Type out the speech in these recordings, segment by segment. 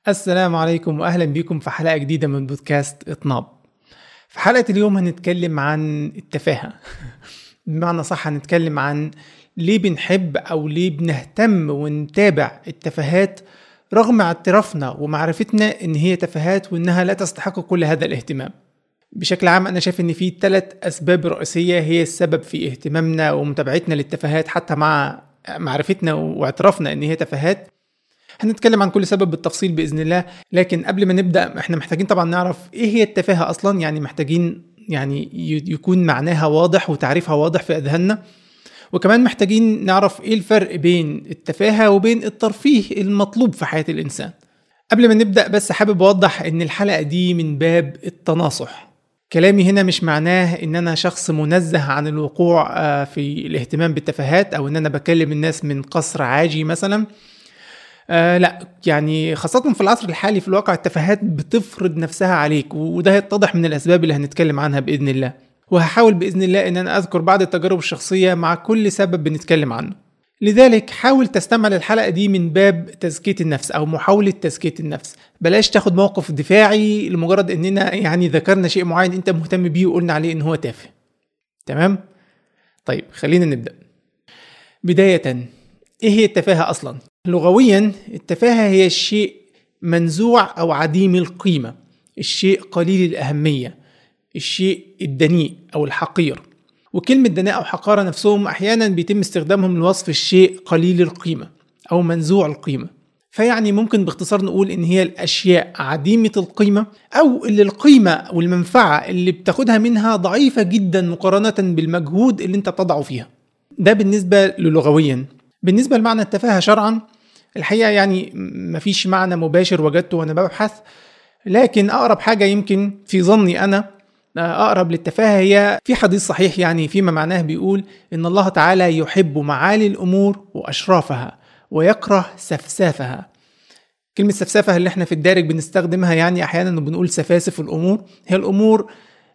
السلام عليكم وأهلا بكم في حلقة جديدة من بودكاست اطناب. في حلقة اليوم هنتكلم عن التفاهة. بمعنى صح هنتكلم عن ليه بنحب أو ليه بنهتم ونتابع التفاهات رغم اعترافنا ومعرفتنا إن هي تفاهات وإنها لا تستحق كل هذا الاهتمام. بشكل عام أنا شايف إن في 3 أسباب رئيسية هي السبب في اهتمامنا ومتابعتنا للتفاهات حتى مع معرفتنا واعترافنا إن هي تفاهات. هنتكلم عن كل سبب بالتفصيل بإذن الله، لكن قبل ما نبدأ احنا محتاجين طبعا نعرف ايه هي التفاهة اصلا. يعني محتاجين يكون معناها واضح وتعريفها واضح في اذهاننا، وكمان محتاجين نعرف ايه الفرق بين التفاهة وبين الترفيه المطلوب في حياة الانسان. قبل ما نبدأ بس حابب اوضح ان الحلقة دي من باب التناصح. كلامي هنا مش معناه ان انا شخص منزه عن الوقوع في الاهتمام بالتفاهات او ان انا بكلم الناس من قصر عاجي مثلا. لا، يعني خاصة في العصر الحالي في الواقع التفاهات بتفرض نفسها عليك، وده هيتضح من الأسباب اللي هنتكلم عنها بإذن الله. وهحاول بإذن الله أن أنا أذكر بعض التجارب الشخصية مع كل سبب بنتكلم عنه. لذلك حاول تستمع للحلقة دي من باب تزكية النفس أو محاولة تزكية النفس. بلاش تاخد موقف دفاعي لمجرد أننا ذكرنا شيء معين أنت مهتم بيه وقلنا عليه أنه هو تافه. تمام؟ طيب خلينا نبدأ. بداية، إيه هي التفاهة أصلاً؟ لغويا التفاهة هي الشيء منزوع أو عديم القيمة، الشيء قليل الأهمية، الشيء الدنيء أو الحقير. وكلمة دناء أو حقارة نفسهم أحيانا بيتم استخدامهم لوصف الشيء قليل القيمة أو منزوع القيمة. فيعني ممكن باختصار نقول إن هي الأشياء عديمة القيمة أو اللي القيمة والمنفعة اللي بتاخدها منها ضعيفة جدا مقارنة بالمجهود اللي انت بتضعه فيها. ده بالنسبة للغويا. بالنسبة لمعنى التفاهة شرعا، الحقيقة مفيش معنى مباشر وجدته وأنا ببحث، لكن أقرب حاجة يمكن في ظني أنا أقرب للتفاهة هي في حديث صحيح فيما معناه بيقول إن الله تعالى يحب معالي الأمور وأشرافها ويكره سفسافها. كلمة سفسافة اللي احنا في الدارج بنستخدمها أحيانا بنقول سفاسف الأمور، هي الأمور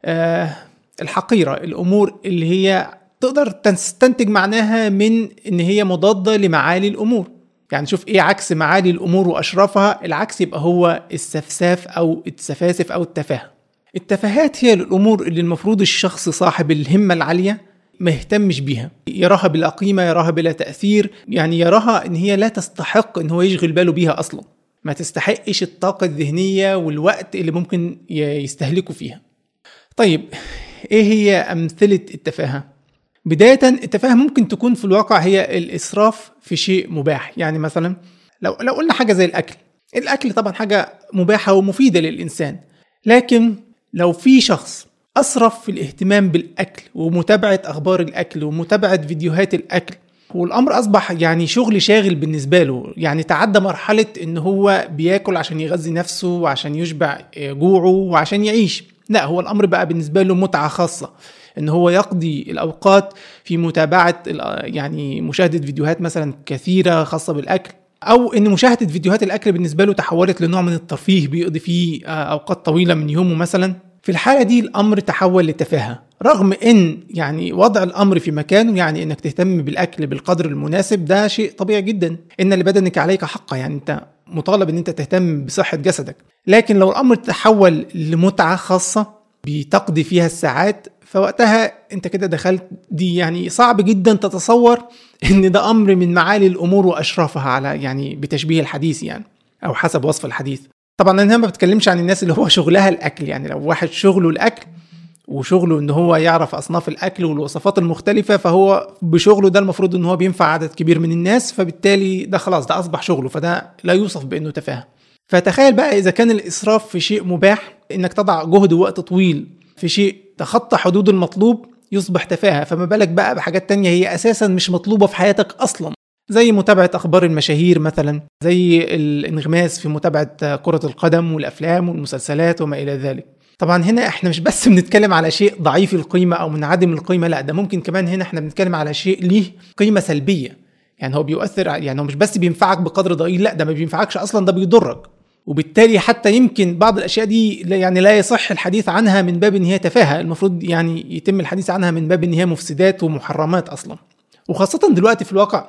الحقيرة، الأمور اللي هي تقدر تستنتج معناها من ان هي مضادة لمعالي الامور. شوف ايه عكس معالي الامور واشرافها، العكس يبقى هو السفساف او السفاسف او التفاهة. التفاهات هي الامور اللي المفروض الشخص صاحب الهمة العالية ما يهتمش بيها، يراها بلا قيمة، يراها بلا تأثير، يراها ان هي لا تستحق ان هو يشغل باله بيها اصلا، ما تستحقش الطاقة الذهنية والوقت اللي ممكن يستهلكوا فيها. طيب ايه هي امثلة التفاهة؟ بداية التفاهة ممكن تكون في الواقع هي الإسراف في شيء مباح. مثلا لو قلنا حاجة زي الأكل طبعا حاجة مباحة ومفيدة للإنسان، لكن لو في شخص أسرف في الاهتمام بالأكل ومتابعة أخبار الأكل ومتابعة فيديوهات الأكل، والأمر أصبح شغل شاغل بالنسبة له، تعدى مرحلة إن هو بياكل عشان يغذي نفسه وعشان يشبع جوعه وعشان يعيش، لا، هو الأمر بقى بالنسبة له متعة خاصة ان هو يقضي الاوقات في متابعة مشاهدة فيديوهات مثلا كثيرة خاصة بالاكل، او ان مشاهدة فيديوهات الاكل بالنسبة له تحولت لنوع من الترفيه بيقضي فيه اوقات طويلة من يومه مثلا. في الحالة دي الامر تحول لتفاهة، رغم ان وضع الامر في مكانه، انك تهتم بالاكل بالقدر المناسب ده شيء طبيعي جدا، ان لبدنك عليك حقا، انت مطالب ان انت تهتم بصحة جسدك. لكن لو الامر تحول لمتعة خاصة بتقضي فيها الساعات، فوقتها انت كده دخلت دي صعب جدا تتصور ان ده امر من معالي الامور واشرافها على بتشبيه الحديث او حسب وصف الحديث. طبعا انا ما بتكلمش عن الناس اللي هو شغلها الاكل، لو واحد شغله الاكل وشغله ان هو يعرف اصناف الاكل والوصفات المختلفة، فهو بشغله ده المفروض ان هو بينفع عدد كبير من الناس، فبالتالي ده خلاص ده اصبح شغله، فده لا يوصف بانه تفاهة. فتخيل بقى اذا كان الاسراف في شيء مباح، انك تضع جهد ووقت طويل في شيء تخطى حدود المطلوب يصبح تفاهة، فما بالك بقى بحاجات تانية هي أساسا مش مطلوبة في حياتك أصلا، زي متابعة أخبار المشاهير مثلا، زي الانغماس في متابعة كرة القدم والأفلام والمسلسلات وما إلى ذلك. طبعا هنا احنا مش بس بنتكلم على شيء ضعيف القيمة أو منعدم القيمة، لا، ده ممكن كمان هنا احنا بنتكلم على شيء ليه قيمة سلبية، هو بيؤثر، هو مش بس بينفعك بقدر ضئيل، لا، ده ما بينفعكش أصلا، ده بيضرك. وبالتالي حتى يمكن بعض الأشياء دي لا يصح الحديث عنها من باب إن هي تفاهة، المفروض يتم الحديث عنها من باب إن هي مفسدات ومحرمات أصلا. وخاصة دلوقتي في الواقع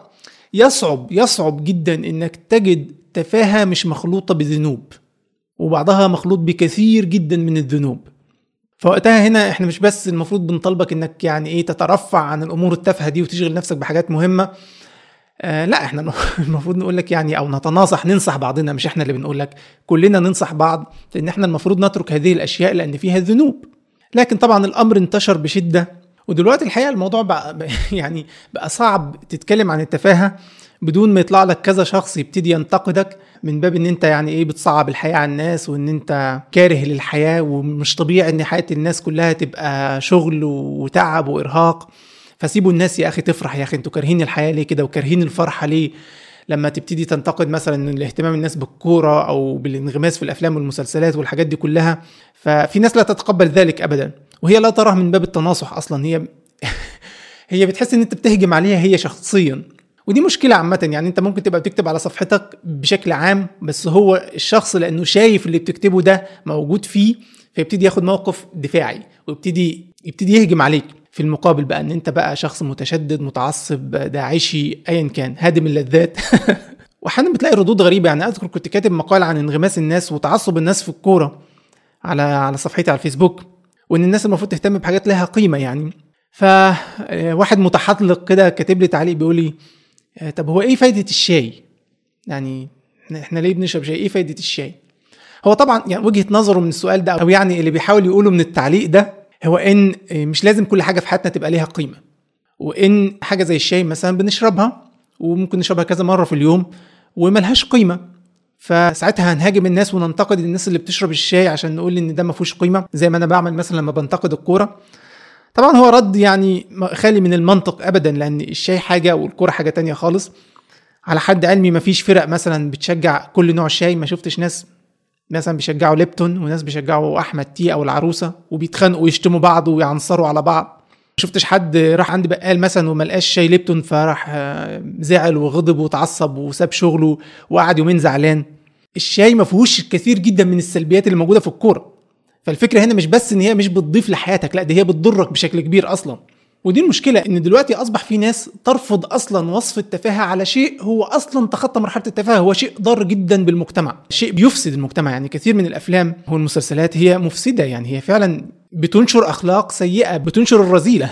يصعب جدا انك تجد تفاهة مش مخلوطة بذنوب، وبعضها مخلوط بكثير جدا من الذنوب. فوقتها هنا احنا مش بس المفروض بنطلبك انك يعني ايه تترفع عن الامور التافهة دي وتشغل نفسك بحاجات مهمة. لا، احنا المفروض نقول لك يعني، او ننصح بعضنا، مش احنا اللي بنقول لك، كلنا ننصح بعض، لان احنا المفروض نترك هذه الاشياء لان فيها ذنوب. لكن طبعا الامر انتشر بشدة، ودلوقتي الحقيقة الموضوع بقى صعب تتكلم عن التفاهة بدون ما يطلع لك كذا شخص يبتدي ينتقدك من باب ان انت يعني ايه بتصعب الحياة على الناس، وان انت كاره للحياة، ومش طبيعي ان حياة الناس كلها تبقى شغل وتعب وارهاق. فسيبوا الناس يا اخي تفرح، يا اخي انتوا كارهين الحياة ليه كده وكارهين الفرحة ليه؟ لما تبتدي تنتقد مثلا الاهتمام الناس بالكورة او بالانغماس في الافلام والمسلسلات والحاجات دي كلها، ففي ناس لا تتقبل ذلك ابدا، وهي لا تراه من باب التناصح اصلا. هي بتحس ان انت بتهجم عليها هي شخصيا، ودي مشكلة عامة. يعني انت ممكن تبقى بتكتب على صفحتك بشكل عام، بس هو الشخص لانه شايف اللي بتكتبه ده موجود فيه، فيبتدي ياخد موقف دفاعي ويبتدي يهجم عليك. في المقابل بقى ان انت بقى شخص متشدد متعصب داعشي ايا كان هادم اللذات. واحيانا بتلاقي ردود غريبة. يعني اذكر كنت كاتب مقال عن انغماس الناس وتعصب الناس في الكورة على صفحتي على الفيسبوك، وان الناس المفروض تهتم بحاجات لها قيمة يعني. فواحد متحطلق كده كاتب لي تعليق بيقول لي طب هو ايه فايدة الشاي؟ يعني احنا ليه بنشرب شاي؟ ايه فايدة الشاي؟ هو طبعا يعني وجهة نظره من السؤال ده، او يعني اللي بيحاول يقوله من التعليق ده، هو ان مش لازم كل حاجة في حياتنا تبقى ليها قيمة، وان حاجة زي الشاي مثلا بنشربها وممكن نشربها كذا مرة في اليوم وملهاش قيمة، فساعتها هنهاجم الناس وننتقد الناس اللي بتشرب الشاي عشان نقول ان ده ما فيهوش قيمة، زي ما انا بعمل مثلا لما بنتقد الكورة. طبعا هو رد يعني خالي من المنطق ابدا، لان الشاي حاجة والكورة حاجة تانية خالص. على حد علمي ما فيش فرق مثلا بتشجع كل نوع شاي، ما شفتش ناس مثلا بيشجعوا ليبتون وناس بيشجعوا احمد تي او العروسة وبيتخانقوا ويشتموا بعض ويعنصروا على بعض. ما شفتش حد راح عند بقال مثلا وما لقاش شاي ليبتون فراح زعل وغضب وتعصب وساب شغله وقعد يومين زعلان. الشاي ما فيهوش كثير جدا من السلبيات اللي موجودة في الكورة. فالفكرة هنا مش بس ان هي مش بتضيف لحياتك، لا دي هي بتضرك بشكل كبير اصلا. ودي المشكلة، ان دلوقتي اصبح في ناس ترفض اصلا وصف التفاهة على شيء هو اصلا تخطى مرحلة التفاهة، هو شيء ضار جدا بالمجتمع، شيء بيفسد المجتمع. يعني كثير من الافلام والمسلسلات هي مفسدة، يعني هي فعلا بتنشر اخلاق سيئة، بتنشر الرذيلة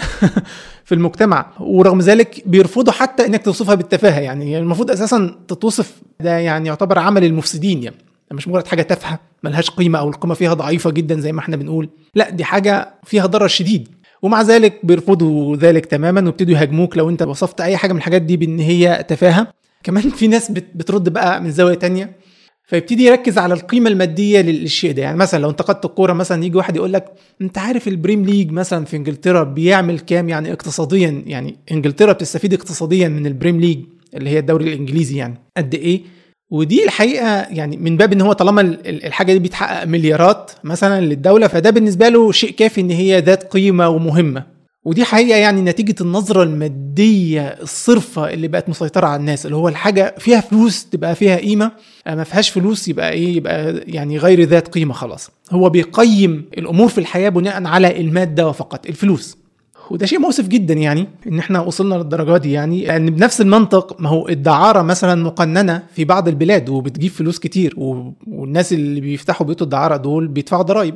في المجتمع، ورغم ذلك بيرفضوا حتى انك توصفها بالتفاهة. يعني المفروض اساسا تتوصف، ده يعني يعتبر عمل المفسدين، يعني مش مجرد حاجة تافهة ملهاش قيمة او القيمة فيها ضعيفة جدا زي ما احنا بنقول، لا دي حاجة فيها ضرر شديد. ومع ذلك بيرفضوا ذلك تماما وابتدوا يهاجموك لو انت وصفت اي حاجة من الحاجات دي بان هي تفاهة. كمان في ناس بترد بقى من زاوية تانية، فيبتدي يركز على القيمة المادية للشيء ده. يعني مثلا لو انتقدت الكورة مثلا، يجي واحد يقول لك انت عارف البريم ليج مثلا في انجلترا بيعمل كام يعني اقتصاديا، يعني انجلترا بتستفيد اقتصاديا من البريم ليج اللي هي الدوري الانجليزي يعني قد ايه؟ ودي الحقيقة يعني من باب ان هو طالما الحاجة دي بتحقق مليارات مثلا للدولة، فده بالنسبة له شيء كافي ان هي ذات قيمة ومهمة. ودي حقيقة يعني نتيجة النظرة المادية الصرفة اللي بقت مسيطرة على الناس، اللي هو الحاجة فيها فلوس تبقى فيها قيمة، ما فيهاش فلوس يبقى ايه، يبقى يعني غير ذات قيمة خلاص. هو بيقيم الامور في الحياة بناء على المادة وفقط، الفلوس. وده شيء مؤسف جدا يعني ان احنا وصلنا للدرجة دي. يعني لان بنفس المنطق، ما هو الدعارة مثلا مقننة في بعض البلاد وبتجيب فلوس كتير، والناس اللي بيفتحوا بيوت الدعارة دول بيدفعوا ضرائب.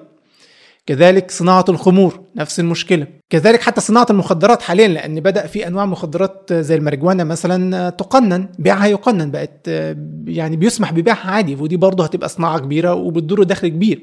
كذلك صناعة الخمور نفس المشكلة. كذلك حتى صناعة المخدرات حاليا، لأن بدأ في أنواع مخدرات زي الماريجوانا مثلا تقنن، بيعها يقنن، بقت يعني بيسمح ببيعها عادي، ودي برضه هتبقى صناعة كبيرة وبتدور دخل كبير.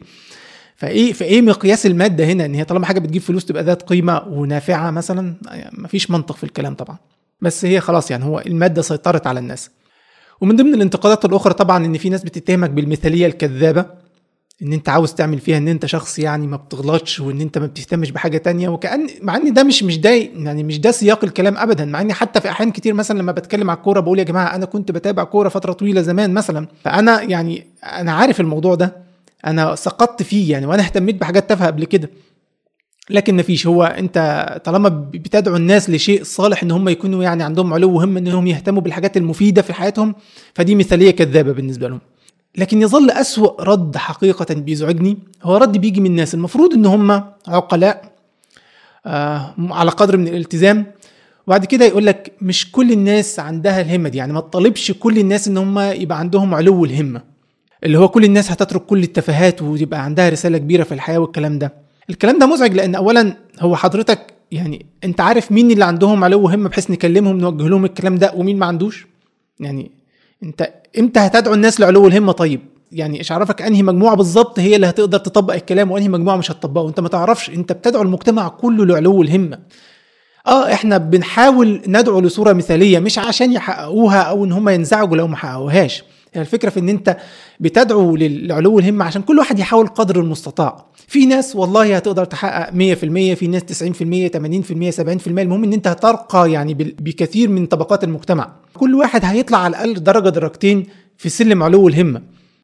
فإيه مقياس المادة هنا؟ إن هي طالما حاجة بتجيب فلوس تبقى ذات قيمة ونافعة مثلا؟ يعني مفيش منطق في الكلام طبعا، بس هي خلاص يعني هو المادة سيطرت على الناس. ومن ضمن الانتقادات الأخرى طبعا إن في ناس بتتهمك بالمثالية الكذابة، ان انت عاوز تعمل فيها ان انت شخص يعني ما بتغلطش وان انت ما بتهتمش بحاجه تانية، وكأن مع ان ده مش ده يعني مش ده سياق الكلام ابدا. مع اني حتى في احيان كتير مثلا لما بتكلم على الكوره بقول يا جماعه انا كنت بتابع كوره فتره طويله زمان مثلا، فانا يعني انا عارف الموضوع ده، انا سقطت فيه يعني، وانا اهتميت بحاجات تافهه قبل كده. لكن مفيش، هو انت طالما بتدعو الناس لشيء صالح ان هم يكونوا يعني عندهم علو وهم انهم يهتموا بالحاجات المفيده في حياتهم، فدي مثاليه كذابه بالنسبه لهم. لكن يظل أسوأ رد حقيقة بيزعجني هو رد بيجي من الناس المفروض ان هم عقلاء على قدر من الالتزام، وبعد كده يقول لك مش كل الناس عندها الهمة دي، يعني ما تطالبش كل الناس ان هم يبقى عندهم علو الهمة، اللي هو كل الناس هتترك كل التفاهات ويبقى عندها رسالة كبيرة في الحياة والكلام ده. الكلام ده مزعج، لان اولا هو حضرتك يعني انت عارف مين اللي عندهم علو همة بحيث نكلمهم نوجه لهم الكلام ده ومين ما عندوش؟ يعني انت امتى هتدعو الناس لعلو الهمة؟ طيب يعني ايش عرفك انهي مجموعة بالظبط هي اللي هتقدر تطبق الكلام وانهي مجموعة مش هتطبقه؟ انت ما تعرفش، انت بتدعو المجتمع كله لعلو الهمة. احنا بنحاول ندعو لصورة مثالية مش عشان يحققوها او ان هم ينزعجوا لو ما حققوهاش. يعني الفكرة في ان انت بتدعو لعلو الهمة عشان كل واحد يحاول قدر المستطاع. في ناس والله هتقدر تحقق 100%، في ناس 90%، 80%، 70%. المهم ان انت هترقى يعني بكثير من طبقات المجتمع. كل واحد هيطلع على الاقل درجة درجتين في سلم علو الهمة.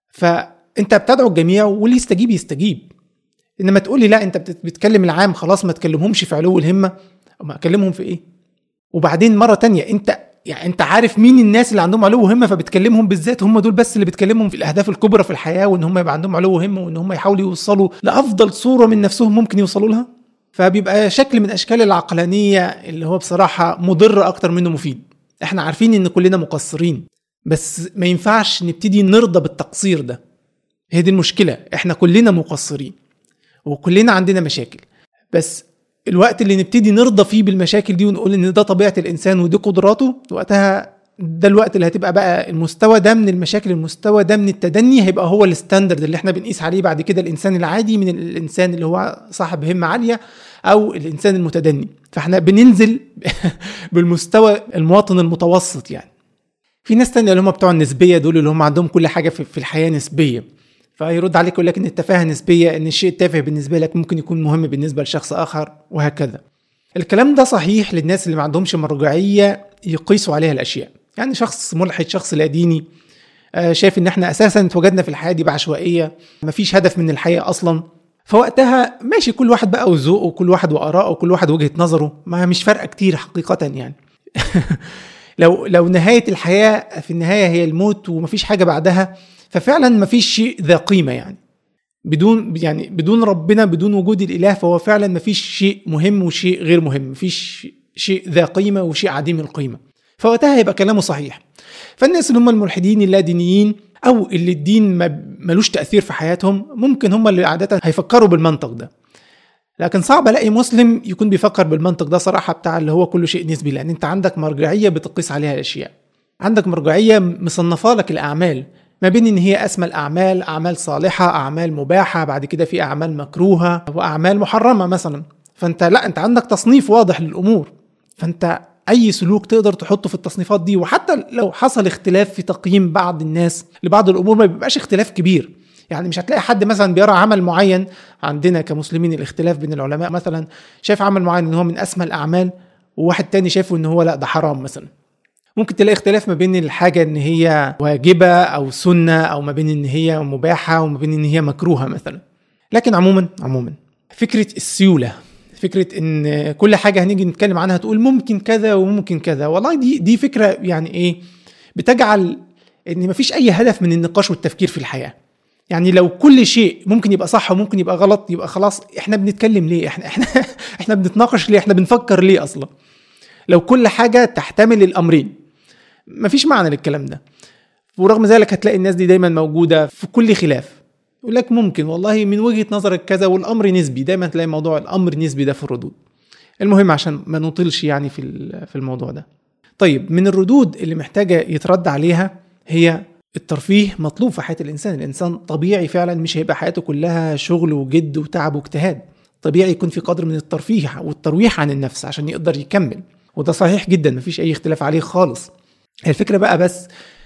فانت بتدعو الجميع واللي يستجيب يستجيب. انما تقولي لا انت بتكلم العام، خلاص ما تكلمهمش في علو الهمة، ما اكلمهم في ايه؟ وبعدين مرة تانية انت عارف مين الناس اللي عندهم علو همة فبتكلمهم بالذات، هم دول بس اللي بتكلمهم في الاهداف الكبرى في الحياة، وان هم يبقى عندهم علو همة وان هم يحاولوا يوصلوا لافضل صورة من نفسهم ممكن يوصلوا لها. فبيبقى شكل من اشكال العقلانية اللي هو بصراحة مضر اكتر منه مفيد. احنا عارفين ان كلنا مقصرين، بس ما ينفعش نبتدي نرضى بالتقصير ده. هي دي المشكلة، احنا كلنا مقصرين وكلنا عندنا مشاكل، بس الوقت اللي نبتدي نرضى فيه بالمشاكل دي ونقول ان ده طبيعة الانسان ودي قدراته، وقتها ده الوقت اللي هتبقى بقى المستوى ده من المشاكل، المستوى ده من التدني هيبقى هو الستاندرد اللي احنا بنقيس عليه بعد كده الانسان العادي من الانسان اللي هو صاحب همة عالية او الانسان المتدني. فاحنا بننزل بالمستوى المواطن المتوسط. يعني في ناس تانية اللي هم بتوع النسبية، دول اللي هم عندهم كل حاجة في الحياة نسبية، فيرد عليك يقول لك ان التفاهة نسبية، ان الشيء التافه بالنسبة لك ممكن يكون مهم بالنسبة لشخص اخر، وهكذا. الكلام ده صحيح للناس اللي ما عندهمش مرجعية يقيسوا عليها الاشياء. يعني شخص ملحد، شخص لا ديني، شايف ان احنا اساسا اتوجدنا في الحياة دي بعشوائية، مفيش هدف من الحياة اصلا، فوقتها ماشي كل واحد بقى وذوقه وكل واحد وآراءه وكل واحد وجهة نظره، ما مش فارقة كتير حقيقة يعني. لو نهاية الحياة في النهاية هي الموت ومفيش حاجة بعدها، ففعلا مفيش شيء ذا قيمة. يعني بدون ربنا، بدون وجود الإله، فهو فعلا مفيش شيء مهم وشيء غير مهم، مفيش شيء ذا قيمة وشيء عديم القيمة. فوقتها هيبقى كلامه صحيح. فالناس اللي هم الملحدين اللادينيين أو اللي الدين ملوش تأثير في حياتهم، ممكن هم اللي عادة هيفكروا بالمنطق ده. لكن صعب الاقي مسلم يكون بيفكر بالمنطق ده صراحة، بتاع اللي هو كله شيء نسبي، لان انت عندك مرجعية بتقيس عليها الاشياء، عندك مرجعية مصنفة لك الاعمال ما بين ان هي اسمى الاعمال، اعمال صالحة، اعمال مباحة، بعد كده في اعمال مكروهة واعمال محرمة مثلا. فانت انت عندك تصنيف واضح للامور، فانت اي سلوك تقدر تحطه في التصنيفات دي. وحتى لو حصل اختلاف في تقييم بعض الناس لبعض الامور، ما بيبقاش اختلاف كبير. يعني مش هتلاقي حد مثلا بيرى عمل معين، عندنا كمسلمين الاختلاف بين العلماء مثلا شايف عمل معين ان هو من اسمى الاعمال، وواحد تاني شايفه ان هو لا ده حرام مثلا. ممكن تلاقي اختلاف ما بين الحاجة ان هي واجبة او سنة، او ما بين ان هي مباحة وما بين ان هي مكروهة مثلا. لكن عموما فكرة السيولة، فكرة ان كل حاجة هنيجي نتكلم عنها تقول ممكن كذا وممكن كذا، والله دي فكرة يعني ايه، بتجعل ان مفيش اي هدف من النقاش والتفكير في الحياة. يعني لو كل شيء ممكن يبقى صح وممكن يبقى غلط، يبقى خلاص احنا بنتكلم ليه؟ احنا بنتناقش ليه؟ احنا بنفكر ليه اصلا؟ لو كل حاجة تحتمل الامرين مفيش معنى للكلام ده. ورغم ذلك هتلاقي الناس دي دايما موجودة في كل خلاف، يقول لك ممكن والله من وجهة نظرك كذا، والامر نسبي. دايما تلاقي موضوع الامر نسبي ده في الردود. المهم عشان ما نطيلش يعني في الموضوع ده. طيب، من الردود اللي محتاجة يترد عليها هي الترفيه مطلوب في حياة الإنسان طبيعي فعلا مش هيبقى حياته كلها شغل وجد وتعب واجتهاد. طبيعي يكون في قدر من الترفيه والترويح عن النفس عشان يقدر يكمل، وده صحيح جدا مفيش أي اختلاف عليه خالص. الفكرة بقى بس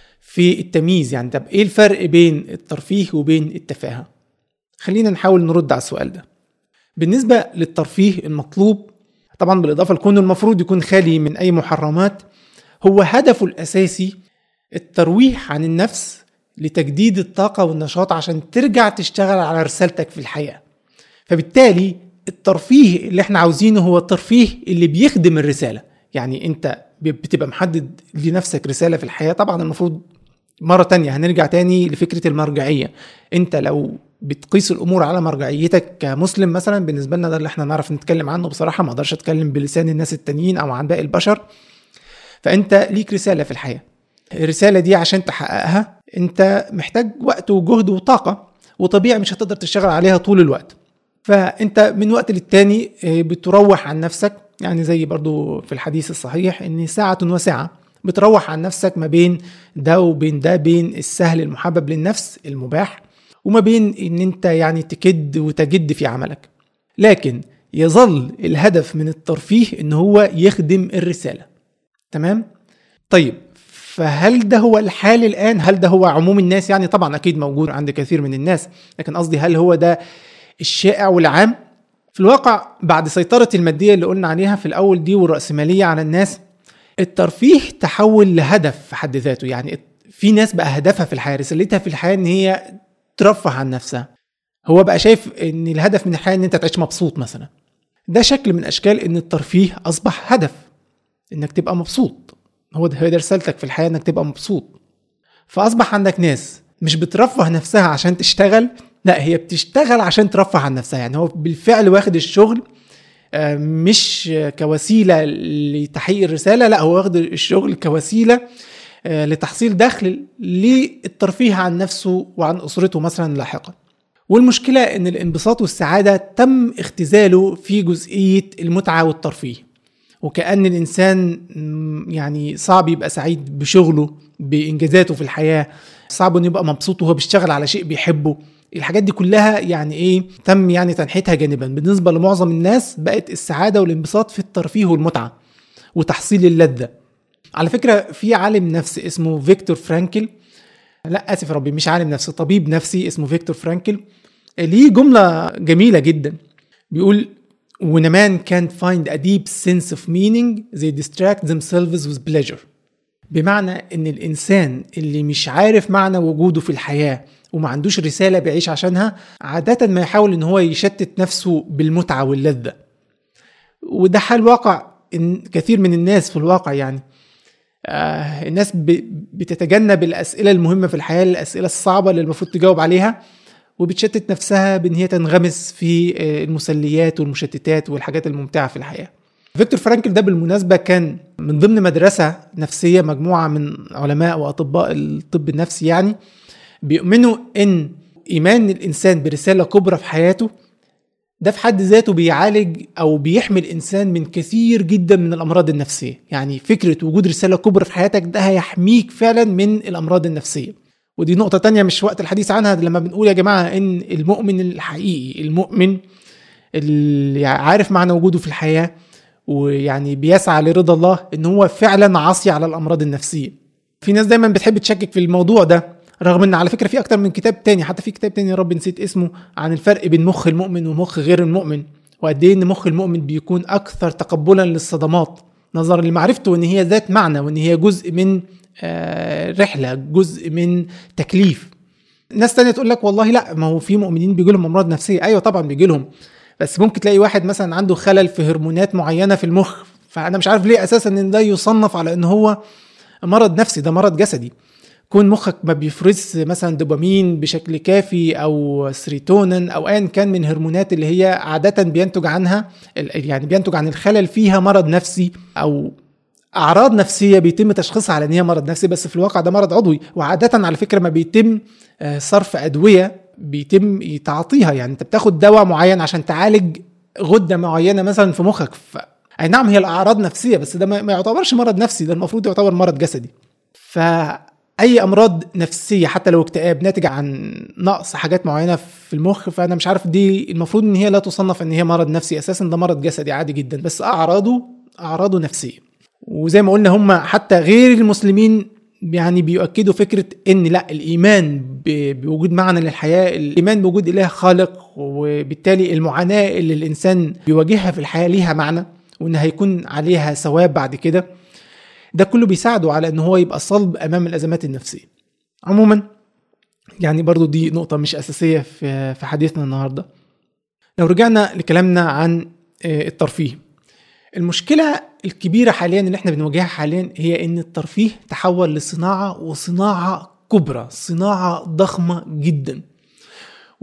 في التمييز. يعني طب إيه الفرق بين الترفيه وبين التفاهة؟ خلينا نحاول نرد على السؤال ده. بالنسبة للترفيه المطلوب، طبعا بالإضافة لكونه المفروض يكون خالي من أي محرمات، هو هدفه الأساسي الترويح عن النفس لتجديد الطاقة والنشاط عشان ترجع تشتغل على رسالتك في الحياة. فبالتالي الترفيه اللي احنا عاوزينه هو الترفيه اللي بيخدم الرسالة. يعني انت بتبقى محدد لنفسك رسالة في الحياة. طبعا المفروض مرة تانية هنرجع تاني لفكرة المرجعية. انت لو بتقيس الامور على مرجعيتك كمسلم مثلا، بالنسبه لنا ده اللي احنا نعرف نتكلم عنه بصراحه، ما اقدرش اتكلم بلسان الناس التانيين او عن باقي البشر. فانت ليك رساله في الحياه، الرساله دي عشان تحققها انت محتاج وقت وجهد وطاقه، وطبيعي مش هتقدر تشتغل عليها طول الوقت. فانت من وقت للتاني بتروح عن نفسك، يعني زي برضو في الحديث الصحيح ان ساعه وساعه بتروح عن نفسك ما بين ده وبين ده، بين السهل المحبب للنفس المباح وما بين ان انت يعني تكد وتجد في عملك. لكن يظل الهدف من الترفيه ان هو يخدم الرسالة. تمام؟ طيب فهل ده هو الحال الآن؟ هل ده هو عموم الناس؟ يعني طبعا أكيد موجود عند كثير من الناس، لكن قصدي هل هو ده الشائع والعام؟ في الواقع بعد سيطرة المادية اللي قلنا عليها في الأول دي والرأسمالية على الناس، الترفيه تحول لهدف في حد ذاته. يعني في ناس بقى هدفها في الحياة، رسالتها في الحياة ان هي ترفه عن نفسها. هو بقى شايف ان الهدف من الحياة ان انت تعيش مبسوط مثلا. ده شكل من اشكال ان الترفيه اصبح هدف، انك تبقى مبسوط. هو ده رسالتك في الحياة، انك تبقى مبسوط. فاصبح عندك ناس مش بترفه نفسها عشان تشتغل، لا هي بتشتغل عشان ترفه عن نفسها. يعني هو بالفعل واخد الشغل مش كوسيلة لتحقيق الرسالة، لا هو واخد الشغل كوسيلة لتحصيل دخل للترفيه عن نفسه وعن أسرته مثلا لاحقا. والمشكلة ان الانبساط والسعادة تم اختزاله في جزئية المتعة والترفيه، وكأن الإنسان يعني صعب يبقى سعيد بشغله بإنجازاته في الحياة، صعب انه يبقى مبسوط وهو بيشتغل على شيء بيحبه. الحاجات دي كلها يعني ايه تم يعني تنحيتها جانبا. بالنسبة لمعظم الناس بقت السعادة والانبساط في الترفيه والمتعة وتحصيل اللذة. على فكرة في عالم نفس اسمه فيكتور فرانكل، لا اسف ربي مش عالم نفس، طبيب نفسي اسمه فيكتور فرانكل، ليه جملة جميلة جدا بيقول when a man can't find a deep sense of meaning they distract themselves with pleasure. بمعنى ان الانسان اللي مش عارف معنى وجوده في الحياة وما عندوش رسالة بيعيش عشانها، عادة ما يحاول ان هو يشتت نفسه بالمتعة واللذة. وده حال واقع إن كثير من الناس في الواقع. يعني الناس بتتجنب الأسئلة المهمة في الحياة، الأسئلة الصعبة اللي المفروض تجاوب عليها، وبتشتت نفسها بان هي تنغمس في المسليات والمشتتات والحاجات الممتعة في الحياة. فيكتور فرانكل ده بالمناسبة كان من ضمن مدرسة نفسية، مجموعة من علماء وأطباء الطب النفسي يعني بيؤمنوا ان ايمان الانسان برسالة كبرى في حياته ده في حد ذاته بيعالج او بيحمي الانسان من كثير جدا من الامراض النفسية. يعني فكرة وجود رسالة كبرى في حياتك ده هيحميك فعلا من الامراض النفسية. ودي نقطة تانية مش وقت الحديث عنها، لما بنقول يا جماعة ان المؤمن الحقيقي، المؤمن اللي عارف معنى وجوده في الحياة ويعني بيسعى لرضا الله، ان هو فعلا عاصي على الامراض النفسية. في ناس دايما بتحب تشكك في الموضوع ده، رغم ان على فكرة في اكتر من كتاب تاني، حتى في كتاب تاني يا رب نسيت اسمه، عن الفرق بين مخ المؤمن ومخ غير المؤمن، وقد ايه ان مخ المؤمن بيكون اكثر تقبلا للصدمات نظرا لمعرفته ان هي ذات معنى، وان هي جزء من رحلة، جزء من تكليف. ناس تانية تقول لك والله لا، ما هو في مؤمنين بيجي لهم امراض نفسية. ايوه طبعا بيجي لهم، بس ممكن تلاقي واحد مثلا عنده خلل في هرمونات معينة في المخ، فانا مش عارف ليه اساسا ان ده يصنف على ان هو مرض نفسي، ده مرض جسدي. كون مخك ما بيفرز مثلا دوبامين بشكل كافي او سيروتونين او ايا كان من هرمونات اللي هي عادة بينتج عنها، يعني بينتج عن الخلل فيها مرض نفسي او اعراض نفسية بيتم تشخيصها على ان هي مرض نفسي، بس في الواقع ده مرض عضوي. وعادة على فكرة ما بيتم صرف ادوية بيتم تعطيها، يعني انت بتاخد دواء معين عشان تعالج غدة معينة مثلا في مخك. اي نعم هي الاعراض نفسية، بس ده ما يعتبرش مرض نفسي، ده المفروض يعتبر مرض جسدي. فاي امراض نفسية حتى لو اكتئاب ناتج عن نقص حاجات معينة في المخ، فانا مش عارف دي المفروض ان هي لا تصنف ان هي مرض نفسي اساسا، ده مرض جسدي عادي جدا، بس اعراضه نفسية. وزي ما قلنا هم حتى غير المسلمين يعني بيؤكدوا فكرة ان لا، الايمان بوجود معنى للحياة، الايمان بوجود اله خالق، وبالتالي المعاناة اللي الانسان بيواجهها في الحياة ليها معنى، وان هيكون عليها ثواب بعد كده. ده كله بيساعده على ان هو يبقى صلب امام الازمات النفسية. عموما يعني برضو دي نقطة مش اساسية في حديثنا النهاردة. لو رجعنا لكلامنا عن الترفيه، المشكلة الكبيرة حاليا اللي احنا بنواجهها حاليا هي ان الترفيه تحول لصناعة، وصناعة كبرى، صناعة ضخمة جدا.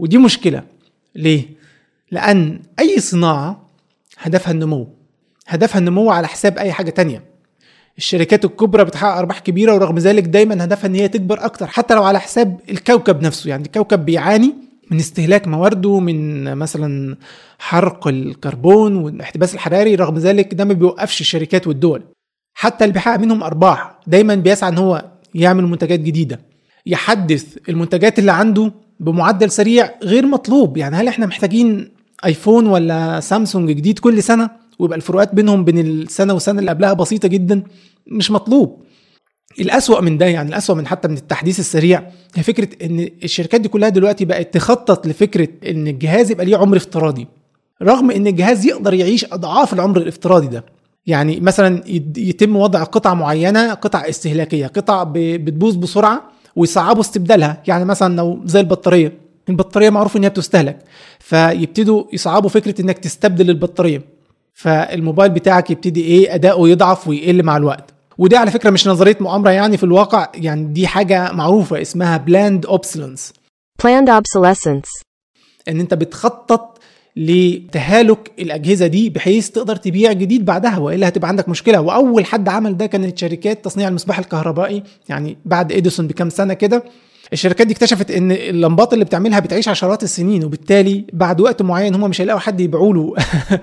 ودي مشكلة. ليه؟ لأن أي صناعة هدفها النمو على حساب أي حاجة تانية. الشركات الكبرى بتحقق أرباح كبيرة، ورغم ذلك دايما هدفها أن هي تكبر أكتر، حتى لو على حساب الكوكب نفسه. يعني الكوكب بيعاني من استهلاك موارده، من مثلا حرق الكربون والاحتباس الحراري، رغم ذلك ده ما بيوقفش الشركات والدول. حتى اللي بيحقق منهم أرباح دايما بيسعى أن هو يعمل منتجات جديدة، يحدث المنتجات اللي عنده بمعدل سريع غير مطلوب. يعني هل احنا محتاجين ايفون ولا سامسونج جديد كل سنة ويبقى الفروقات بينهم بين السنة والسنة اللي قبلها بسيطة جدا؟ مش مطلوب. الأسوأ من ده، يعني الأسوأ من حتى من التحديث السريع، هي فكرة ان الشركات دي كلها دلوقتي بقت تخطط لفكرة ان الجهاز يبقى ليه عمر افتراضي، رغم ان الجهاز يقدر يعيش أضعاف العمر الافتراضي ده. يعني مثلا يتم وضع قطع معينة، قطع استهلاكية، قطع بتبوظ بسرعة ويصعبوا استبدالها. يعني مثلا لو زي البطارية معروف ان هي بتستهلك، فيبتدوا يصعبوا فكرة انك تستبدل البطارية، فالموبايل بتاعك يبتدي أداؤه يضعف ويقل مع الوقت. ودي على فكرة مش نظرية مؤامرة، يعني في الواقع يعني دي حاجة معروفة اسمها planned obsolescence. ان انت بتخطط لتهالك الأجهزة دي بحيث تقدر تبيع جديد بعدها، وإلا هتبقى عندك مشكلة. وأول حد عمل ده كانت شركات تصنيع المصباح الكهربائي، يعني بعد إديسون بكم سنة كده. الشركات دي اكتشفت ان اللمبات اللي بتعملها بتعيش عشرات السنين، وبالتالي بعد وقت معين هم مش هيلاقوا حد يبيعوا له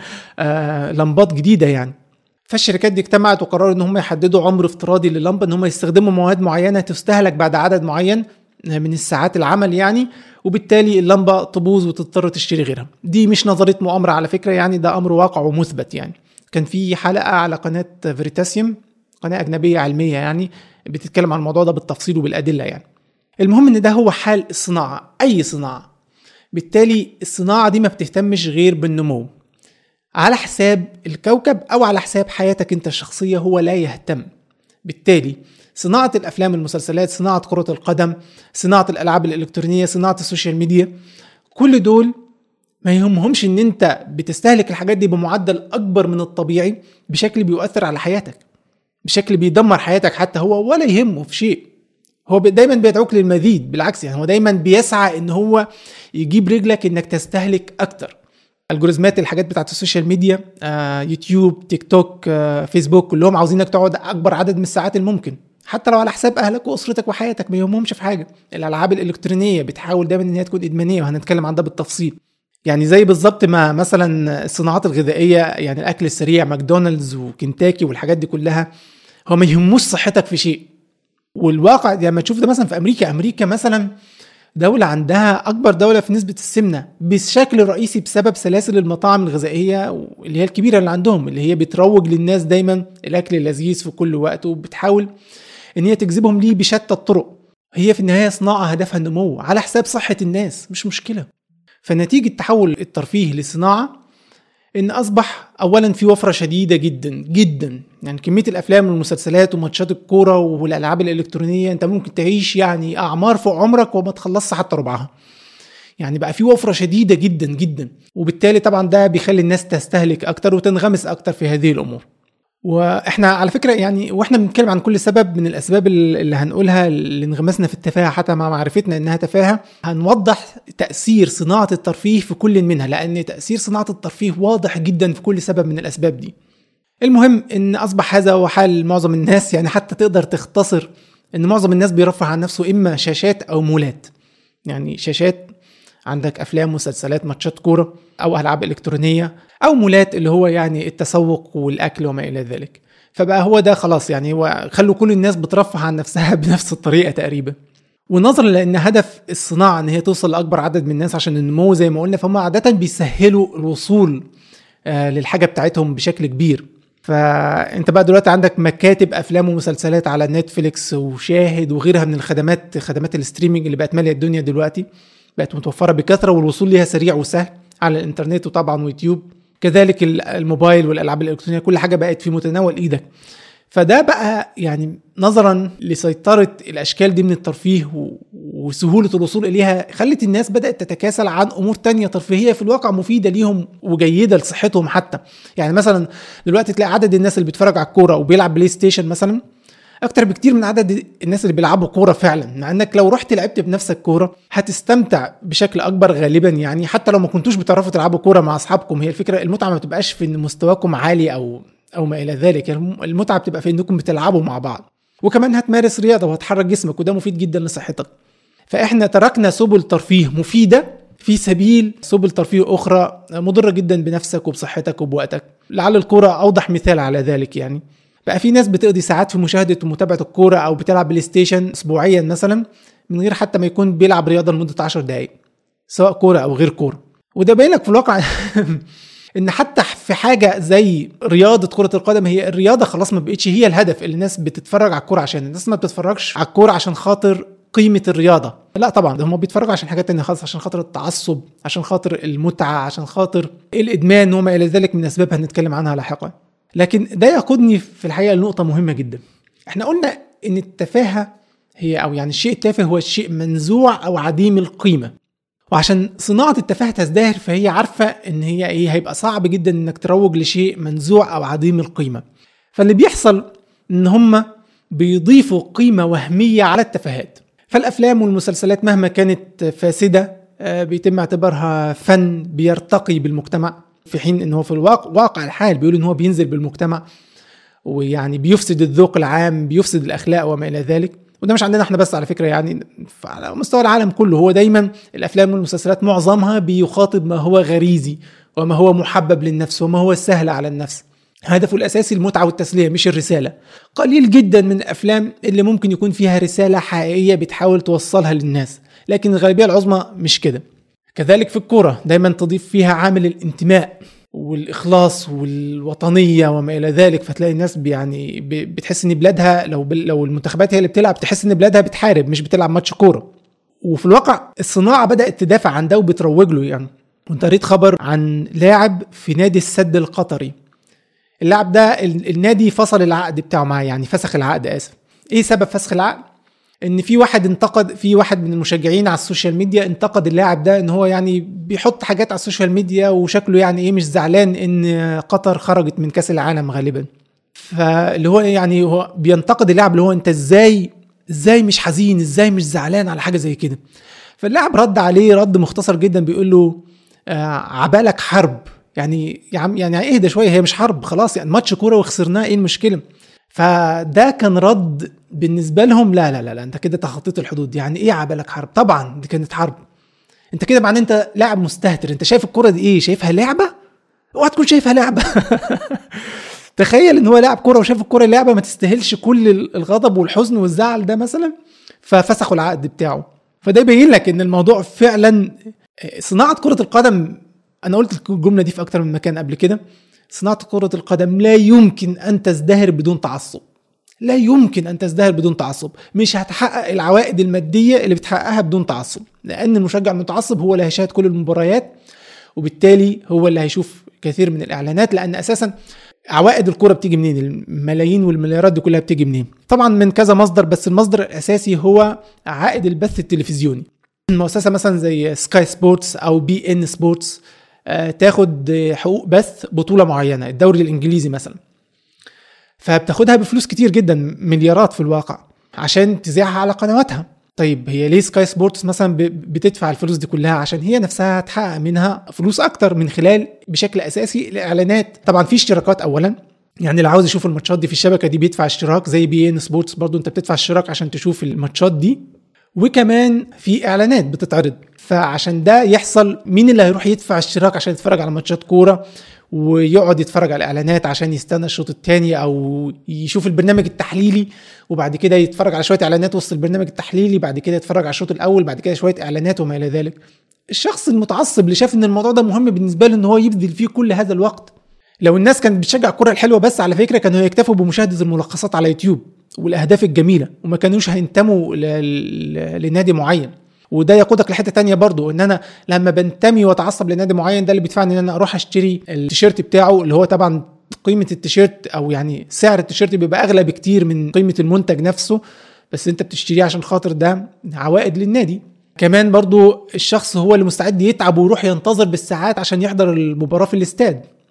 لمبات جديدة يعني. فالشركات دي اجتمعت وقرروا ان هم يحددوا عمر افتراضي لللمبة، ان هم يستخدموا مواد معينة تستهلك بعد عدد معين من الساعات العمل يعني، وبالتالي اللمبة تبوظ وتضطر تشتري غيرها. دي مش نظرية مؤامرة على فكرة، يعني ده أمر واقع ومثبت. يعني كان في حلقة على قناة فيريتاسيوم، قناة أجنبية علمية يعني، بتتكلم عن الموضوع ده بالتفصيل وبالأدلة يعني. المهم ان ده هو حال الصناعة، اي صناعة. بالتالي الصناعة دي ما بتهتمش غير بالنمو على حساب الكوكب او على حساب حياتك انت الشخصية، هو لا يهتم. بالتالي صناعة الافلام المسلسلات، صناعة كرة القدم، صناعة الالعاب الالكترونية، صناعة السوشيال ميديا، كل دول ما يهمهمش ان انت بتستهلك الحاجات دي بمعدل اكبر من الطبيعي بشكل بيؤثر على حياتك، بشكل بيدمر حياتك حتى هو، ولا يهمه في شيء. هو دايما بيدعوك للمزيد، بالعكس يعني هو دايما بيسعى ان هو يجيب رجلك انك تستهلك اكتر. الجوريزمات، الحاجات بتاعت السوشيال ميديا، يوتيوب، تيك توك، فيسبوك، كلهم عاوزينك تقعد اكبر عدد من الساعات الممكن، حتى لو على حساب اهلك واسرتك وحياتك، ما يهمهمش في حاجه. الالعاب الالكترونيه بتحاول دايما ان هي تكون ادمانيه، وهنتكلم عن ده بالتفصيل. يعني زي بالظبط ما مثلا الصناعات الغذائيه، يعني الاكل السريع، ماكدونالدز وكنتاكي والحاجات دي كلها، هو ما يهموش صحتك في شيء. والواقع لما يعني تشوف ده مثلا في امريكا مثلا دولة عندها اكبر دولة في نسبة السمنة بشكل رئيسي بسبب سلاسل المطاعم الغذائية اللي هي الكبيرة اللي عندهم، اللي هي بتروج للناس دايما الاكل اللذيذ في كل وقت، وبتحاول ان هي تجذبهم ليه بشتى الطرق. هي في النهاية صناعة هدفها النمو على حساب صحة الناس، مش مشكلة. فنتيجة تحول الترفيه لصناعة ان اصبح اولا في وفرة شديدة جدا جدا، يعني كمية الافلام والمسلسلات وماتشات الكورة والالعاب الالكترونية انت ممكن تعيش يعني اعمار فوق عمرك وما تخلصش حتى ربعها. يعني بقى في وفرة شديدة جدا جدا، وبالتالي طبعا ده بيخلي الناس تستهلك اكتر وتنغمس اكتر في هذه الامور. واحنا على فكرة يعني واحنا بنتكلم عن كل سبب من الاسباب اللي هنقولها اللي انغمسنا في التفاهة حتى مع معرفتنا انها تفاهة، هنوضح تأثير صناعة الترفيه في كل منها، لان تأثير صناعة الترفيه واضح جدا في كل سبب من الاسباب دي. المهم ان اصبح هذا هو حال معظم الناس، يعني حتى تقدر تختصر ان معظم الناس بيرفع عن نفسه اما شاشات او مولات. يعني شاشات عندك افلام، مسلسلات، ماتشات كورة، او العاب الكترونية، او مولات اللي هو يعني التسوق والاكل وما الى ذلك. فبقى هو ده خلاص، يعني هو خلوا كل الناس بترفع عن نفسها بنفس الطريقة تقريبا. ونظرا لان هدف الصناعة ان هي توصل لاكبر عدد من الناس عشان النمو زي ما قلنا، فهم عادة بيسهلوا الوصول للحاجة بتاعتهم بشكل كبير. فانت بقى دلوقتي عندك مكاتب افلام ومسلسلات على نتفليكس وشاهد وغيرها من خدمات الاستريمينج اللي بقت مالية الدنيا دلوقتي، بقت متوفرة بكثرة والوصول ليها سريع وسهل على الانترنت وطبعا ويوتيوب. كذلك الموبايل والالعاب الالكترونيه، كل حاجه بقت في متناول ايدك. فده بقى يعني نظرا لسيطره الاشكال دي من الترفيه وسهوله الوصول اليها، خلت الناس بدات تتكاسل عن امور تانية ترفيهيه في الواقع مفيده ليهم وجيده لصحتهم حتى. يعني مثلا دلوقتي تلاقي عدد الناس اللي بيتفرج على الكوره وبيلعب بلاي ستيشن مثلا اكتر بكتير من عدد الناس اللي بيلعبوا كوره فعلا. مع انك لو رحت لعبت بنفسك كوره هتستمتع بشكل اكبر غالبا، يعني حتى لو ما كنتوش بتعرفوا تلعبوا كوره مع اصحابكم. هي الفكره المتعه ما بتبقاش في ان مستواكم عالي او ما الى ذلك، المتعه بتبقى في انكم بتلعبوا مع بعض، وكمان هتمارس رياضه وهتحرك جسمك وده مفيد جدا لصحتك. فاحنا تركنا سبل ترفيه مفيده في سبيل سبل ترفيه اخرى مضره جدا بنفسك وبصحتك وبوقتك. لعل الكوره اوضح مثال على ذلك. يعني بقى في ناس بتقضي ساعات في مشاهده ومتابعه الكوره او بتلعب بلاي ستيشن اسبوعيا مثلا من غير حتى ما يكون بيلعب رياضه لمده 10 دقائق سواء كوره او غير كوره. وده باينك في الواقع ان حتى في حاجه زي رياضه كره القدم، هي الرياضه خلاص ما بقتش هي الهدف اللي الناس بتتفرج على الكوره عشان. الناس ما بتتفرجش على الكوره عشان خاطر قيمه الرياضه، لا طبعا هم بيتفرجوا عشان حاجات تانية خالص، عشان خاطر التعصب، عشان خاطر المتعه، عشان خاطر الادمان وما الى ذلك من اسباب هنتكلم عنها لاحقا. لكن ده يقودني في الحقيقه لنقطه مهمه جدا. احنا قلنا ان التفاهه هي او يعني الشيء التافه هو الشيء منزوع او عديم القيمه، وعشان صناعه التفاهه تزدهر فهي عارفه ان هي ايه، هيبقى صعب جدا انك تروج لشيء منزوع او عديم القيمه. فاللي بيحصل ان هم بيضيفوا قيمه وهميه على التفاهات. فالافلام والمسلسلات مهما كانت فاسده بيتم اعتبارها فن بيرتقي بالمجتمع، في حين انه في واقع الحال بيقول ان هو بينزل بالمجتمع ويعني بيفسد الذوق العام، بيفسد الاخلاق وما الى ذلك. وده مش عندنا احنا بس على فكره، يعني على مستوى العالم كله. هو دايما الافلام والمسلسلات معظمها بيخاطب ما هو غريزي وما هو محبب للنفس وما هو سهل على النفس. هدفه الاساسي المتعه والتسليه مش الرساله. قليل جدا من الافلام اللي ممكن يكون فيها رساله حقيقيه بتحاول توصلها للناس، لكن الغالبيه العظمى مش كده. كذلك في الكوره دايما تضيف فيها عامل الانتماء والإخلاص والوطنية وما إلى ذلك، فتلاقي الناس يعني بتحس إن بلادها لو المنتخبات هي اللي بتلعب تحس إن بلادها بتحارب مش بتلعب ماتش كورة. وفي الواقع الصناعة بدأت تدافع عن ده وبتروج له. يعني كنت قريت خبر عن لاعب في نادي السد القطري. اللاعب ده النادي فصل العقد بتاعه معاه، يعني فسخ العقد. آسف، إيه سبب فسخ العقد؟ ان في واحد من المشجعين على السوشيال ميديا انتقد اللاعب ده ان هو يعني بيحط حاجات على السوشيال ميديا وشكله يعني ايه مش زعلان ان قطر خرجت من كاس العالم غالبا. فاللي هو يعني هو بينتقد اللاعب اللي هو انت ازاي مش حزين، ازاي مش زعلان على حاجه زي كده. فاللاعب رد عليه رد مختصر جدا بيقول له عبالك حرب، يعني يا عم يعني اهدى شويه، هي مش حرب خلاص، يعني ماتش كوره وخسرناه، ايه المشكله؟ فده كان رد بالنسبه لهم، لا لا لا, لا انت كده تخطيت الحدود. يعني ايه عبالك حرب؟ طبعا دي كانت حرب. انت كده معناه انت لاعب مستهتر. انت شايف الكرة دي ايه؟ شايفها لعبه؟ اوعى تكون شايفها لعبه. تخيل ان هو لاعب كرة وشايف الكرة لعبه ما تستاهلش كل الغضب والحزن والزعل ده مثلا، ففسخوا العقد بتاعه. فده يبين لك ان الموضوع فعلا صناعه كرة القدم. انا قلت الجمله دي في اكتر من مكان قبل كده. صناعة كرة القدم لا يمكن أن تزدهر بدون تعصب، لا يمكن أن تزدهر بدون تعصب. مش هتحقق العوائد المادية اللي بتحققها بدون تعصب، لأن المشجع المتعصب هو اللي هيشاهد كل المباريات، وبالتالي هو اللي هيشوف كثير من الإعلانات، لأن أساسا عوائد الكرة بتيجي منين؟ الملايين والمليارات دي كلها بتيجي منين؟ طبعا من كذا مصدر، بس المصدر الأساسي هو عائد البث التلفزيوني. مؤسسة مثلا زي سكاي سبورتس أو بي إن سبورتس تاخد حقوق بث بطولة معينة، الدوري الإنجليزي مثلا، فبتاخدها بفلوس كتير جدا، مليارات في الواقع، عشان تذيعها على قنواتها. طيب هي ليه سكاي سبورتس مثلا بتدفع الفلوس دي كلها؟ عشان هي نفسها تحقق منها فلوس أكتر من خلال بشكل أساسي الإعلانات. طبعا في اشتراكات أولا، يعني اللي عاوز يشوف الماتشات دي في الشبكة دي بيدفع اشتراك زي بي ان سبورتس، برضو انت بتدفع اشتراك عشان تشوف الماتشات دي، وكمان في اعلانات بتتعرض. فعشان ده يحصل مين اللي هيروح يدفع اشتراك عشان يتفرج على ماتشات كورة ويقعد يتفرج على الاعلانات عشان يستنى الشوط الثاني او يشوف البرنامج التحليلي، وبعد كده يتفرج على شوية اعلانات وسط البرنامج التحليلي، بعد كده يتفرج على الشوط الاول، بعد كده شوية اعلانات وما الى ذلك. الشخص المتعصب اللي شاف ان الموضوع ده مهم بالنسبة له ان هو يبذل فيه كل هذا الوقت. لو الناس كانت بتشجع الكرة الحلوة بس على فكرة كانوا يكتفوا بمشاهدة الملخصات على يوتيوب والاهداف الجميلة، وما كانوش هينتموا لنادي معين. وده يقودك لحته تانية برضو، ان انا لما بنتمي واتعصب لنادي معين ده اللي بيدفعني ان انا اروح اشتري التيشيرت بتاعه، اللي هو طبعا قيمه التيشيرت او يعني سعر التيشيرت بيبقى اغلى بكتير من قيمه المنتج نفسه، بس انت بتشتريه عشان خاطر ده عوائد للنادي. كمان برضو الشخص هو اللي مستعد يتعب ويروح ينتظر بالساعات عشان يحضر المباراه في الاستاد. انت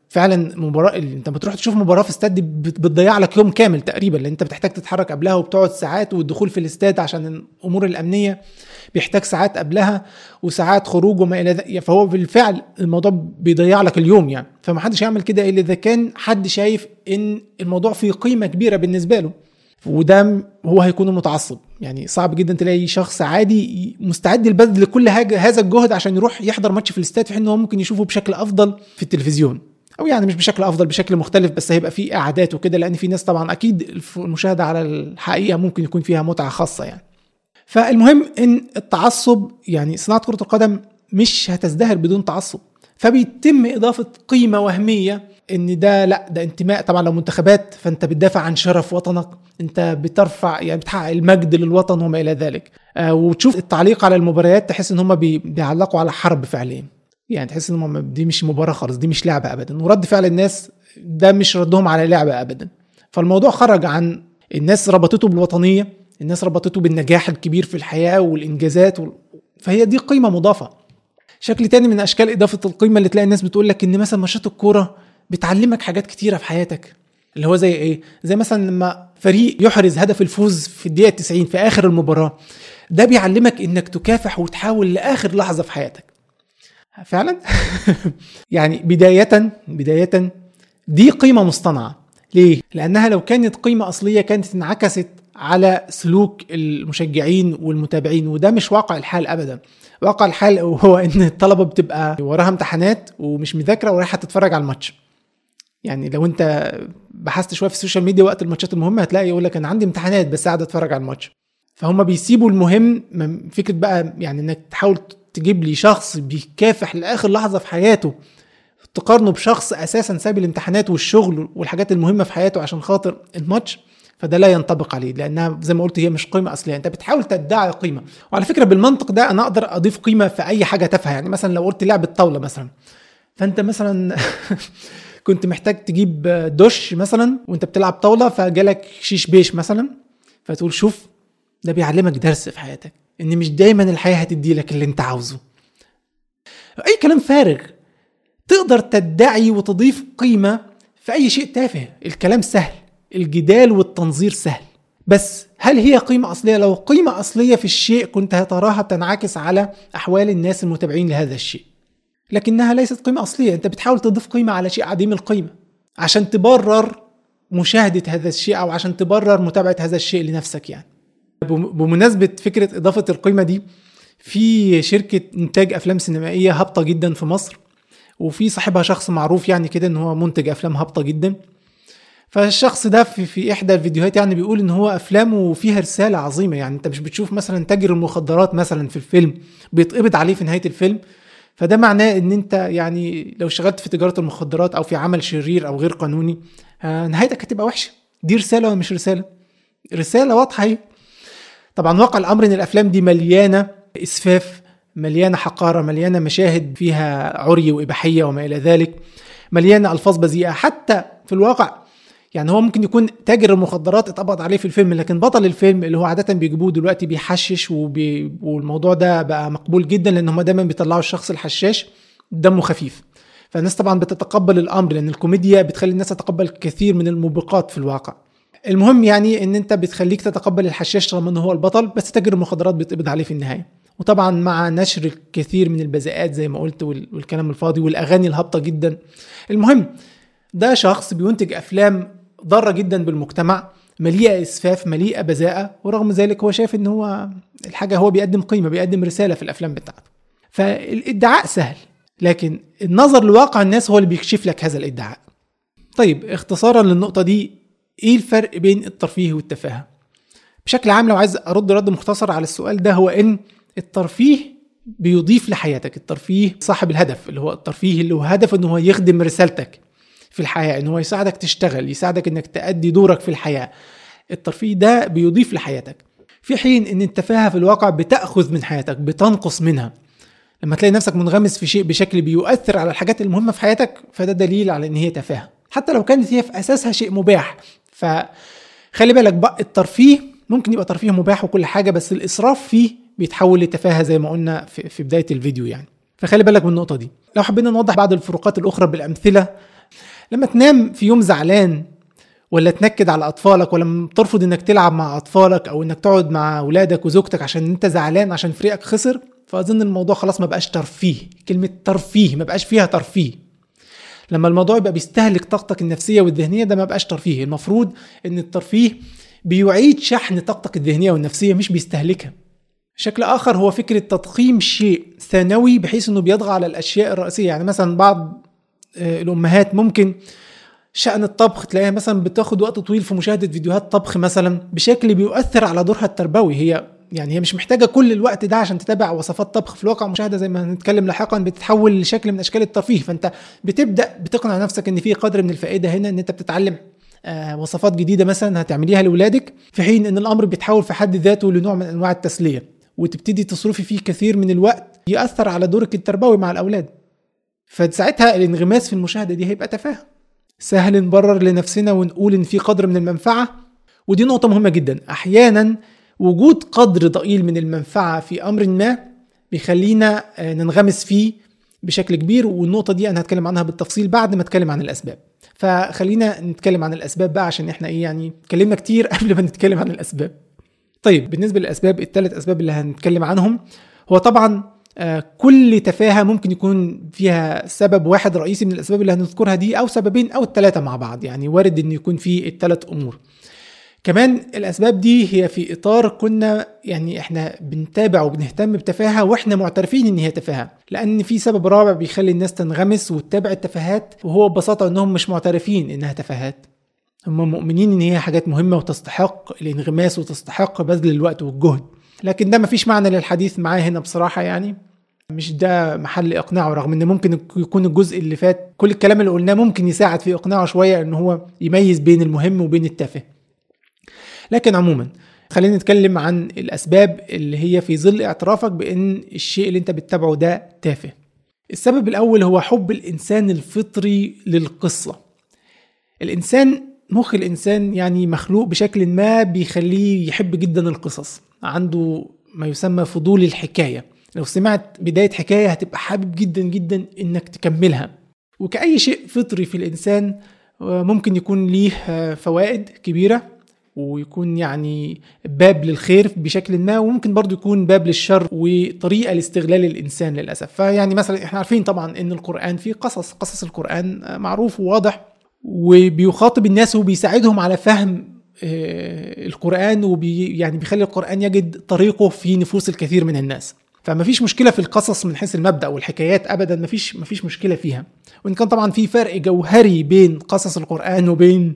فعلا مباراه اللي انت بتروح تشوف مباراه في استاد بتضيع لك يوم كامل تقريبا، لان انت بتحتاج تتحرك قبلها وبتقعد ساعات، والدخول في الاستاد عشان الامور الامنيه بيحتاج ساعات قبلها وساعات خروج وما الى ذلك. فهو بالفعل الموضوع بيضيع لك اليوم يعني. فما حدش يعمل كده الا اذا كان حد شايف ان الموضوع فيه قيمه كبيره بالنسبه له، وده هو هيكون متعصب. يعني صعب جدا تلاقي شخص عادي مستعد للبذل لكل هذا الجهد عشان يروح يحضر ماتش في الاستاد، في حين ان هو ممكن يشوفه بشكل افضل في التلفزيون، او يعني مش بشكل افضل، بشكل مختلف، بس هيبقى فيه قعدات وكده، لان في ناس طبعا اكيد المشاهده على الحقيقه ممكن يكون فيها متعه خاصه يعني. فالمهم ان التعصب، يعني صناعه كره القدم مش هتزدهر بدون تعصب، فبيتم اضافه قيمه وهميه ان ده لا ده انتماء. طبعا لو منتخبات فانت بتدافع عن شرف وطنك، انت بترفع يعني بتحقق المجد للوطن وما الى ذلك. وتشوف التعليق على المباريات تحس ان هم بيعلقوا على حرب فعليا، يعني تحس ان هم دي مش مباراه خالص، دي مش لعبه ابدا، ورد فعل الناس ده مش ردهم على لعبه ابدا. فالموضوع خرج عن الناس ربطته بالوطنيه، الناس ربطته بالنجاح الكبير في الحياه والانجازات فهي دي قيمه مضافه. شكل تاني من اشكال اضافه القيمه اللي تلاقي الناس بتقول لك ان مثلا ماتشات الكوره بتعلمك حاجات كتيره في حياتك، اللي هو زي ايه؟ زي مثلا لما فريق يحرز هدف الفوز في الدقيقه 90 في اخر المباراه، ده بيعلمك انك تكافح وتحاول لاخر لحظه في حياتك. فعلا يعني بدايه دي قيمه مصطنعه. ليه؟ لانها لو كانت قيمه اصليه كانت انعكست على سلوك المشجعين والمتابعين، وده مش واقع الحال ابدا. واقع الحال هو ان الطلبه بتبقى وراها امتحانات ومش مذاكره ورايحه تتفرج على الماتش. يعني لو انت بحثت شويه في السوشيال ميديا وقت الماتشات المهمه هتلاقي يقول لك انا عندي امتحانات بس قاعد اتفرج على الماتش. فهم بيسيبوا المهم، فكره بقى يعني انك تحاول تجيب لي شخص بيكافح لاخر لحظه في حياته تقارنه بشخص اساسا ساب الامتحانات والشغل والحاجات المهمه في حياته عشان خاطر الماتش، فده لا ينطبق عليه، لانها زي ما قلت هي مش قيمه اصليه، انت بتحاول تدعي قيمه. وعلى فكره بالمنطق ده انا اقدر اضيف قيمه في اي حاجه تافهه. يعني مثلا لو قلت لعبه طاوله مثلا، فانت مثلا كنت محتاج تجيب دش مثلا وانت بتلعب طاوله، فجالك شيش بيش مثلا، فتقول شوف ده بيعلمك درس في حياتك ان مش دايما الحياه هتدي لك اللي انت عاوزه. اي كلام فارغ. تقدر تدعي وتضيف قيمه في اي شيء تافه. الكلام سهل، الجدال والتنظير سهل، بس هل هي قيمه اصليه؟ لو قيمه اصليه في الشيء كنت هتراها بتنعكس على احوال الناس المتابعين لهذا الشيء، لكنها ليست قيمه اصليه. انت بتحاول تضيف قيمه على شيء عديم القيمه عشان تبرر مشاهده هذا الشيء او عشان تبرر متابعه هذا الشيء لنفسك. يعني بمناسبه فكره اضافه القيمه دي، في شركه انتاج افلام سينمائيه هابطه جدا في مصر، وفي صاحبها شخص معروف يعني كده ان هو منتج افلام هابطه جدا. فالشخص ده في احدى الفيديوهات يعني بيقول ان هو افلامه فيها رساله عظيمه. يعني انت مش بتشوف مثلا تاجر المخدرات مثلا في الفيلم بيتقبض عليه في نهايه الفيلم، فده معناه ان انت يعني لو اشتغلت في تجاره المخدرات او في عمل شرير او غير قانوني نهايتك هتبقى وحشه. دي رساله ولا مش رساله؟ رساله واضحه اهي. طبعا واقع الامر ان الافلام دي مليانه اسفاف، مليانه حقاره، مليانه مشاهد فيها عري واباحيه وما الى ذلك، مليانه الفاظ بذيئه. حتى في الواقع يعني هو ممكن يكون تاجر المخدرات اتقبض عليه في الفيلم، لكن بطل الفيلم اللي هو عاده بيجيبوه دلوقتي بيحشش والموضوع ده بقى مقبول جدا لان هم دايما بيطلعوا الشخص الحشاش دمه خفيف. فالناس طبعا بتتقبل الامر لان الكوميديا بتخلي الناس تتقبل كثير من الموبقات في الواقع. المهم يعني ان انت بتخليك تتقبل الحشاش طالما انه هو البطل، بس تاجر المخدرات بيتقبض عليه في النهايه. وطبعا مع نشر الكثير من البذاءات زي ما قلت والكلام الفاضي والاغاني الهابطه جدا. المهم ده شخص بينتج افلام ضاره جدا بالمجتمع، مليئه اسفاف، مليئه بذاءه، ورغم ذلك هو شايف ان هو الحاجه هو بيقدم قيمه، بيقدم رساله في الافلام بتاعته. فالادعاء سهل، لكن النظر لواقع الناس هو اللي بيكشف لك هذا الادعاء. طيب اختصارا للنقطه دي، ايه الفرق بين الترفيه والتفاهه؟ بشكل عام لو عايز ارد رد مختصر على السؤال ده، هو ان الترفيه بيضيف لحياتك. الترفيه صاحب الهدف، اللي هو الترفيه اللي هو هدف انه هو يخدم رسالتك في الحياة، انه هو يساعدك تشتغل، يساعدك انك تأدي دورك في الحياة. الترفيه ده بيضيف لحياتك، في حين ان التفاهة في الواقع بتأخذ من حياتك، بتنقص منها. لما تلاقي نفسك منغمس في شيء بشكل بيؤثر على الحاجات المهمة في حياتك، فده دليل على ان هي تفاهة، حتى لو كانت هي في اساسها شيء مباح. فخلي بالك بقى، الترفيه ممكن يبقى ترفيه مباح وكل حاجة، بس الإسراف فيه بيتحول لتفاهة زي ما قلنا في بداية الفيديو يعني. فخلي بالك من النقطة دي. لو حبينا نوضح بعض الفروقات الأخرى بالأمثلة لما تنام في يوم زعلان، ولا تنكد على أطفالك، ولا ترفض إنك تلعب مع أطفالك أو إنك تقعد مع أولادك وزوجتك عشان أنت زعلان عشان فريقك خسر، فأظن الموضوع خلاص ما بقاش ترفيه. كلمة ترفيه ما بقاش فيها ترفيه. لما الموضوع يبقى بيستهلك طاقتك النفسية والذهنية، ده ما بقاش ترفيه. المفروض إن الترفيه بيعيد شحن طاقتك الذهنية والنفسية، مش بيستهلكها. بشكل آخر هو فكرة تضخيم شيء ثانوي بحيث إنه بيضغى على الأشياء الرئيسية. يعني مثلا بعض الأمهات ممكن شأن الطبخ تلاقيها مثلا بتاخد وقت طويل في مشاهدة فيديوهات طبخ مثلا بشكل بيؤثر على دورها التربوي. هي مش محتاجة كل الوقت ده عشان تتابع وصفات طبخ. في الواقع مشاهدة زي ما هنتكلم لاحقا بتتحول لشكل من أشكال الترفيه، فأنت بتبدأ بتقنع نفسك إن في قدر من الفائدة هنا، إن أنت بتتعلم وصفات جديدة مثلا هتعمليها لأولادك، في حين إن الأمر بيتحول في حد ذاته لنوع من أنواع التسلية، وتبتدي تصرفي فيه كثير من الوقت يأثر على دورك التربوي مع الأولاد. فساعتها الانغماس في المشاهدة دي هيبقى تفاهة. سهل نبرر لنفسنا ونقول إن في قدر من المنفعة، ودي نقطة مهمة جدا. أحيانا وجود قدر ضئيل من المنفعة في أمر ما بيخلينا ننغمس فيه بشكل كبير، والنقطة دي أنا هتكلم عنها بالتفصيل بعد ما أتكلم عن الأسباب. فخلينا نتكلم عن الأسباب بقى، عشان إحنا اتكلمنا كتير قبل ما نتكلم عن الأسباب. طيب بالنسبة للأسباب، الثلاث أسباب اللي هنتكلم عنهم، هو طبعا كل تفاهة ممكن يكون فيها سبب واحد رئيسي من الأسباب اللي هنذكرها دي، أو سببين أو الثلاثة مع بعض. وارد إن يكون فيه الثلاث أمور. كمان الأسباب دي هي في إطار كنا إحنا بنتابع وبنهتم بتفاهة وإحنا معترفين إن هي تفاهة، لأن في سبب رابع بيخلي الناس تنغمس وتتابع التفاهات، وهو ببساطة إنهم مش معترفين إنها تفاهات. هم مؤمنين إن هي حاجات مهمة وتستحق الانغماس وتستحق بذل الوقت والجهد، لكن ده مفيش معنى للحديث معاه هنا بصراحة. مش ده محل إقناعه، رغم إن ممكن يكون الجزء اللي فات كل الكلام اللي قلناه ممكن يساعد في إقناعه شوية إن هو يميز بين المهم وبين التافه. لكن عموما خلينا نتكلم عن الأسباب اللي هي في ظل اعترافك بأن الشيء اللي انت بتتابعه ده تافه. السبب الأول هو حب الإنسان الفطري للقصة. مخ الإنسان مخلوق بشكل ما بيخليه يحب جدا القصص، عنده ما يسمى فضول الحكاية. لو سمعت بداية حكاية هتبقى حابب جدا جدا إنك تكملها. وكأي شيء فطري في الإنسان ممكن يكون ليه فوائد كبيرة، ويكون باب للخير بشكل ما، وممكن برضو يكون باب للشر وطريقة لاستغلال الإنسان للأسف. مثلا احنا عارفين طبعا إن القرآن فيه قصص القرآن معروف وواضح، وبيخاطب الناس وبيساعدهم على فهم القرآن، بيخلي القرآن يجد طريقه في نفوس الكثير من الناس. فما فيش مشكلة في القصص من حيث المبدأ والحكايات أبدا، ما فيش مشكلة فيها. وإن كان طبعا في فرق جوهري بين قصص القرآن وبين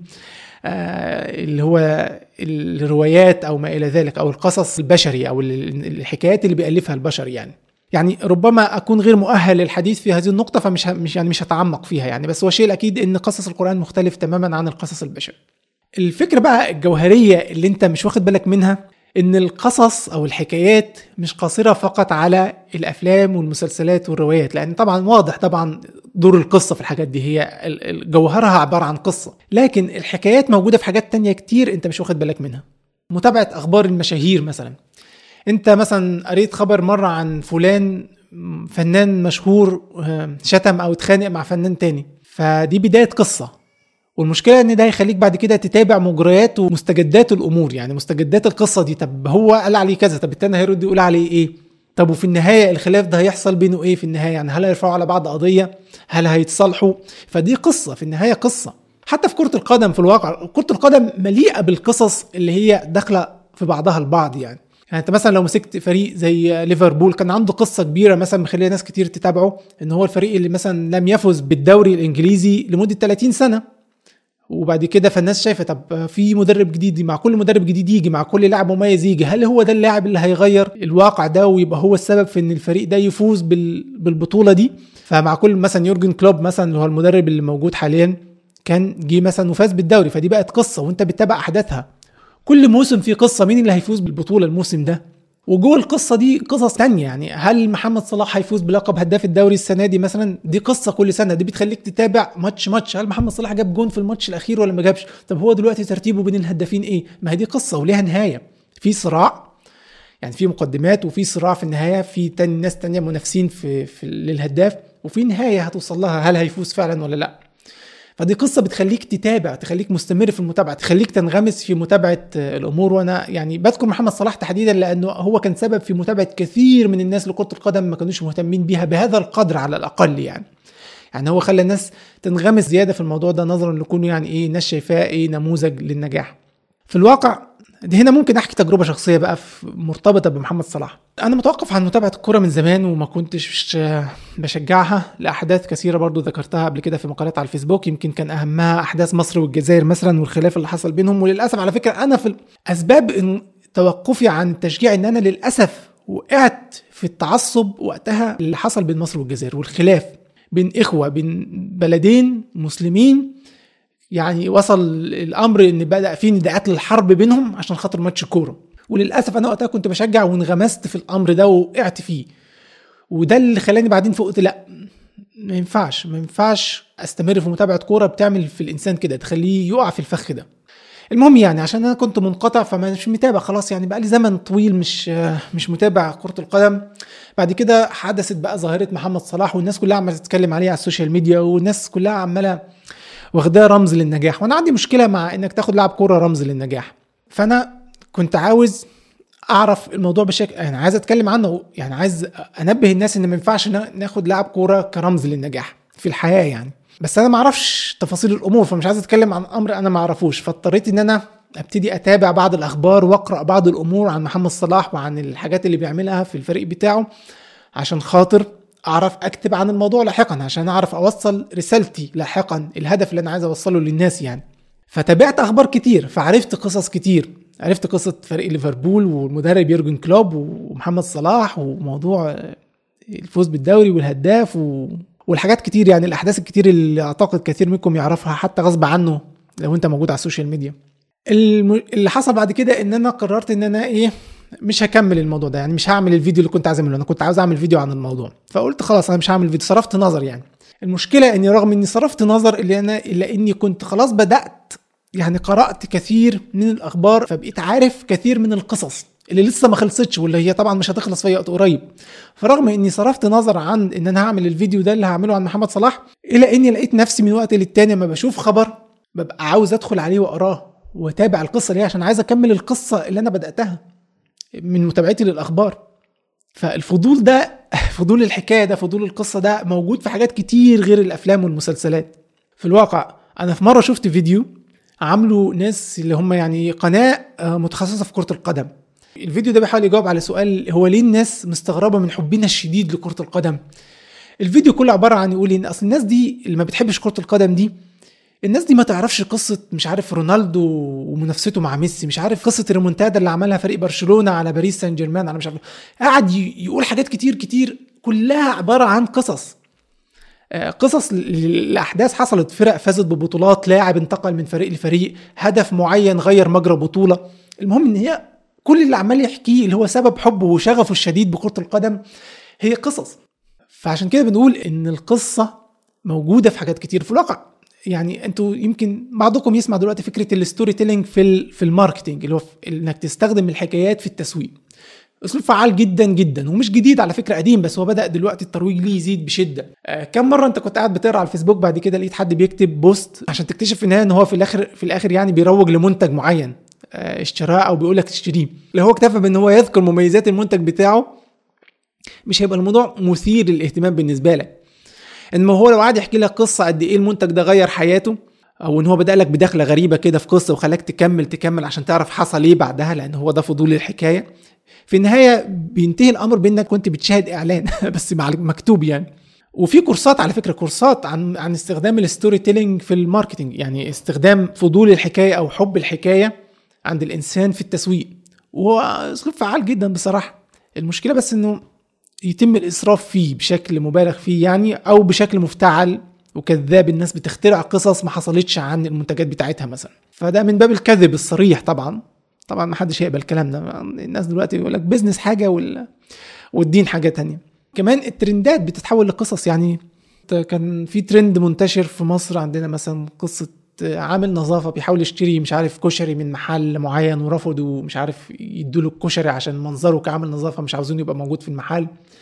اللي هو الروايات أو ما إلى ذلك، أو القصص البشري أو الحكايات اللي بيألفها البشر. ربما أكون غير مؤهل للحديث في هذه النقطة، فمش مش هتعمق فيها. بس هو الشيء الأكيد إن قصص القرآن مختلف تماما عن القصص البشري. الفكرة بقى الجوهرية اللي انت مش واخد بالك منها، ان القصص او الحكايات مش قاصرة فقط على الافلام والمسلسلات والروايات، لان طبعا واضح دور القصة في الحاجات دي، هي جوهرها عبارة عن قصة. لكن الحكايات موجودة في حاجات تانية كتير انت مش واخد بالك منها. متابعة اخبار المشاهير مثلا، انت مثلا قريت خبر مرة عن فلان فنان مشهور شتم او اتخانق مع فنان تاني، فدي بداية قصة. والمشكلة ان ده يخليك بعد كده تتابع مجريات ومستجدات الامور، مستجدات القصة دي. طب هو قال عليه كذا، طب التاني هيرد يقول عليه ايه، طب وفي النهاية الخلاف ده هيحصل بينه ايه في النهاية، هل هيرفعوا على بعض قضية، هل هيتصالحوا. فدي قصة في النهاية، قصة. حتى في كرة القدم في الواقع كرة القدم مليئة بالقصص اللي هي داخلة في بعضها البعض. انت مثلا لو مسكت فريق زي ليفربول، كان عنده قصة كبيرة مثلا مخليه ناس كتير تتابعه، ان هو الفريق اللي مثلا لم يفز بالدوري الانجليزي لمدة 30 سنة. وبعد كده فالناس شايفة طب في مدرب جديد، مع كل مدرب جديد يجي، مع كل لاعب مميز يجي، هل هو ده اللاعب اللي هيغير الواقع ده ويبقى هو السبب في ان الفريق ده يفوز بالبطولة دي؟ فمع كل مثلا يورجن كلوب مثلا اللي هو المدرب اللي موجود حاليا، كان جه مثلا وفاز بالدوري، فدي بقت قصة وانت بتتابع احداثها. كل موسم في قصة، مين اللي هيفوز بالبطولة الموسم ده، وجوه القصة دي قصص تانية. هل محمد صلاح هيفوز بلقب هداف الدوري السنة دي مثلا؟ دي قصة كل سنة، دي بتخليك تتابع ماتش. هل محمد صلاح جاب جون في الماتش الأخير ولا ما جابش؟ طب هو دلوقتي ترتيبه بين الهدافين ايه؟ ما هي دي قصة وليها نهاية، في صراع، في مقدمات وفي صراع في النهاية، في ناس تانية منافسين في للهداف، وفي نهاية هتوصل لها هل هيفوز فعلا ولا لا. فدي قصة بتخليك تتابع، تخليك مستمر في المتابعة، تخليك تنغمس في متابعة الأمور. وأنا يعني بذكر محمد صلاح تحديدا لأنه هو كان سبب في متابعة كثير من الناس لكرة القدم ما كانوش مهتمين بيها بهذا القدر على الأقل. يعني هو خلى الناس تنغمس زيادة في الموضوع ده، نظرا لكونه يعني إيه الناس شايفاه إيه نموذج للنجاح. في الواقع دي هنا ممكن احكي تجربه شخصيه بقى مرتبطه بمحمد صلاح. انا متوقف عن متابعه الكوره من زمان وما كنتش بشجعها لاحداث كثيره برضو ذكرتها قبل كده في مقالات على الفيسبوك. يمكن كان اهمها احداث مصر والجزائر مثلا والخلاف اللي حصل بينهم. وللاسف على فكره انا في اسباب إن توقفي عن التشجيع ان انا للاسف وقعت في التعصب وقتها اللي حصل بين مصر والجزائر والخلاف بين اخوه بين بلدين مسلمين. يعني وصل الامر ان بدا في نداءات للحرب بينهم عشان خاطر ماتش كوره. وللاسف انا وقتها كنت بشجع وانغمست في الامر ده وقعت فيه. وده اللي خلاني بعدين فوقت لا ما ينفعش استمر في متابعه كوره بتعمل في الانسان كده، تخليه يقع في الفخ ده. المهم يعني عشان انا كنت منقطع فمش متابع خلاص، يعني بقى لي زمن طويل مش متابع كرة القدم. بعد كده حدثت بقى ظاهرة محمد صلاح والناس كلها عمالة تتكلم عليه على السوشيال ميديا والناس كلها عمالة واخداه رمز للنجاح. وانا عندي مشكلة مع انك تاخد لاعب كورة رمز للنجاح. فانا كنت عاوز اعرف الموضوع بشكل، يعني عايز اتكلم عنه، يعني عايز انبه الناس ان ما ينفعش ناخد لاعب كورة كرمز للنجاح في الحياة يعني. بس انا ما اعرفش تفاصيل الامور فمش عايز اتكلم عن امر انا ما اعرفوش، فاضطريت ان انا ابتدي اتابع بعض الاخبار واقرا بعض الامور عن محمد صلاح وعن الحاجات اللي بيعملها في الفريق بتاعه عشان خاطر اعرف اكتب عن الموضوع لاحقا، عشان اعرف اوصل رسالتي لاحقا، الهدف اللي انا عايز اوصله للناس يعني. فتابعت اخبار كتير فعرفت قصص كتير، عرفت قصة فريق ليفربول والمدرب يورجن كلوب ومحمد صلاح وموضوع الفوز بالدوري والهداف والحاجات كتير، يعني الاحداث الكتير اللي اعتقد كثير منكم يعرفها حتى غصب عنه لو انت موجود على السوشيال ميديا. اللي حصل بعد كده ان انا قررت ان انا مش هكمل الموضوع ده، يعني مش هعمل الفيديو اللي كنت عايز اعمله. انا كنت عاوز اعمل فيديو عن الموضوع فقلت خلاص انا مش هعمل فيديو، صرفت نظر يعني. المشكله اني رغم اني صرفت نظر الا اني كنت خلاص بدات يعني قرات كثير من الاخبار، فبقيت عارف كثير من القصص اللي لسه ما خلصتش واللي هي طبعا مش هتخلص في وقت قريب. فرغم اني صرفت نظر عن ان انا هعمل الفيديو ده اللي هعمله عن محمد صلاح، الا اني لقيت نفسي من وقت للتاني لما بشوف خبر ببقى عاوز ادخل عليه واقراه واتابع القصه ليه، عشان عايز اكمل القصه اللي انا بداتها من متابعتي للاخبار. فالفضول ده فضول الحكايه ده فضول القصه ده موجود في حاجات كتير غير الافلام والمسلسلات. في الواقع انا في مره شفت فيديو عملوا ناس اللي هم يعني قناه متخصصه في كره القدم. الفيديو ده بيحاول يجاوب على سؤال هو ليه الناس مستغربه من حبنا الشديد لكره القدم. الفيديو كله عباره عن يقول ان اصل الناس دي اللي ما بتحبش كره القدم دي، الناس دي ما تعرفش قصة مش عارف رونالدو ومنافسته مع ميسي، مش عارف قصة الريمونتادا اللي عملها فريق برشلونة على باريس سان جيرمان، على مش عارف قاعد يقول حاجات كتير كلها عبارة عن قصص الأحداث حصلت، فرق فازت ببطولات، لاعب انتقل من فريق لفريق، هدف معين غير مجرى بطولة. المهم ان هي كل اللي عمال يحكيه اللي هو سبب حبه وشغفه الشديد بكرة القدم هي قصص. فعشان كده بنقول ان القصة موجودة في حاجات كتير في الواقع. يعني انتوا يمكن بعضكم يسمع دلوقتي فكره الستوري تيلينج في الماركتينج، اللي هو انك تستخدم الحكايات في التسويق. اسلوب فعال جدا جدا ومش جديد على فكره، قديم بس هو بدا دلوقتي الترويج ليه يزيد بشده. كم مره انت كنت قاعد بتقرا على الفيسبوك بعد كده لقيت حد بيكتب بوست عشان تكتشف في النهايه ان هو في الاخر يعني بيروج لمنتج معين اشتراه او بيقول لك تشتريه. لو هو اكتفى بان هو يذكر مميزات المنتج بتاعه مش هيبقى الموضوع مثير للاهتمام بالنسبه لك. انما هو لو قاعد يحكي لك قصه قد ايه المنتج ده غير حياته، او ان هو بدا لك بدخله غريبه كده في قصه وخلاك تكمل عشان تعرف حصل ايه بعدها، لان هو ده فضول الحكايه. في النهايه بينتهي الامر بانك كنت بتشاهد اعلان بس مع مكتوب يعني. وفي كورسات على فكره، كورسات عن استخدام الستوري تيلينج في الماركتنج، يعني استخدام فضول الحكايه او حب الحكايه عند الانسان في التسويق، وهو اسلوب فعال جدا بصراحه. المشكله بس انه يتم الإسراف فيه بشكل مبالغ فيه يعني، أو بشكل مفتعل وكذاب. الناس بتخترع قصص ما حصلتش عن المنتجات بتاعتها مثلا، فده من باب الكذب الصريح. طبعا ما حدش هيقبل الكلام ده. الناس دلوقتي يقول لك بيزنس حاجة والدين حاجة تانية. كمان الترندات بتتحول لقصص. يعني كان في ترند منتشر في مصر عندنا مثلا قصة عامل نظافة بيحاول يشتري مش عارف كشري من محل معين ورفضوا مش عارف يدوله الكشري عشان منظره كعامل نظافة مش عاوزين يبقى موجود في المحل.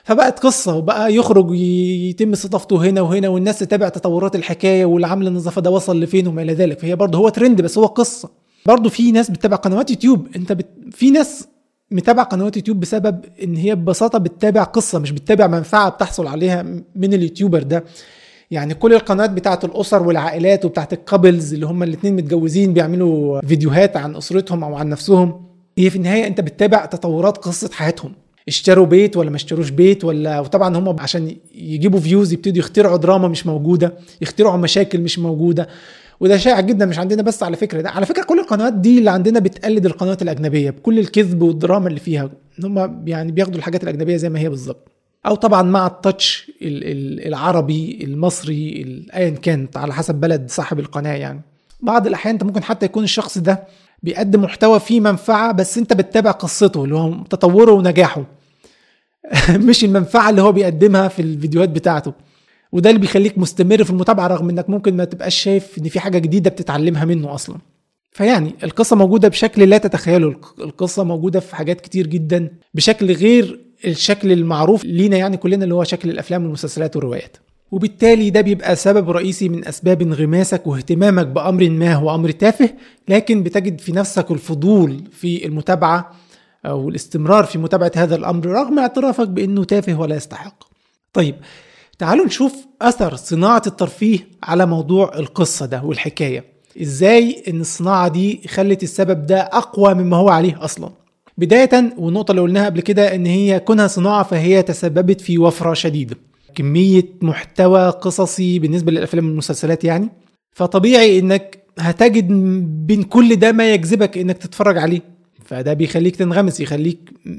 فبقت قصة، وبقى يخرج يتم استضافته هنا وهنا، والناس تتابع تطورات الحكاية والعمل النظافة ده وصل لفين وما إلى ذلك. فهي برضه هو ترند بس هو قصة. برضه في ناس بتتابع قنوات يوتيوب، في ناس متابع قنوات يوتيوب بسبب ان هي ببساطة بتتابع قصة، مش بتتابع منفعة بتحصل عليها من اليوتيوبر ده. يعني كل القنوات بتاعت الأسر والعائلات وبتاعت الكابلز اللي هم الاتنين متجوزين بيعملوا فيديوهات عن أسرتهم أو عن نفسهم، هي في النهاية انت بتتابع تطورات قصة حياتهم، اشتروا بيت ولا ما اشتروش بيت، وطبعا هم عشان يجيبوا فيوز يبتدوا يخترعوا دراما مش موجودة، يخترعوا مشاكل مش موجودة. وده شائع جدا مش عندنا بس، على فكرة ده على فكرة كل القنوات دي اللي عندنا بتقلد القنوات الأجنبية بكل الكذب والدراما اللي فيها. هم يعني بياخدوا الحاجات الأجنبية زي ما هي بالظبط، أو طبعا مع التاتش العربي المصري أيا كانت على حسب بلد صاحب القناة. يعني بعض الأحيان انت ممكن حتى يكون الشخص ده بيقدم محتوى فيه منفعة، بس انت بتتابع قصته اللي هو تطوره ونجاحه مش المنفعة اللي هو بيقدمها في الفيديوهات بتاعته. وده اللي بيخليك مستمر في المتابعة رغم انك ممكن ما تبقاش شايف ان في حاجة جديدة بتتعلمها منه اصلا. فيعني القصة موجودة بشكل لا تتخيله، القصة موجودة في حاجات كتير جدا بشكل غير الشكل المعروف لينا يعني كلنا، اللي هو شكل الافلام والمسلسلات والروايات. وبالتالي ده بيبقى سبب رئيسي من أسباب انغماسك واهتمامك بأمر ما هو أمر تافه، لكن بتجد في نفسك الفضول في المتابعة أو الاستمرار في متابعة هذا الأمر رغم اعترافك بأنه تافه ولا يستحق. طيب تعالوا نشوف أثر صناعة الترفيه على موضوع القصة ده والحكاية. إزاي إن الصناعة دي خلت السبب ده أقوى مما هو عليه أصلا. بداية، والنقطة اللي قلناها قبل كده إن هي كونها صناعة فهي تسببت في وفرة شديدة، كمية محتوى قصصي بالنسبة للأفلام والمسلسلات يعني. فطبيعي إنك هتجد بين كل ده ما يجذبك إنك تتفرج عليه، فده بيخليك تنغمس، يخليك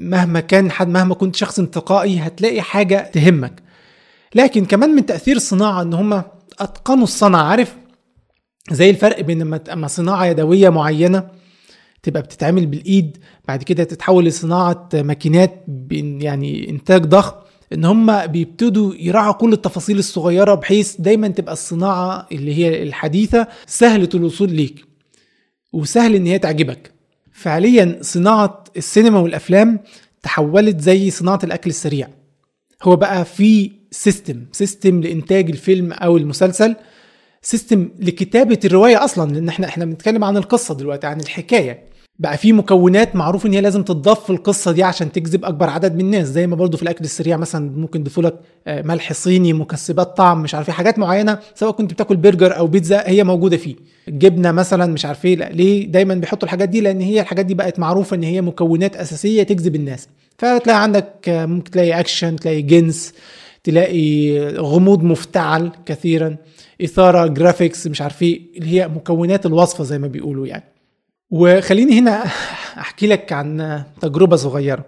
مهما كنت شخص انتقائي هتلاقي حاجة تهمك. لكن كمان من تأثير الصناعة إن هم أتقنوا الصنعة. عارف زي الفرق بين أما صناعة يدوية معينة تبقى بتتعمل بالإيد، بعد كده تتحول لصناعة ماكينات يعني إنتاج ضخم، ان هم بيبتدوا يراعوا كل التفاصيل الصغيرة بحيث دايما تبقى الصناعة اللي هي الحديثة سهلة الوصول ليك وسهل ان هي تعجبك. فعليا صناعة السينما والافلام تحولت زي صناعة الاكل السريع. هو بقى في سيستم لانتاج الفيلم او المسلسل، سيستم لكتابة الرواية اصلا، لان احنا بنتكلم عن القصة دلوقتي، عن الحكاية. بقى في مكونات معروف ان هي لازم تضاف في القصه دي عشان تجذب اكبر عدد من الناس. زي ما برضو في الاكل السريع مثلا ممكن يضيفوا لك ملح صيني، مكسبات طعم، مش عارف ايه، حاجات معينه سواء كنت بتاكل برجر او بيتزا هي موجوده فيه. جبنه مثلا مش عارف ايه، ليه دايما بيحطوا الحاجات دي؟ لان هي الحاجات دي بقت معروفه ان هي مكونات اساسيه تجذب الناس. فتلاقي عندك ممكن تلاقي اكشن، تلاقي جنس، تلاقي غموض مفتعل كثيرا، اثاره، جرافيكس، مش عارف ايه، اللي هي مكونات الوصفه زي ما بيقولوا يعني. وخليني هنا احكي لك عن تجربة صغيرة.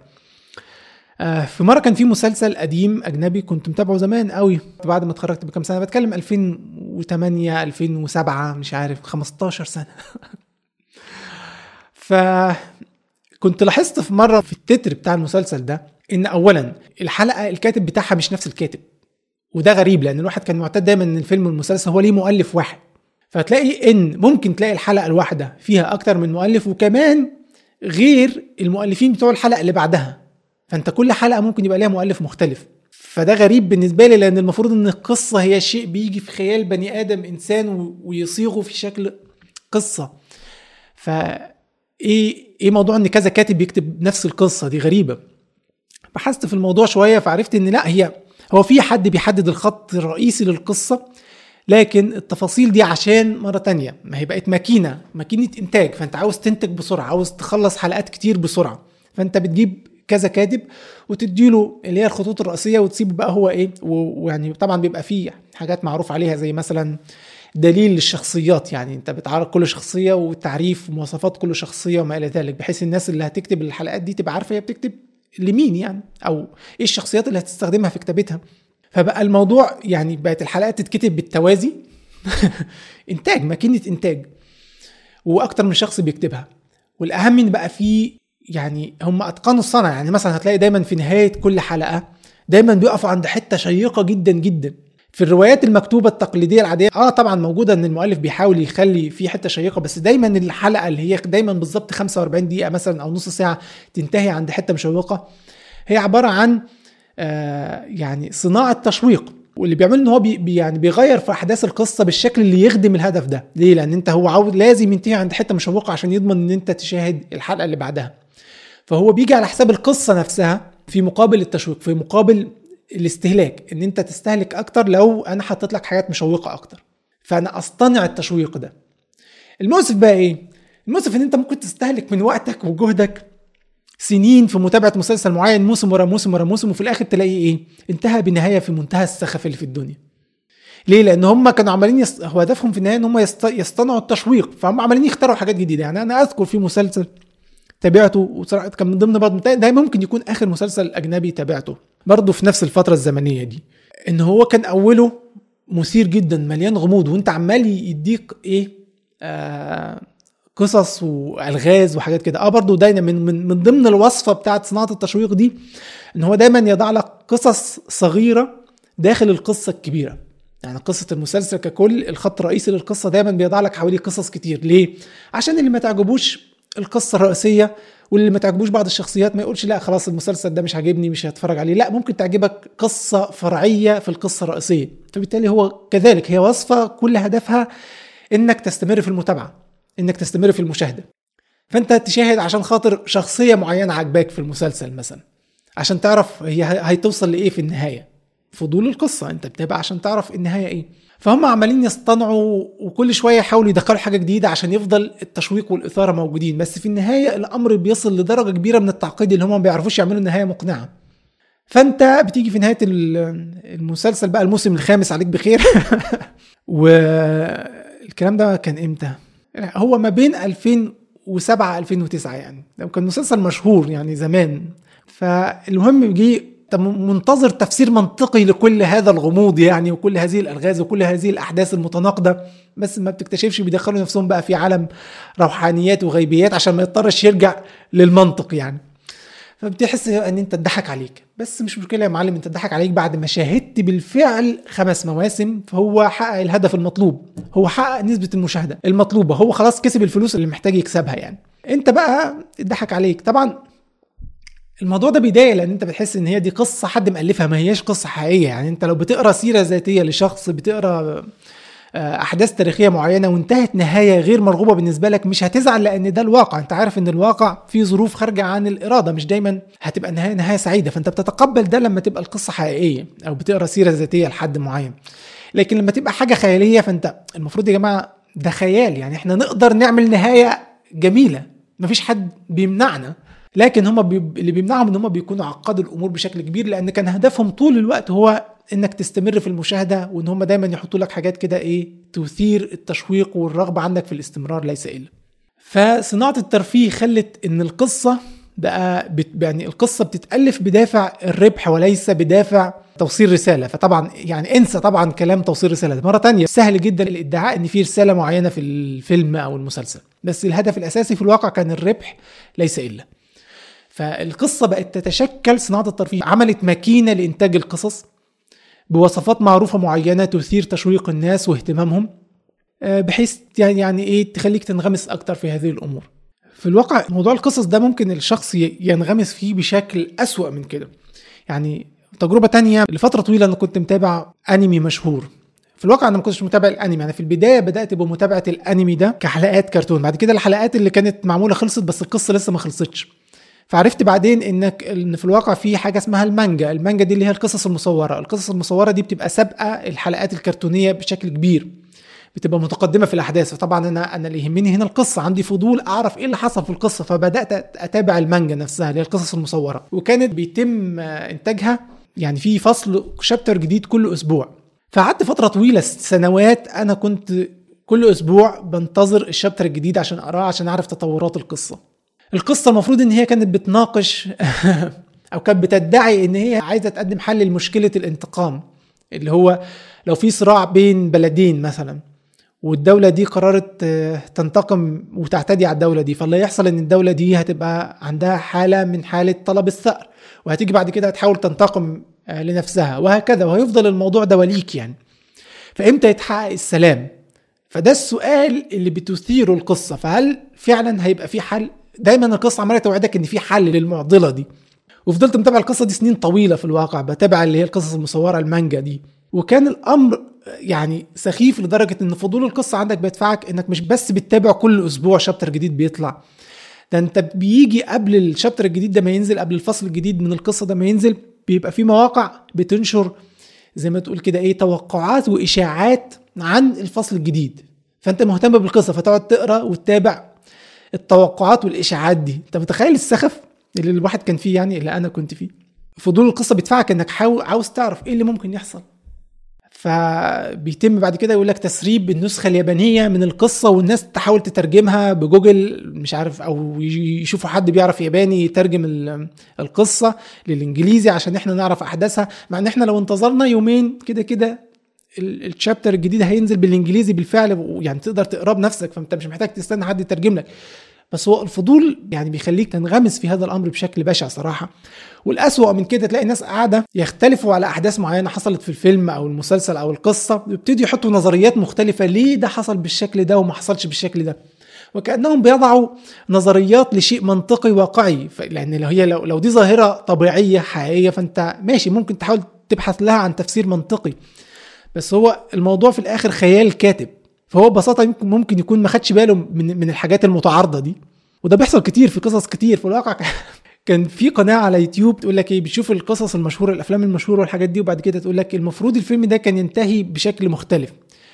في مرة كان في مسلسل قديم اجنبي كنت متابعه زمان قوي بعد ما اتخرجت بكم سنة، بتكلم 2008 2007 مش عارف 15 سنة فكنت لاحظت في مرة في التتر بتاع المسلسل ده ان اولا الحلقة الكاتب بتاعها مش نفس الكاتب، وده غريب لان الواحد كان معتاد دايما ان الفيلم والمسلسل هو ليه مؤلف واحد. فتلاقي ان ممكن تلاقي الحلقة الواحدة فيها اكتر من مؤلف، وكمان غير المؤلفين بتوع الحلقة اللي بعدها، فانت كل حلقة ممكن يبقى ليها مؤلف مختلف. فده غريب بالنسبة لي لان المفروض ان القصة هي شيء بيجي في خيال بني ادم انسان ويصيغه في شكل قصة. ايه موضوع ان كذا كاتب يكتب نفس القصة دي؟ غريبة. بحثت في الموضوع شوية فعرفت ان لا، هو في حد بيحدد الخط الرئيسي للقصة، لكن التفاصيل دي عشان مرة تانية ما هي بقت ماكينة انتاج، فانت عاوز تنتج بسرعة، عاوز تخلص حلقات كتير بسرعة، فانت بتجيب كذا كاتب وتديله اللي هي الخطوط الرئيسية وتسيبه بقى هو ايه. ويعني طبعا بيبقى فيه حاجات معروف عليها زي مثلا دليل للشخصيات، يعني انت بتعرف كل شخصية وتعريف مواصفات كل شخصية وما الى ذلك، بحيث الناس اللي هتكتب الحلقات دي تبقى عارفة هي بتكتب لمين يعني، او ايه الشخصيات اللي هتستخدمها في كتابتها. فبقى الموضوع يعني بقت الحلقات تتكتب بالتوازي انتاج، ماكينة انتاج، واكتر من شخص بيكتبها. والاهم ان بقى فيه يعني هم اتقنوا الصنعة. يعني مثلا هتلاقي دايما في نهاية كل حلقة دايما بيقفوا عند حتة شيقة جدا جدا. في الروايات المكتوبة التقليدية العادية طبعا موجودة ان المؤلف بيحاول يخلي في حتة شيقة، بس دايما الحلقة اللي هي دايما بالظبط 45 دقيقة مثلا او نص ساعة تنتهي عند حتة مشوقة، هي عبارة عن يعني صناعة تشويق، واللي بيعمل ان هو يعني بيغير في احداث القصه بالشكل اللي يخدم الهدف ده. ليه؟ لان انت هو عاوز لازم ينتهي عند حته مشوقه عشان يضمن ان انت تشاهد الحلقه اللي بعدها. فهو بيجي على حساب القصه نفسها في مقابل التشويق، في مقابل الاستهلاك، ان انت تستهلك اكتر لو انا حطيت لك حاجات مشوقه اكتر، فانا اصطنع التشويق ده. المؤسف بقى ايه؟ المؤسف ان انت ممكن تستهلك من وقتك وجهدك سنين في متابعة مسلسل معين، موسم ورا موسم ورا موسم، وفي الآخر تلاقي إيه؟ انتهى بنهاية في منتهى السخف اللي في الدنيا. ليه؟ لأن هم كانوا عمالين هو هدفهم في النهاية إن هم يصطنعوا التشويق، فهم عمالين يختاروا حاجات جديدة. يعني أنا أذكر في مسلسل تابعته وصراحة كان من ضمن برضه ده ممكن يكون آخر مسلسل أجنبي تابعته برضه في نفس الفترة الزمنية دي، إن هو كان أوله مثير جدا مليان غموض، وأنت عمال يديك إيه؟ قصص والغاز وحاجات كده. برضو دايما من ضمن الوصفه بتاعت صناعه التشويق دي ان هو دايما يضع لك قصص صغيره داخل القصه الكبيره. يعني قصه المسلسل ككل، الخط الرئيسي للقصه دايما بيضع لك حوالي قصص كتير. ليه؟ عشان اللي ما تعجبوش القصه الرئيسيه واللي ما تعجبوش بعض الشخصيات ما يقولش لا خلاص المسلسل ده مش عاجبني مش هتفرج عليه. لا، ممكن تعجبك قصه فرعيه في القصه الرئيسيه. فبالتالي هو كذلك هي وصفه كل هدفها انك تستمر في المتابعه، انك تستمر في المشاهدة. فانت تشاهد عشان خاطر شخصية معينة عجباك في المسلسل مثلا، عشان تعرف هي هيتوصل لإيه في النهاية. فضول القصة، انت بتابع عشان تعرف النهاية ايه. فهم عمالين يصطنعوا وكل شوية يحاولوا يدخلوا حاجة جديدة عشان يفضل التشويق والإثارة موجودين، بس في النهاية الأمر بيصل لدرجة كبيرة من التعقيد اللي هم ما بيعرفوش يعملوا نهاية مقنعة. فانت بتيجي في نهاية المسلسل بقى الموسم الخامس عليك بخير والكلام ده كان امتى؟ هو ما بين 2007 2009 يعني، لو كان مسلسل مشهور يعني زمان. فالمهم بيجي منتظر تفسير منطقي لكل هذا الغموض يعني، وكل هذه الألغاز وكل هذه الأحداث المتناقضة، بس ما بتكتشفش بيدخلوا نفسهم بقى في عالم روحانيات وغيبيات عشان ما يضطرش يرجع للمنطق يعني. فبتحس ان انت اتضحك عليك، بس مش مشكله يا معلم، انت اتضحك عليك بعد ما شاهدت بالفعل 5 مواسم. فهو حقق الهدف المطلوب، هو حقق نسبه المشاهده المطلوبه، هو خلاص كسب الفلوس اللي محتاج يكسبها يعني. انت بقى اتضحك عليك. طبعا الموضوع ده بيضايق لان انت بتحس ان هي دي قصه حد مؤلفها، ما هياش قصه حقيقيه. يعني انت لو بتقرا سيره ذاتيه لشخص، بتقرا احداث تاريخيه معينه وانتهت نهايه غير مرغوبه بالنسبه لك، مش هتزعل لان ده الواقع. انت عارف ان الواقع فيه ظروف خارجه عن الاراده، مش دايما هتبقى نهايه سعيده. فانت بتتقبل ده لما تبقى القصه حقيقيه او بتقرا سيره ذاتيه لحد معين. لكن لما تبقى حاجه خياليه فانت المفروض يا جماعه ده خيال، يعني احنا نقدر نعمل نهايه جميله، مفيش حد بيمنعنا. لكن هم اللي بيمنعهم ان هم بيكونوا عقدوا الامور بشكل كبير، لان كان هدفهم طول الوقت هو انك تستمر في المشاهدة، وان هم دايما يحطوا لك حاجات كده ايه تثير التشويق والرغبة عندك في الاستمرار ليس الا. فصناعة الترفيه خلت ان القصة بقى يعني القصة بتتألف بدافع الربح وليس بدافع توصيل رسالة. فطبعا يعني انسى طبعا كلام توصيل رسالة مرة تانية. سهل جدا الادعاء ان في رسالة معينة في الفيلم او المسلسل، بس الهدف الاساسي في الواقع كان الربح ليس الا. فالقصة بقت تتشكل، صناعة الترفيه عملت ماكينة لإنتاج القصص بوصفات معروفة معينة تثير تشويق الناس واهتمامهم، بحيث يعني ايه تخليك تنغمس اكتر في هذه الامور. في الواقع موضوع القصص ده ممكن الشخص ينغمس فيه بشكل اسوأ من كده. يعني تجربة تانية، لفترة طويلة انا كنت متابع انمي مشهور. في الواقع انا ما كنتش متابع الانمي، انا في البداية بدأت بمتابعة الانمي ده كحلقات كرتون، بعد كده الحلقات اللي كانت معمولة خلصت بس القصة لسه ما خلصتش. فعرفت بعدين ان في الواقع في حاجه اسمها المانجا دي اللي هي القصص المصوره. القصص المصوره دي بتبقى سابقه الحلقات الكرتونيه بشكل كبير، بتبقى متقدمه في الاحداث. فطبعا انا اللي يهمني هنا القصه، عندي فضول اعرف ايه اللي حصل في القصه، فبدات اتابع المانجا نفسها اللي هي القصص المصوره، وكانت بيتم انتاجها يعني في فصل شابتر جديد كل اسبوع. فقعدت فتره طويله سنوات انا كنت كل اسبوع بنتظر الشابتر الجديد عشان اقراه عشان اعرف تطورات القصة المفروض ان هي كانت بتناقش او كانت بتدعي ان هي عايزة تقدم حل لمشكلة الانتقام، اللي هو لو في صراع بين بلدين مثلا والدولة دي قررت تنتقم وتعتدي على الدولة دي، فاللي يحصل ان الدولة دي هتبقى عندها حالة من حالة طلب الثأر، وهتيجي بعد كده هتحاول تنتقم لنفسها وهكذا، وهيفضل الموضوع ده وليك يعني. فامتى يتحقق السلام؟ فده السؤال اللي بتثيره القصة. فهل فعلا هيبقى في حل؟ دايما القصة عمالة توعدك ان في حل للمعضلة دي، وفضلت متابع القصة دي سنين طويلة. في الواقع بتابع اللي هي القصص المصورة المانجا دي، وكان الامر يعني سخيف لدرجة ان فضول القصة عندك بيدفعك انك مش بس بتتابع كل اسبوع شابتر جديد بيطلع، ده انت بيجي قبل الشابتر الجديد ده ما ينزل، قبل الفصل الجديد من القصة ده ما ينزل، بيبقى في مواقع بتنشر زي ما تقول كده توقعات واشاعات عن الفصل الجديد، فانت مهتم بالقصة فتقعد تقرأ وتتابع التوقعات والاشاعات دي. انت متخيل السخف اللي الواحد كان فيه، يعني اللي انا كنت فيه؟ فضول القصة بيدفعك انك عاوز تعرف ايه اللي ممكن يحصل. فبيتم بعد كده يقول لك تسريب النسخة اليابانية من القصة، والناس تحاول تترجمها بجوجل مش عارف، او يشوفوا حد بيعرف ياباني يترجم القصة للانجليزي عشان احنا نعرف احداثها، مع ان احنا لو انتظرنا يومين كده كده الشابتر الجديد هينزل بالانجليزي بالفعل، يعني تقدر تقراه بنفسك، فانت مش محتاج تستنى حد يترجم لك. بس هو الفضول يعني بيخليك تنغمس في هذا الامر بشكل بشع صراحه. والاسوأ من كده تلاقي ناس قاعده يختلفوا على احداث معينه حصلت في الفيلم او المسلسل او القصه، ويبتدوا يحطوا نظريات مختلفه ليه ده حصل بالشكل ده وما حصلش بالشكل ده، وكانهم بيضعوا نظريات لشيء منطقي واقعي. لان لو دي ظاهره طبيعيه حقيقيه فانت ماشي ممكن تحاول تبحث لها عن تفسير منطقي، بس هو الموضوع في الاخر خيال كاتب، فهو ببساطه ممكن يكون ما خدش باله من الحاجات المتعارضه دي. وده بيحصل كتير في قصص كتير في الواقع. كان في قناه على يوتيوب تقول لك بتشوف القصص المشهوره الافلام المشهوره والحاجات دي، وبعد كده تقول لك المفروض الفيلم ده كان ينتهي بشكل مختلف،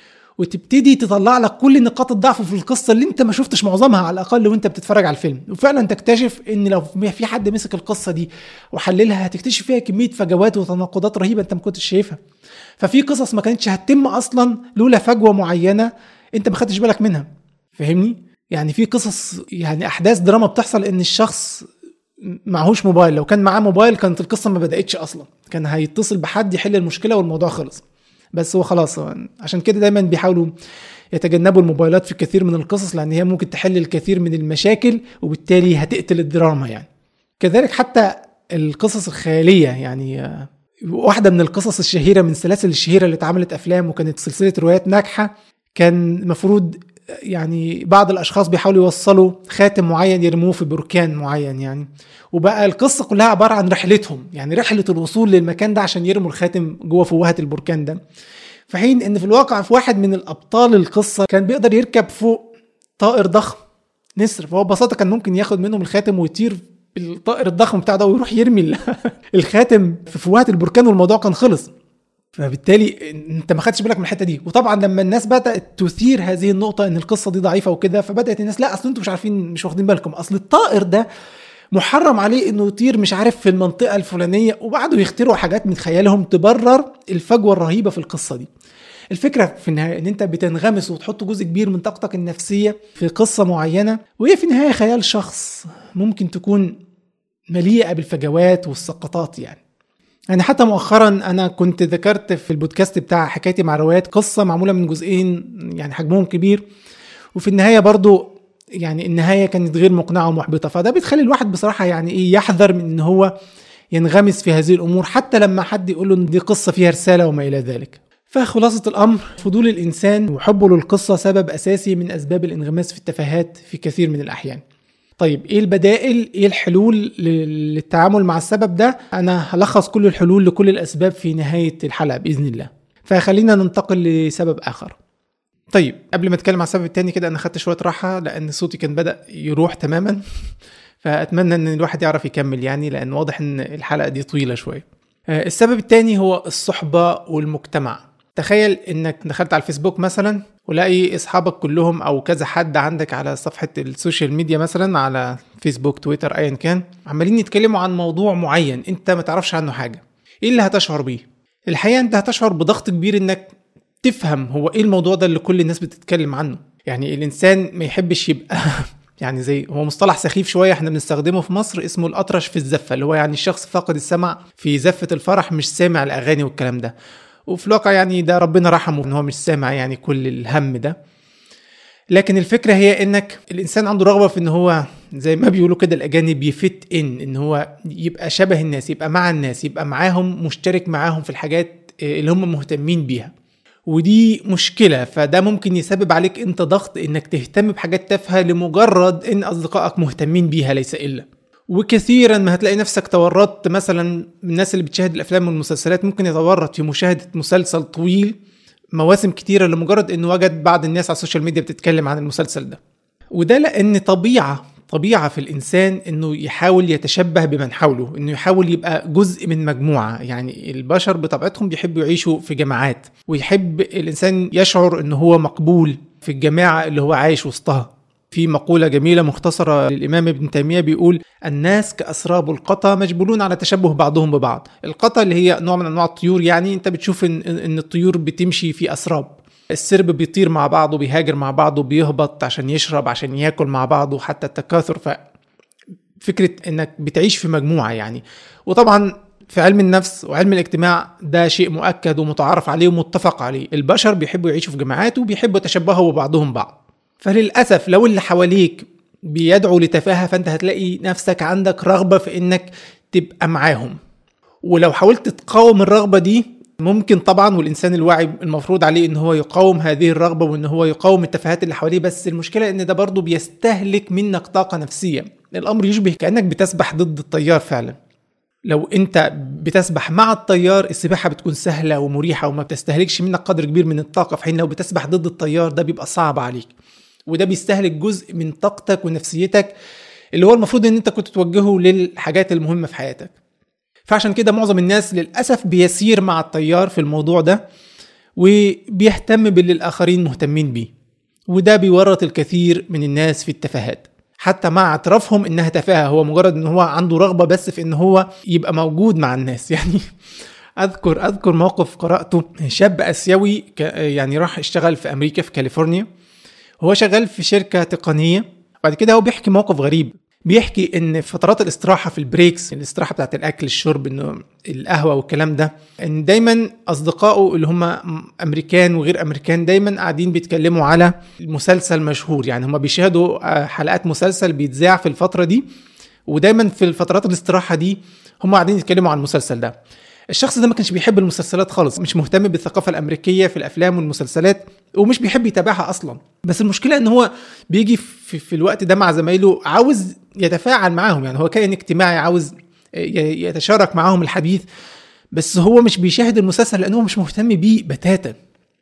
وتبتدي تطلع لك كل نقاط الضعف في القصه اللي انت ما شفتش معظمها على الاقل وانت بتتفرج على الفيلم، وفعلا تكتشف ان لو في حد مسك القصه دي وحللها هتكتشف فيها كميه فجوات وتناقضات رهيبه انت ما كنتش شايفها. ففي قصص ما كانتش هتتم اصلا لولا فجوه معينه انت ما خدتش بالك منها، فاهمني؟ يعني في قصص، يعني احداث دراما بتحصل ان الشخص معهوش موبايل، لو كان معاه موبايل كانت القصه ما بداتش اصلا، كان هيتصل بحد يحل المشكله والموضوع خلص. بس هو خلاص، عشان كده دايما بيحاولوا يتجنبوا الموبايلات في كثير من القصص، لان هي ممكن تحل الكثير من المشاكل وبالتالي هتقتل الدراما يعني. كذلك حتى القصص الخياليه، يعني واحدة من القصص الشهيرة من السلاسل الشهيرة اللي اتعملت أفلام وكانت سلسلة روايات ناجحة، كان مفروض يعني بعض الأشخاص بيحاولوا يوصلوا خاتم معين يرموه في بركان معين يعني، وبقى القصة كلها عبارة عن رحلتهم، يعني رحلة الوصول للمكان ده عشان يرموا الخاتم جوه فوهة البركان ده. في حين ان في الواقع في واحد من الأبطال القصة كان بيقدر يركب فوق طائر ضخم نسر، فهو ببساطة كان ممكن ياخد منهم الخاتم ويطير بالطائر الضخم بتاع ده ويروح يرمي الخاتم في فوهة البركان والموضوع كان خلص. فبالتالي انت ما خدتش بالك من الحته دي. وطبعا لما الناس بدات تثير هذه النقطه ان القصه دي ضعيفه وكده، فبدات الناس لا اصل انتوا مش عارفين، مش واخدين بالكم، اصل الطائر ده محرم عليه انه يطير مش عارف في المنطقه الفلانيه، وبعدوا يخترعوا حاجات من خيالهم تبرر الفجوه الرهيبه في القصه دي. الفكره في النهايه ان انت بتنغمس وتحط جزء كبير من طاقتك النفسيه في قصه معينه، وهي في النهايه خيال شخص ممكن تكون مليئه بالفجوات والسقطات يعني حتى مؤخرا انا كنت ذكرت في البودكاست بتاع حكايتي مع روايات قصه معموله من جزئين يعني حجمهم كبير، وفي النهايه برضو يعني النهايه كانت غير مقنعه ومحبطه، فده بتخلي الواحد بصراحه يعني يحذر من ان هو ينغمس في هذه الامور حتى لما حد يقول له ان دي قصه فيها رساله وما الى ذلك. فخلاصة الامر، فضول الانسان وحبه للقصه سبب اساسي من اسباب الانغماس في التفاهات في كثير من الاحيان. طيب ايه البدائل، ايه الحلول للتعامل مع السبب ده؟ انا هلخص كل الحلول لكل الاسباب في نهاية الحلقة باذن الله، فخلينا ننتقل لسبب اخر. طيب قبل ما اتكلم عن السبب التاني كده، انا خدت شوية راحة لان صوتي كان بدأ يروح تماما فاتمنى ان الواحد يعرف يكمل يعني، لان واضح ان الحلقة دي طويلة شوية. السبب التاني هو الصحبة والمجتمع. تخيل انك دخلت على الفيسبوك مثلا ولاقي اصحابك كلهم او كذا حد عندك على صفحة السوشيال ميديا مثلا على فيسبوك تويتر ايا كان عمالين يتكلموا عن موضوع معين انت ما تعرفش عنه حاجة. ايه اللي هتشعر بيه؟ الحقيقة انت هتشعر بضغط كبير انك تفهم هو ايه الموضوع ده اللي كل الناس بتتكلم عنه. يعني الانسان ما يحبش يبقى يعني زي هو مصطلح سخيف شوية احنا بنستخدمه في مصر اسمه الأطرش في الزفة، اللي هو يعني الشخص فاقد السمع في زفة الفرح مش سامع الأغاني والكلام ده. وفي الواقع يعني ده ربنا رحمه ان هو مش سامع يعني كل الهم ده. لكن الفكرة هي انك الانسان عنده رغبة في ان هو زي ما بيقولوا كده الاجانب يفت ان هو يبقى شبه الناس، يبقى مع الناس، يبقى معاهم، مشترك معاهم في الحاجات اللي هم مهتمين بيها. ودي مشكلة، فده ممكن يسبب عليك انت ضغط انك تهتم بحاجات تافهة لمجرد ان اصدقائك مهتمين بيها ليس الا. وكثيرا ما هتلاقي نفسك تورطت مثلا. الناس اللي بتشاهد الافلام والمسلسلات ممكن يتورط في مشاهدة مسلسل طويل مواسم كتيرة لمجرد انه وجد بعض الناس على السوشيال ميديا بتتكلم عن المسلسل ده. وده لان طبيعة في الإنسان إنه يحاول يتشبه بمن حوله، إنه يحاول يبقى جزء من مجموعة. يعني البشر بطبيعتهم بيحبوا يعيشوا في جماعات، ويحب الإنسان يشعر إنه هو مقبول في الجماعة اللي هو عايش وسطها. في مقولة جميلة مختصرة للإمام ابن تيمية بيقول: الناس كأسراب القطا مجبولون على تشبه بعضهم ببعض. القطا اللي هي نوع من أنواع الطيور، يعني أنت بتشوف إن الطيور بتمشي في أسراب. السرب بيطير مع بعضه، بيهاجر مع بعضه، بيهبط عشان يشرب، عشان ياكل مع بعضه، حتى التكاثر. ففكرة انك بتعيش في مجموعة يعني. وطبعا في علم النفس وعلم الاجتماع ده شيء مؤكد ومتعارف عليه ومتفق عليه. البشر بيحبوا يعيشوا في جماعات وبيحبوا يتشبهوا ببعضهم بعض. فللأسف لو اللي حواليك بيدعوا لتفاهة، فانت هتلاقي نفسك عندك رغبة في انك تبقى معاهم. ولو حاولت تقاوم الرغبة دي ممكن طبعا، والإنسان الواعي المفروض عليه إن هو يقاوم هذه الرغبة وإن هو يقاوم التفاهات اللي حواليه. بس المشكلة إن ده برضو بيستهلك منك طاقة نفسية. الأمر يشبه كأنك بتسبح ضد التيار فعلا. لو أنت بتسبح مع التيار السباحة بتكون سهلة ومريحة وما بتستهلكش منك قدر كبير من الطاقة، في حين لو بتسبح ضد التيار ده بيبقى صعب عليك، وده بيستهلك جزء من طاقتك ونفسيتك اللي هو المفروض إن أنت كنت توجهه للحاجات المهمة في حياتك. فعشان كده معظم الناس للأسف بيسير مع التيار في الموضوع ده، وبيهتم باللي الآخرين مهتمين بيه. وده بيورط الكثير من الناس في التفاهات، حتى مع اعترافهم إنها تفاهة. هو مجرد إن هو عنده رغبة بس في إن هو يبقى موجود مع الناس يعني. أذكر موقف قرأته. شاب آسيوي يعني راح اشتغل في أمريكا في كاليفورنيا. هو شغال في شركة تقنية. بعد كده هو بيحكي موقف غريب. بيحكي ان في فترات الاستراحه، في البريكس، الاستراحه بتاعت الاكل الشرب، انه القهوه والكلام ده، ان دايما اصدقائه اللي هم امريكان وغير امريكان دايما قاعدين بيتكلموا على مسلسل مشهور. يعني هم بيشاهدوا حلقات مسلسل بيتذاع في الفتره دي، ودايما في الفترات الاستراحه دي هم قاعدين يتكلموا عن المسلسل ده. الشخص ده ما كانش بيحب المسلسلات خالص، مش مهتم بالثقافة الأمريكية في الأفلام والمسلسلات، ومش بيحب يتابعها أصلا. بس المشكلة إن هو بيجي في الوقت ده مع زمايله عاوز يتفاعل معاهم. يعني هو كائن اجتماعي عاوز يتشارك معاهم الحديث، بس هو مش بيشاهد المسلسل لأنه مش مهتم بيه بتاتا.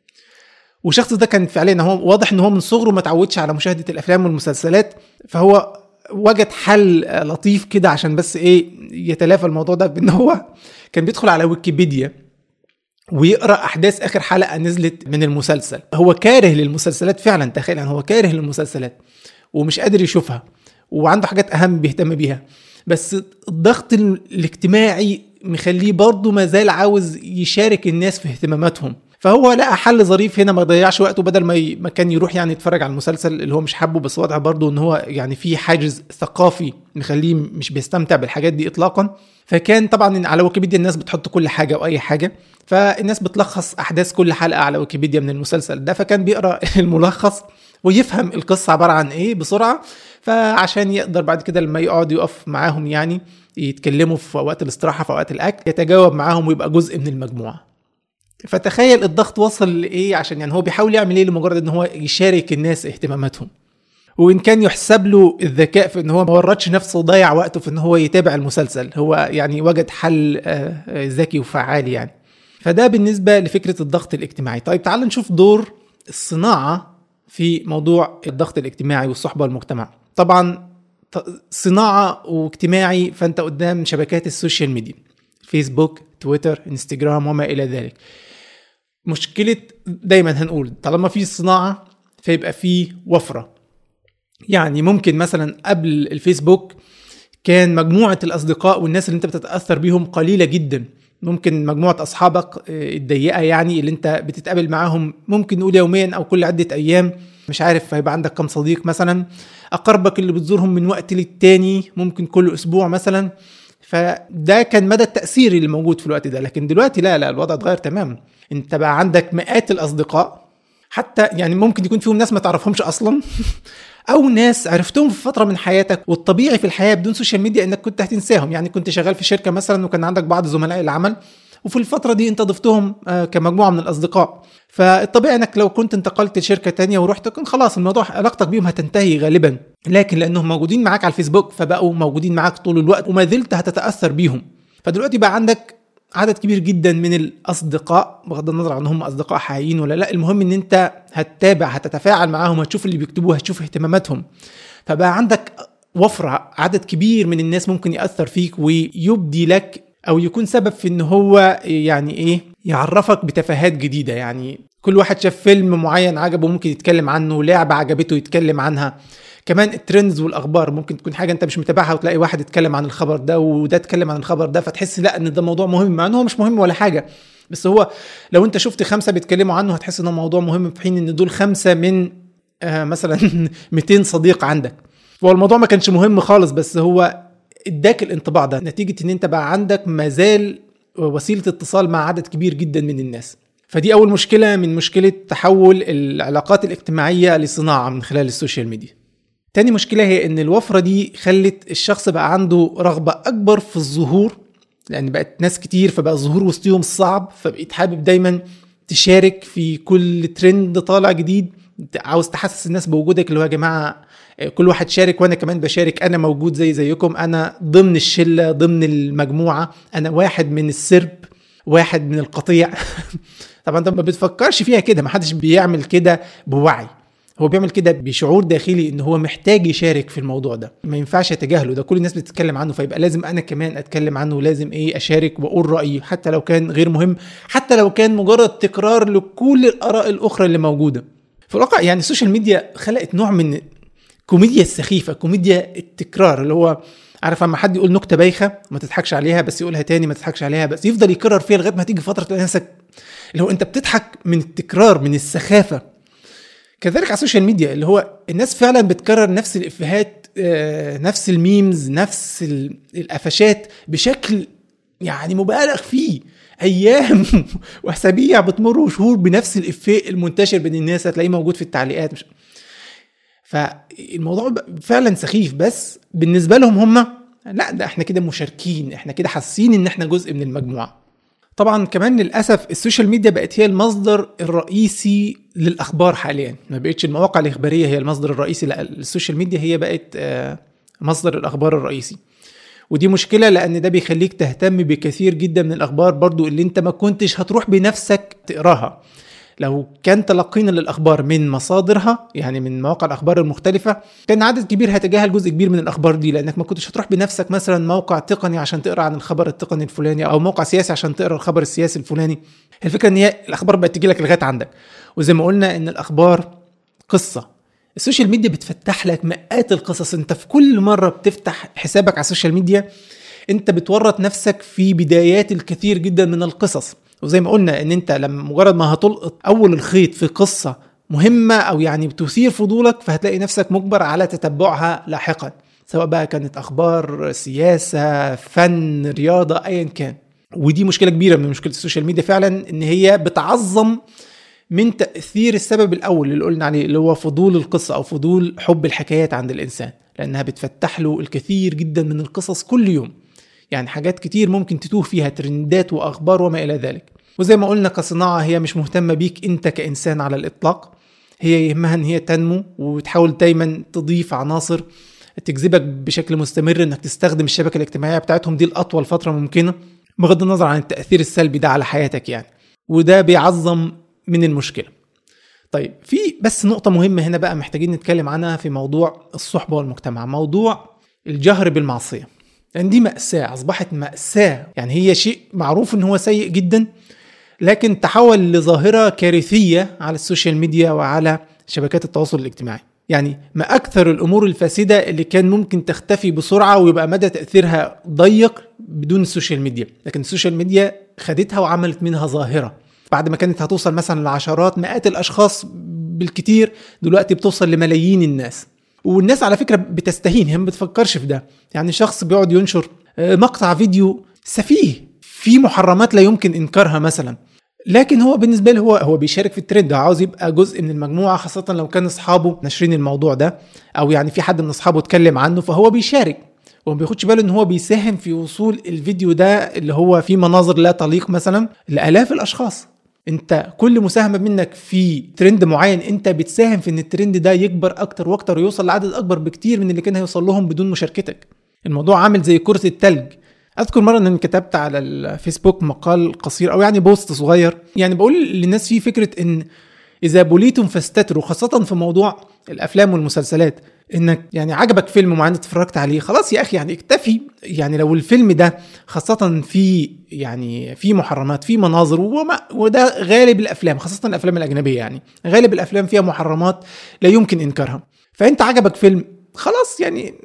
والشخص ده كان فعليا هو واضح إن هو من صغره ما تعودش على مشاهدة الأفلام والمسلسلات، فهو وجد حل لطيف كده عشان بس يتلافى الموضوع ده، بأن هو كان بيدخل على ويكيبيديا ويقرأ أحداث آخر حلقة نزلت من المسلسل. هو كاره للمسلسلات فعلا، تخيل يعني هو كاره للمسلسلات ومش قادر يشوفها، وعنده حاجات أهم بيهتم بيها، بس الضغط الاجتماعي مخليه برضه ما زال عاوز يشارك الناس في اهتماماتهم. فهو لقى حل ظريف هنا ما ضيعش وقته، بدل ما كان يروح يعني يتفرج على المسلسل اللي هو مش حابه، بس واضح برضه ان هو يعني في حاجز ثقافي مخليه مش بيستمتع بالحاجات دي اطلاقا. فكان طبعا على ويكيبيديا الناس بتحط كل حاجه واي حاجه، فالناس بتلخص احداث كل حلقه على ويكيبيديا من المسلسل ده، فكان بيقرا الملخص ويفهم القصه عباره عن ايه بسرعه، فعشان يقدر بعد كده لما يقعد يقف معاهم يعني يتكلموا في وقت الاستراحه في وقت الاكل يتجاوب معاهم ويبقى جزء من المجموعه. فتخيل الضغط وصل لايه، عشان يعني هو بيحاول يعمل ايه لمجرد ان هو يشارك الناس اهتماماتهم. وان كان يحسب له الذكاء في ان هو ما ورطش نفسه وضيع وقته في ان هو يتابع المسلسل، هو يعني وجد حل ذكي وفعال يعني. فده بالنسبه لفكره الضغط الاجتماعي. طيب تعال نشوف دور الصناعه في موضوع الضغط الاجتماعي والصحبه والمجتمع. طبعا صناعه واجتماعي، فانت قدام شبكات السوشيال ميديا، فيسبوك، تويتر، انستجرام وما الى ذلك. مشكلة دايما هنقول طالما في صناعة فيبقى في وفرة. يعني ممكن مثلا قبل الفيسبوك كان مجموعة الأصدقاء والناس اللي انت بتتأثر بيهم قليلة جدا. ممكن مجموعة أصحابك الضيقة يعني اللي انت بتتقابل معاهم ممكن نقول يوميا أو كل عدة أيام، مش عارف هيبقى عندك كم صديق مثلا. أقربك اللي بتزورهم من وقت للتاني ممكن كل أسبوع مثلا. فده كان مدى التأثير اللي موجود في الوقت ده. لكن دلوقتي لا الوضع اتغير تماما. انت بقى عندك مئات الأصدقاء، حتى يعني ممكن يكون فيهم ناس ما تعرفهمش أصلا أو ناس عرفتهم في فترة من حياتك، والطبيعي في الحياة بدون سوشيال ميديا إنك كنت هتنساهم. يعني كنت شغال في شركة مثلا وكان عندك بعض زملاء العمل وفي الفترة دي انت ضفتهم كمجموعة من الأصدقاء. فالطبيعي انك لو كنت انتقلت لشركة تانية ورحت كان خلاص الموضوع علاقتك بيهم هتنتهي غالبا، لكن لأنهم موجودين معاك على الفيسبوك فبقوا موجودين معاك طول الوقت وما زلت هتتأثر بيهم. فدلوقتي بقى عندك عدد كبير جدا من الأصدقاء، بغض النظر عن هم أصدقاء حقيقيين ولا لا، المهم ان انت هتتابع، هتتفاعل معاهم، هتشوف اللي بيكتبوه، هتشوف اهتماماتهم. فبقى عندك وفرة، عدد كبير من الناس ممكن يأثر فيك ويبدي لك أو يكون سبب في إن هو يعني إيه يعرفك بتفاهات جديدة. يعني كل واحد شاف فيلم معين عجبه ممكن يتكلم عنه، لعبة عجبته يتكلم عنها. كمان الترندز والأخبار ممكن تكون حاجة أنت مش متابعها وتلاقي واحد يتكلم عن الخبر ده وده يتكلم عن الخبر ده، فتحس لا إن ده موضوع مهم، مع إنه هو مش مهم ولا حاجة، بس هو لو أنت شفت 5 بيتكلموا عنه هتحس إنه موضوع مهم، في حين إن دول 5 من مثلا 200 صديق عندك. هو الموضوع ما كانش مهم خالص، بس هو اداك الانطباع ده نتيجة ان انت بقى عندك مازال وسيلة اتصال مع عدد كبير جدا من الناس. فدي اول مشكلة من مشكلة تحول العلاقات الاجتماعية لصناعة من خلال السوشيال ميديا. تاني مشكلة هي ان الوفرة دي خلت الشخص بقى عنده رغبة اكبر في الظهور، لان بقت ناس كتير فبقى الظهور وسطهم صعب، فبقيت حابب دايما تشارك في كل ترند طالع جديد، عاوز تحسس الناس بوجودك، اللي هو يا جماعة كل واحد شارك وانا كمان بشارك، انا موجود زيكم، انا ضمن الشلة، ضمن المجموعة، انا واحد من السرب، واحد من القطيع. طبعا انت ما بتفكرش فيها كده، ما حدش بيعمل كده بوعي، هو بيعمل كده بشعور داخلي ان هو محتاج يشارك في الموضوع ده، ما ينفعش يتجاهله، ده كل الناس بتتكلم عنه، فيبقى لازم انا كمان اتكلم عنه، ولازم اشارك واقول رأيي حتى لو كان غير مهم، حتى لو كان مجرد تكرار لكل الآراء الاخرى اللي موجودة. في الواقع يعني السوشيال ميديا خلقت نوع من كوميديا السخيفة، كوميديا التكرار، اللي هو عارف اما حد يقول نكتة بايخة ما تضحكش عليها بس يقولها تاني، ما تضحكش عليها بس يفضل يكرر فيها لغاية ما تيجي فترة تلاقي نفسك اللي هو انت بتضحك من التكرار، من السخافة. كذلك على السوشيال ميديا اللي هو الناس فعلا بتكرر نفس الإفيهات، نفس الميمز، نفس القفشات بشكل يعني مبالغ فيه، ايام واسابيع بتمر وشهور بنفس الإفيه المنتشر بين الناس، هتلاقيه موجود في التعليقات. فالموضوع فعلا سخيف، بس بالنسبة لهم هم لا، ده احنا كده مشاركين، احنا كده حاسين ان احنا جزء من المجموعة. طبعا كمان للأسف السوشيال ميديا بقت هي المصدر الرئيسي للأخبار حاليا، ما بقتش المواقع الإخبارية هي المصدر الرئيسي، لا السوشيال ميديا هي بقت مصدر الأخبار الرئيسي. ودي مشكلة، لأن ده بيخليك تهتم بكثير جدا من الأخبار برضو اللي انت ما كنتش هتروح بنفسك تقراها. لو كان تلقينا للأخبار من مصادرها، يعني من مواقع الأخبار المختلفة، كان عدد كبير هيتجاهل جزء كبير من الأخبار دي، لأنك ما كنتش هتروح بنفسك مثلا موقع تقني عشان تقرأ عن الخبر التقني الفلاني، أو موقع سياسي عشان تقرأ الخبر السياسي الفلاني. الفكرة إن هي الأخبار بقت تجي لك لغاية عندك، وزي ما قلنا إن الأخبار قصة. السوشيال ميديا بتفتح لك مئات القصص، انت في كل مرة بتفتح حسابك على السوشيال ميديا انت بتورط نفسك في بدايات الكثير جدا من القصص. وزي ما قلنا ان انت لما مجرد ما هتلقط اول الخيط في قصة مهمة او يعني بتثير فضولك، فهتلاقي نفسك مجبر على تتبعها لاحقا، سواء بقى كانت اخبار، سياسة، فن، رياضة، ايا كان. ودي مشكلة كبيرة من مشكلة السوشيال ميديا فعلا، ان هي بتعظم من تأثير السبب الأول اللي قلنا عليه، اللي هو فضول القصة أو فضول حب الحكايات عند الإنسان، لأنها بتفتح له الكثير جدا من القصص كل يوم، يعني حاجات كتير ممكن تتوه فيها، ترندات وأخبار وما إلى ذلك. وزي ما قلنا كصناعة هي مش مهتمة بيك أنت كإنسان على الإطلاق، هي يهمها أن هي تنمو وتحاول دايما تضيف عناصر تجذبك بشكل مستمر، أنك تستخدم الشبكة الاجتماعية بتاعتهم دي لأطول فترة ممكنة، بغض النظر عن التأثير السلبي ده على حياتك يعني، وده بيعظم من المشكلة. طيب في بس نقطة مهمة هنا بقى محتاجين نتكلم عنها في موضوع الصحبة والمجتمع، موضوع الجهر بالمعصية، لأن دي مأساة، أصبحت مأساة. يعني هي شيء معروف إن هو سيء جدا، لكن تحول لظاهرة كارثية على السوشيال ميديا وعلى شبكات التواصل الاجتماعي. يعني ما أكثر الأمور الفاسدة اللي كان ممكن تختفي بسرعة ويبقى مدى تأثيرها ضيق بدون السوشيال ميديا، لكن السوشيال ميديا خدتها وعملت منها ظاهرة. بعد ما كانت هتوصل مثلا لعشرات مئات الأشخاص بالكتير، دلوقتي بتوصل لملايين الناس. والناس على فكرة بتستهين، هم بتفكرش في ده. يعني شخص بيقعد ينشر مقطع فيديو سفيه في محرمات لا يمكن إنكارها مثلا، لكن هو بالنسبة له هو بيشارك في الترند، عاوز يبقى جزء من المجموعة، خاصة لو كان أصحابه ناشرين الموضوع ده، أو يعني في حد من أصحابه اتكلم عنه فهو بيشارك. وما بياخدش باله ان هو بيساهم في وصول الفيديو ده اللي هو فيه مناظر لا تليق مثلا لآلاف الاشخاص. انت كل مساهمة منك في ترند معين انت بتساهم في ان الترند ده يكبر اكتر واكتر ويوصل لعدد اكبر بكتير من اللي كان هيوصل لهم بدون مشاركتك. الموضوع عامل زي كرة التلج. اذكر مرة ان كتبت على الفيسبوك مقال قصير او يعني بوست صغير، يعني بقول للناس فيه فكرة ان اذا بوليتم فاستتروا، خاصة في موضوع الافلام والمسلسلات، انك يعني عجبك فيلم معين اتفرجت عليه، خلاص يا اخي يعني اكتفي. يعني لو الفيلم ده خاصة في يعني في محرمات، في مناظر، وده غالب الافلام، خاصة الافلام الاجنبية، يعني غالب الافلام فيها محرمات لا يمكن انكارها. فانت عجبك فيلم، خلاص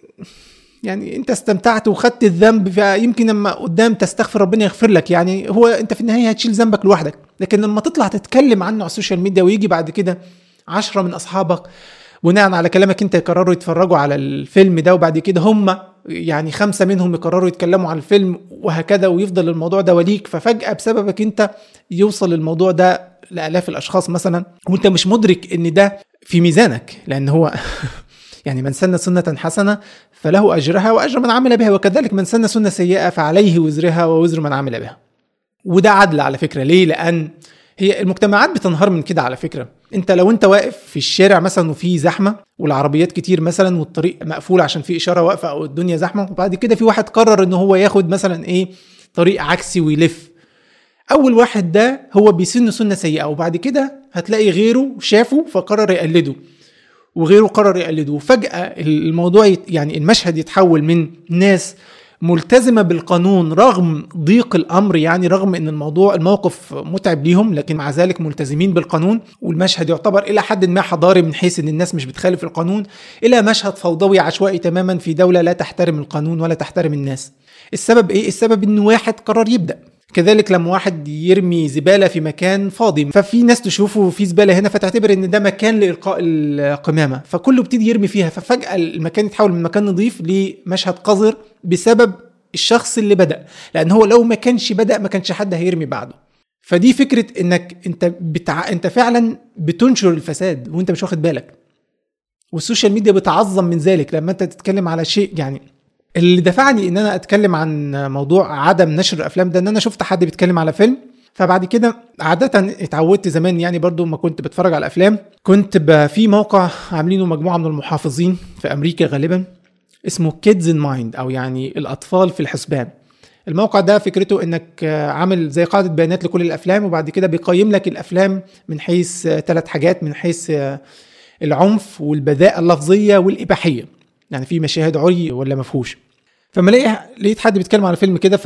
يعني انت استمتعت وخدت الذنب، فيمكن لما قدام تستغفر ربنا يغفر لك. يعني هو انت في النهاية هتشيل ذنبك لوحدك، لكن لما تطلع تتكلم عنه على السوشيال ميديا ويجي بعد كده 10 من اصحابك بناء على كلامك انت يقرروا يتفرجوا على الفيلم ده، وبعد كده هم يعني 5 منهم يقرروا يتكلموا على الفيلم وهكذا، ويفضل الموضوع ده وليك، ففجأة بسببك انت يوصل الموضوع ده لآلاف الاشخاص مثلا، وانت مش مدرك ان ده في ميزانك، لان هو يعني من سن سنة حسنة فله أجرها وأجر من عمل بها، وكذلك من سن سنة سيئة فعليه وزرها ووزر من عمل بها. وده عدل على فكرة. ليه؟ لأن هي المجتمعات بتنهار من كده على فكرة. انت لو انت واقف في الشارع مثلا وفي زحمة والعربيات كتير مثلا والطريق مقفول عشان في إشارة واقفة أو الدنيا زحمة، وبعد كده في واحد قرر ان هو ياخد مثلا طريق عكسي ويلف، أول واحد ده هو بيسن سنة سيئة، وبعد كده هتلاقي غيره شافه فقرر يقلده، وغيره قرر يقلده، وفجأة الموضوع يعني المشهد يتحول من ناس ملتزمة بالقانون رغم ضيق الأمر، يعني رغم أن الموقف متعب ليهم، لكن مع ذلك ملتزمين بالقانون، والمشهد يعتبر إلى حد ما حضاري من حيث أن الناس مش بتخالف القانون، إلى مشهد فوضوي عشوائي تماما في دولة لا تحترم القانون ولا تحترم الناس. السبب إيه؟ السبب أنه واحد قرر يبدأ. كذلك لما واحد يرمي زبالة في مكان فاضي، ففي ناس تشوفه في زبالة هنا فتعتبر ان ده مكان لإلقاء القمامة، فكله بيبتدي يرمي فيها، ففجأة المكان يتحول من مكان نظيف لمشهد قذر بسبب الشخص اللي بدأ، لأن هو لو ما كانش بدأ ما كانش حد هيرمي بعده. فدي فكرة انك انت فعلا بتنشر الفساد وانت مش واخد بالك، والسوشيال ميديا بتعظم من ذلك لما انت تتكلم على شيء. يعني اللي دفعني ان انا اتكلم عن موضوع عدم نشر الافلام ده ان انا شفت حد بيتكلم على فيلم، فبعد كده عادة اتعودت زمان يعني برضو ما كنت بتفرج على الافلام، كنت في موقع عاملينه مجموعة من المحافظين في امريكا غالبا اسمه Kids in Mind، او يعني الاطفال في الحسبان. الموقع ده فكرته انك عامل زي قاعدة بيانات لكل الافلام، وبعد كده بيقيم لك الافلام من حيث 3 حاجات، من حيث العنف والبذاءة اللفظية والإباحية، يعني في مشاهد عري ولا مفهوش. فما لقيت حد بيتكلم على فيلم كده،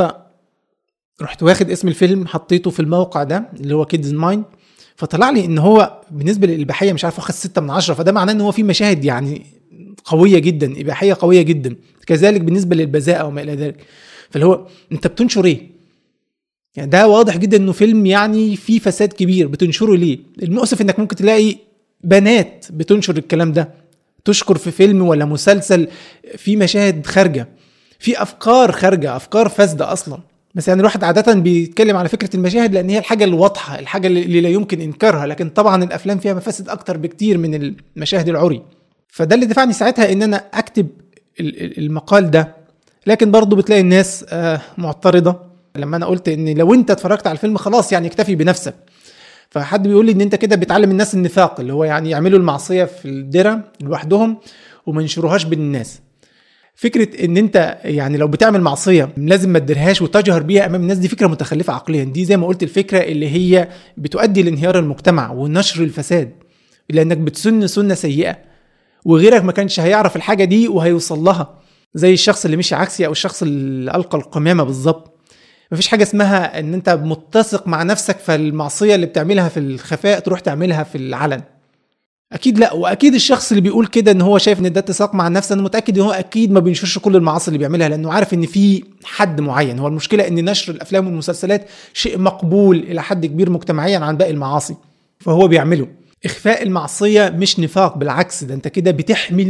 فرحت واخد اسم الفيلم حطيته في الموقع ده اللي هو Kids in Mind، فطلع لي ان هو بالنسبة للإباحية مش عارف واخد 6 من 10، فده معناه ان هو في مشاهد يعني قوية جدا، إباحية قوية جدا. كذلك بالنسبة للبذاءة وما إلى ذلك. فاللي هو انت بتنشر ايه؟ يعني ده واضح جدا انه فيلم يعني فيه فساد كبير، بتنشره ليه؟ المؤسف انك ممكن تلاقي بنات بتنشر الكلام ده، تشكر في فيلم ولا مسلسل في مشاهد خارجة، في أفكار خارجة، أفكار فاسدة أصلا. بس يعني الواحد عادة بيتكلم على فكرة المشاهد لأن هي الحاجة الواضحة، الحاجة اللي لا يمكن إنكارها، لكن طبعا الأفلام فيها مفاسد أكتر بكتير من المشاهد العري. فده اللي دفعني ساعتها إن أنا أكتب المقال ده. لكن برضو بتلاقي الناس معترضة لما أنا قلت إن لو أنت اتفرجت على الفيلم خلاص يعني اكتفي بنفسك. فحد بيقول لي ان انت كده بتعلم الناس النفاق، اللي هو يعني يعملوا المعصية في الدرة لوحدهم وما ينشروهاش بين الناس. فكرة ان انت يعني لو بتعمل معصية لازم ما تديرهاش وتجهر بيها امام الناس، دي فكرة متخلفة عقليا. دي زي ما قلت الفكرة اللي هي بتؤدي لانهيار المجتمع ونشر الفساد، لانك بتسن سنة سيئة وغيرك ما كانش هيعرف الحاجة دي وهيوصل لها، زي الشخص اللي مشي عكسي او الشخص اللي ألقى القمامة بالظبط. مفيش حاجة اسمها ان انت متسق مع نفسك فالمعصية اللي بتعملها في الخفاء تروح تعملها في العلن. اكيد لا. واكيد الشخص اللي بيقول كده ان هو شايف ان ده اتساق مع النفس، انا متأكد ان هو اكيد ما بينشرش كل المعاصي اللي بيعملها، لانه عارف ان في حد معين. هو المشكلة ان نشر الافلام والمسلسلات شيء مقبول الى حد كبير مجتمعيا عن باقي المعاصي، فهو بيعمله. اخفاء المعصية مش نفاق، بالعكس ده انت كده بتحمي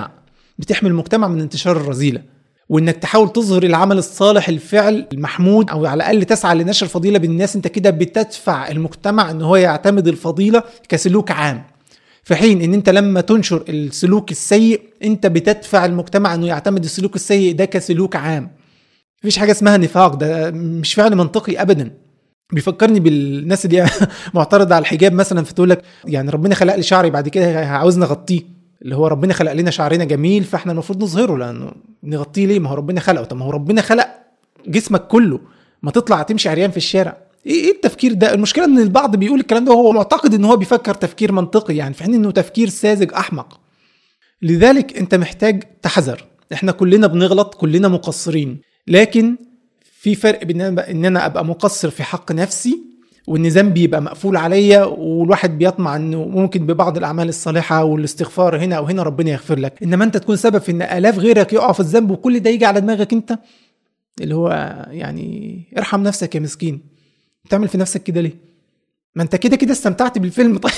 المجتمع من انتشار الرذيلة، وانك تحاول تظهر العمل الصالح، الفعل المحمود، او على الاقل تسعى لنشر الفضيله بالناس. انت كده بتدفع المجتمع ان هو يعتمد الفضيله كسلوك عام. في حين ان انت لما تنشر السلوك السيء انت بتدفع المجتمع انه يعتمد السلوك السيء ده كسلوك عام. مفيش حاجة اسمها نفاق، ده مش فعل منطقي ابدا. بيفكرني بالناس اللي معترضة على الحجاب مثلا، فتقول لك يعني ربنا خلق لي شعري بعد كده عاوزنا نغطيه، اللي هو ربنا خلق لنا شعرنا جميل فاحنا المفروض نظهره، لانه نغطيه ليه؟ ما هو ربنا خلقه. طب ما هو ربنا خلق جسمك كله، ما تطلع تمشي عريان في الشارع. ايه التفكير ده؟ المشكلة ان البعض بيقول الكلام ده وهو معتقد ان هو بيفكر تفكير منطقي، يعني في حين انه تفكير ساذج احمق. لذلك انت محتاج تحذر. احنا كلنا بنغلط، كلنا مقصرين، لكن في فرق بين ان انا ابقى مقصر في حق نفسي وان ذنبي يبقى مقفول عليا، والواحد بيطمع انه ممكن ببعض الاعمال الصالحه والاستغفار هنا او هنا ربنا يغفر لك، انما انت تكون سبب في ان الاف غيرك يقعوا في الذنب وكل ده يجي على دماغك انت، اللي هو يعني ارحم نفسك يا مسكين، تعمل في نفسك كده ليه؟ ما انت كده كده استمتعت بالفيلم. طيب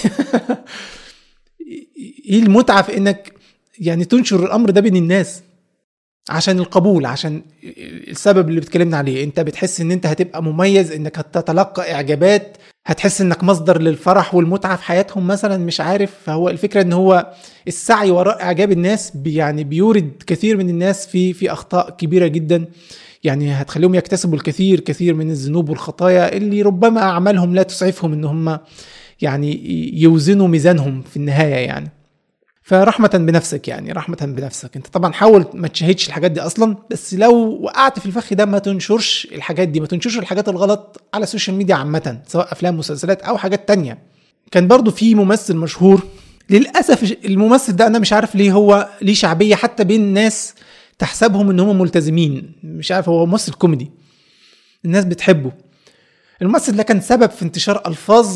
ايه المتعه في انك يعني تنشر الامر ده بين الناس عشان القبول، عشان السبب اللي بتكلمنا عليه؟ انت بتحس ان انت هتبقى مميز، انك هتتلقى اعجابات، هتحس انك مصدر للفرح والمتعة في حياتهم مثلا، مش عارف. فهو الفكرة ان هو السعي وراء اعجاب الناس يعني بيورد كثير من الناس في اخطاء كبيرة جدا، يعني هتخليهم يكتسبوا كثير من الذنوب والخطايا اللي ربما اعمالهم لا تسعفهم ان هم يعني يوزنوا ميزانهم في النهاية يعني. فرحمة بنفسك، يعني رحمة بنفسك. انت طبعا حاول ما تشاهدش الحاجات دي اصلا، بس لو وقعت في الفخ ده ما تنشرش الحاجات دي، ما تنشرش الحاجات الغلط على السوشيال ميديا عامة، سواء افلام مسلسلات او حاجات تانية. كان برضو في ممثل مشهور، للأسف الممثل ده انا مش عارف ليه هو ليه شعبية حتى بين الناس تحسبهم ان هم ملتزمين، مش عارف، هو ممثل كوميدي الناس بتحبه. الممثل ده كان سبب في انتشار الفاظ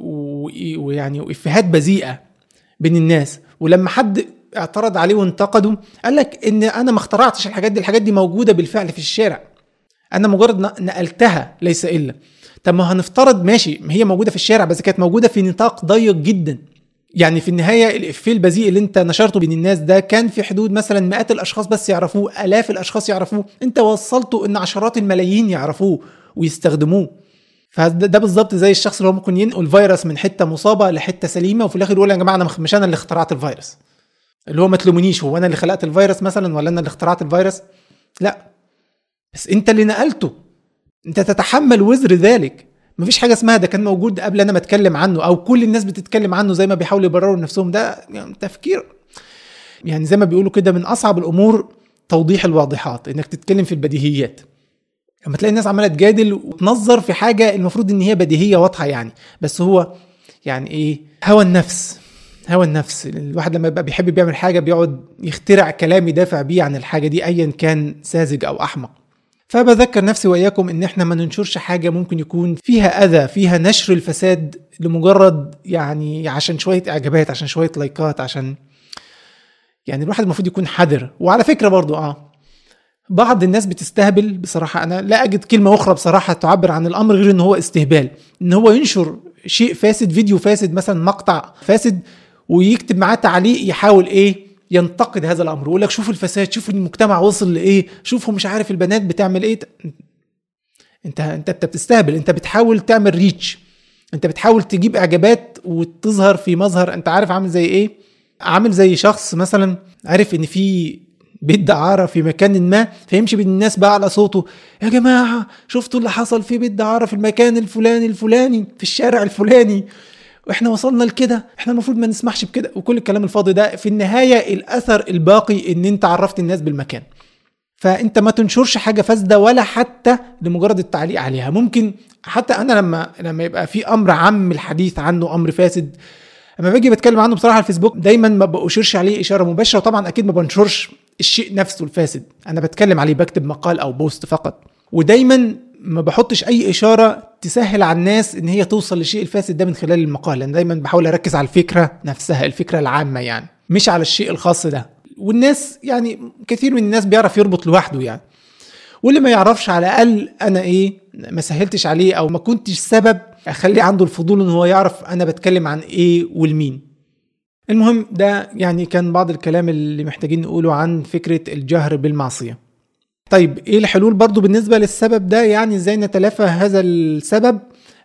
ويعني وافيهات بذيئة بين الناس، ولما حد اعترض عليه وانتقده قال لك ان انا ما اخترعتش الحاجات دي موجودة بالفعل في الشارع، انا مجرد نقلتها ليس الا. طب ما هنفترض ماشي، هي موجودة في الشارع بس كانت موجودة في نطاق ضيق جدا، يعني في النهاية الإفيه البذيء اللي انت نشرته بين الناس ده كان في حدود مثلا مئات الاشخاص بس يعرفوه، الاف الاشخاص يعرفوه، انت وصلته ان عشرات الملايين يعرفوه ويستخدموه. فده بالظبط زي الشخص اللي هو ممكن ينقل فيروس من حته مصابه لحته سليمه وفي الاخر يقول يا جماعه انا مش انا اللي اخترعت الفيروس، اللي هو ما تلومونيش، هو انا اللي خلقت الفيروس مثلا ولا انا اللي اخترعت الفيروس؟ لا، بس انت اللي نقلته، انت تتحمل وزر ذلك. مفيش حاجه اسمها ده كان موجود قبل انا ما اتكلم عنه او كل الناس بتتكلم عنه زي ما بيحاولوا يبرروا لنفسهم. ده يعني تفكير، يعني زي ما بيقولوا كده من اصعب الامور توضيح الواضحات، انك تتكلم في البديهيات. لما تلاقي الناس عماله تجادل وتنظر في حاجه المفروض ان هي بديهيه واضحه يعني، بس هو يعني ايه، هوى النفس. الواحد لما يبقى بيحب بيعمل حاجه بيقعد يخترع كلام يدافع بيه عن الحاجه دي ايا كان ساذج او احمق. فبذكر نفسي واياكم ان احنا ما ننشرش حاجه ممكن يكون فيها اذى، فيها نشر الفساد لمجرد يعني عشان شويه اعجابات، عشان شويه لايكات، عشان يعني الواحد المفروض يكون حذر. وعلى فكره برضو بعض الناس بتستهبل بصراحة، أنا لا أجد كلمة أخرى بصراحة تعبر عن الأمر غير إن هو استهبال، إن هو ينشر شيء فاسد، فيديو فاسد مثلا، مقطع فاسد، ويكتب معاه تعليق يحاول ينتقد هذا الأمر، ويقول لك شوف الفساد، شوف المجتمع وصل لإيه، شوفوا مش عارف البنات بتعمل إيه. أنت بتستهبل، أنت بتحاول تعمل ريتش، أنت بتحاول تجيب إعجابات وتظهر في مظهر. أنت عارف عامل زي إيه؟ عامل زي شخص مثلا عارف إن في بيت دعارة في مكان ما، فيمشي بين الناس بقى على صوته، يا جماعة شفتوا اللي حصل في بيت دعارة في المكان الفلاني في الشارع الفلاني، واحنا وصلنا لكده، احنا المفروض ما نسمحش بكده، وكل الكلام الفاضي ده. في النهاية الأثر الباقي ان انت عرفت الناس بالمكان. فانت ما تنشرش حاجة فاسدة ولا حتى لمجرد التعليق عليها. ممكن حتى انا لما يبقى في امر عام الحديث عنه، امر فاسد، لما باجي بتكلم عنه بصراحة على الفيسبوك دايما ما بأشيرش عليه إشارة مباشرة، وطبعا أكيد ما بنشرش الشيء نفسه الفاسد، أنا بتكلم عليه، بكتب مقال أو بوست فقط، ودايما ما بحطش أي إشارة تسهل على الناس إن هي توصل للشيء الفاسد ده من خلال المقال، لأن دايما بحاول أركز على الفكرة نفسها، الفكرة العامة يعني، مش على الشيء الخاص ده. والناس يعني كثير من الناس بيعرف يربط لوحده يعني، واللي ما يعرفش على الأقل أنا ما سهلتش عليه أو ما كنتش سبب أخلي عنده الفضول إن هو يعرف أنا بتكلم عن إيه والمين. المهم ده يعني كان بعض الكلام اللي محتاجين نقوله عن فكرة الجهر بالمعصية. طيب إيه الحلول برضو بالنسبة للسبب ده؟ يعني إزاي نتلافى هذا السبب؟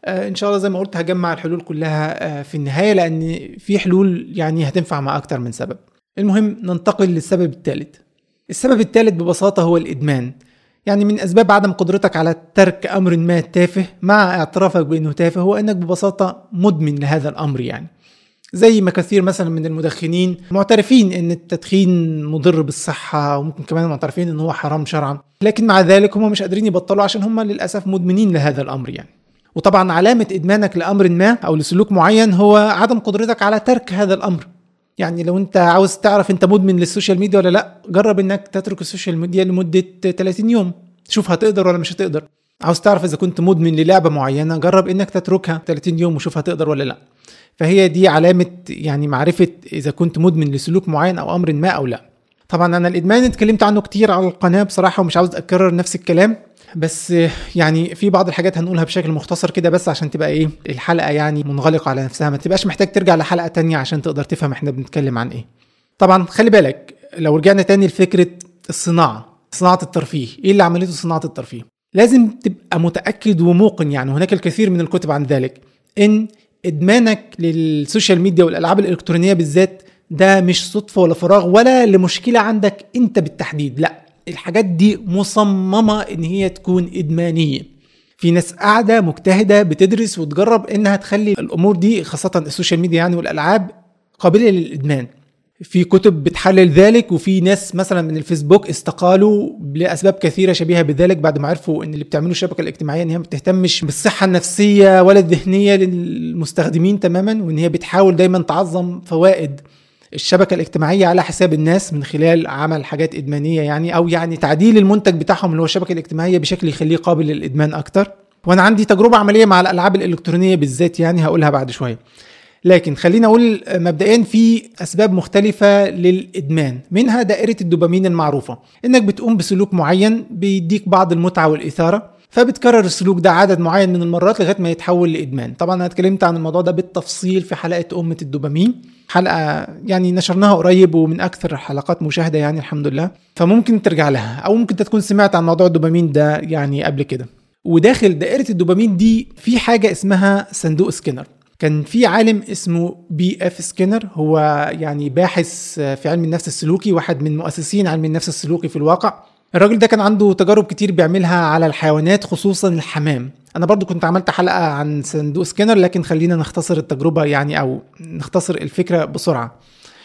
ان شاء الله زي ما قلت هجمع الحلول كلها في النهاية، لان في حلول يعني هتنفع مع اكتر من سبب. المهم ننتقل للسبب الثالث. السبب الثالث ببساطة هو الادمان. يعني من اسباب عدم قدرتك على ترك امر ما تافه مع اعترافك بانه تافه هو انك ببساطة مدمن لهذا الامر. يعني زي ما كثير مثلا من المدخنين معترفين ان التدخين مضر بالصحة، وممكن كمان معترفين ان هو حرام شرعا، لكن مع ذلك هم مش قادرين يبطلوا عشان هم للأسف مدمنين لهذا الامر. يعني وطبعا علامة ادمانك لامر ما او لسلوك معين هو عدم قدرتك على ترك هذا الامر. يعني لو انت عاوز تعرف انت مدمن للسوشيال ميديا ولا لا، جرب انك تترك السوشيال ميديا لمدة 30 يوم، شوف هتقدر ولا مش هتقدر. عاوز تعرف اذا كنت مدمن للعبة معينة، جرب انك تتركها 30 يوم وشوف هتقدر ولا لا. فهي دي علامة يعني معرفة إذا كنت مدمن لسلوك معين أو أمر ما أو لا. طبعا أنا الإدمان اتكلمت عنه كتير على القناة بصراحة، ومش عاوز أكرر نفس الكلام، بس يعني في بعض الحاجات هنقولها بشكل مختصر كده بس عشان تبقى الحلقة يعني منغلقة على نفسها، ما تبقاش محتاج ترجع لحلقة تانية عشان تقدر تفهم احنا بنتكلم عن ايه. طبعا خلي بالك لو رجعنا تاني لفكرة صناعة الترفيه، ايه اللي عملته صناعة الترفيه؟ لازم تبقى متأكد وموقن، يعني هناك الكثير من الكتب عن ذلك، ان ادمانك للسوشيال ميديا والالعاب الالكترونيه بالذات ده مش صدفه ولا فراغ ولا لمشكله عندك انت بالتحديد، لا، الحاجات دي مصممه ان هي تكون ادمانيه. في ناس قاعده مجتهده بتدرس وتجرب انها تخلي الامور دي خاصه السوشيال ميديا يعني والالعاب قابله للادمان. في كتب بتحلل ذلك، وفي ناس مثلا من الفيسبوك استقالوا لأسباب كثيرة شبيهة بذلك بعد ما عرفوا ان اللي بتعمله الشبكة الاجتماعية ان هي ما بتهتمش بالصحة النفسية ولا الذهنية للمستخدمين تماما، وان هي بتحاول دايما تعظم فوائد الشبكة الاجتماعية على حساب الناس من خلال عمل حاجات إدمانية، يعني او يعني تعديل المنتج بتاعهم اللي هو الشبكة الاجتماعية بشكل يخليه قابل للإدمان اكتر. وانا عندي تجربة عملية مع الألعاب الإلكترونية بالذات يعني هقولها بعد شوية. لكن خلينا أقول مبدئيا في أسباب مختلفة للإدمان، منها دائرة الدوبامين المعروفة، إنك بتقوم بسلوك معين بيديك بعض المتعة والإثارة، فبتكرر السلوك ده عدد معين من المرات لغاية ما يتحول لإدمان. طبعا أنا اتكلمت عن الموضوع ده بالتفصيل في حلقة أمة الدوبامين، حلقة يعني نشرناها قريب ومن أكثر الحلقات مشاهدة يعني الحمد لله، فممكن ترجع لها، أو ممكن تكون سمعت عن موضوع الدوبامين ده يعني قبل كده. وداخل دائرة الدوبامين دي في حاجة اسمها صندوق سكينر. كان في عالم اسمه B.F. سكينر، هو يعني باحث في علم النفس السلوكي، واحد من مؤسسين علم النفس السلوكي في الواقع. الراجل ده كان عنده تجارب كتير بيعملها على الحيوانات خصوصا الحمام. انا برضو كنت عملت حلقة عن صندوق سكينر، لكن خلينا نختصر التجربة يعني او نختصر الفكرة بسرعة.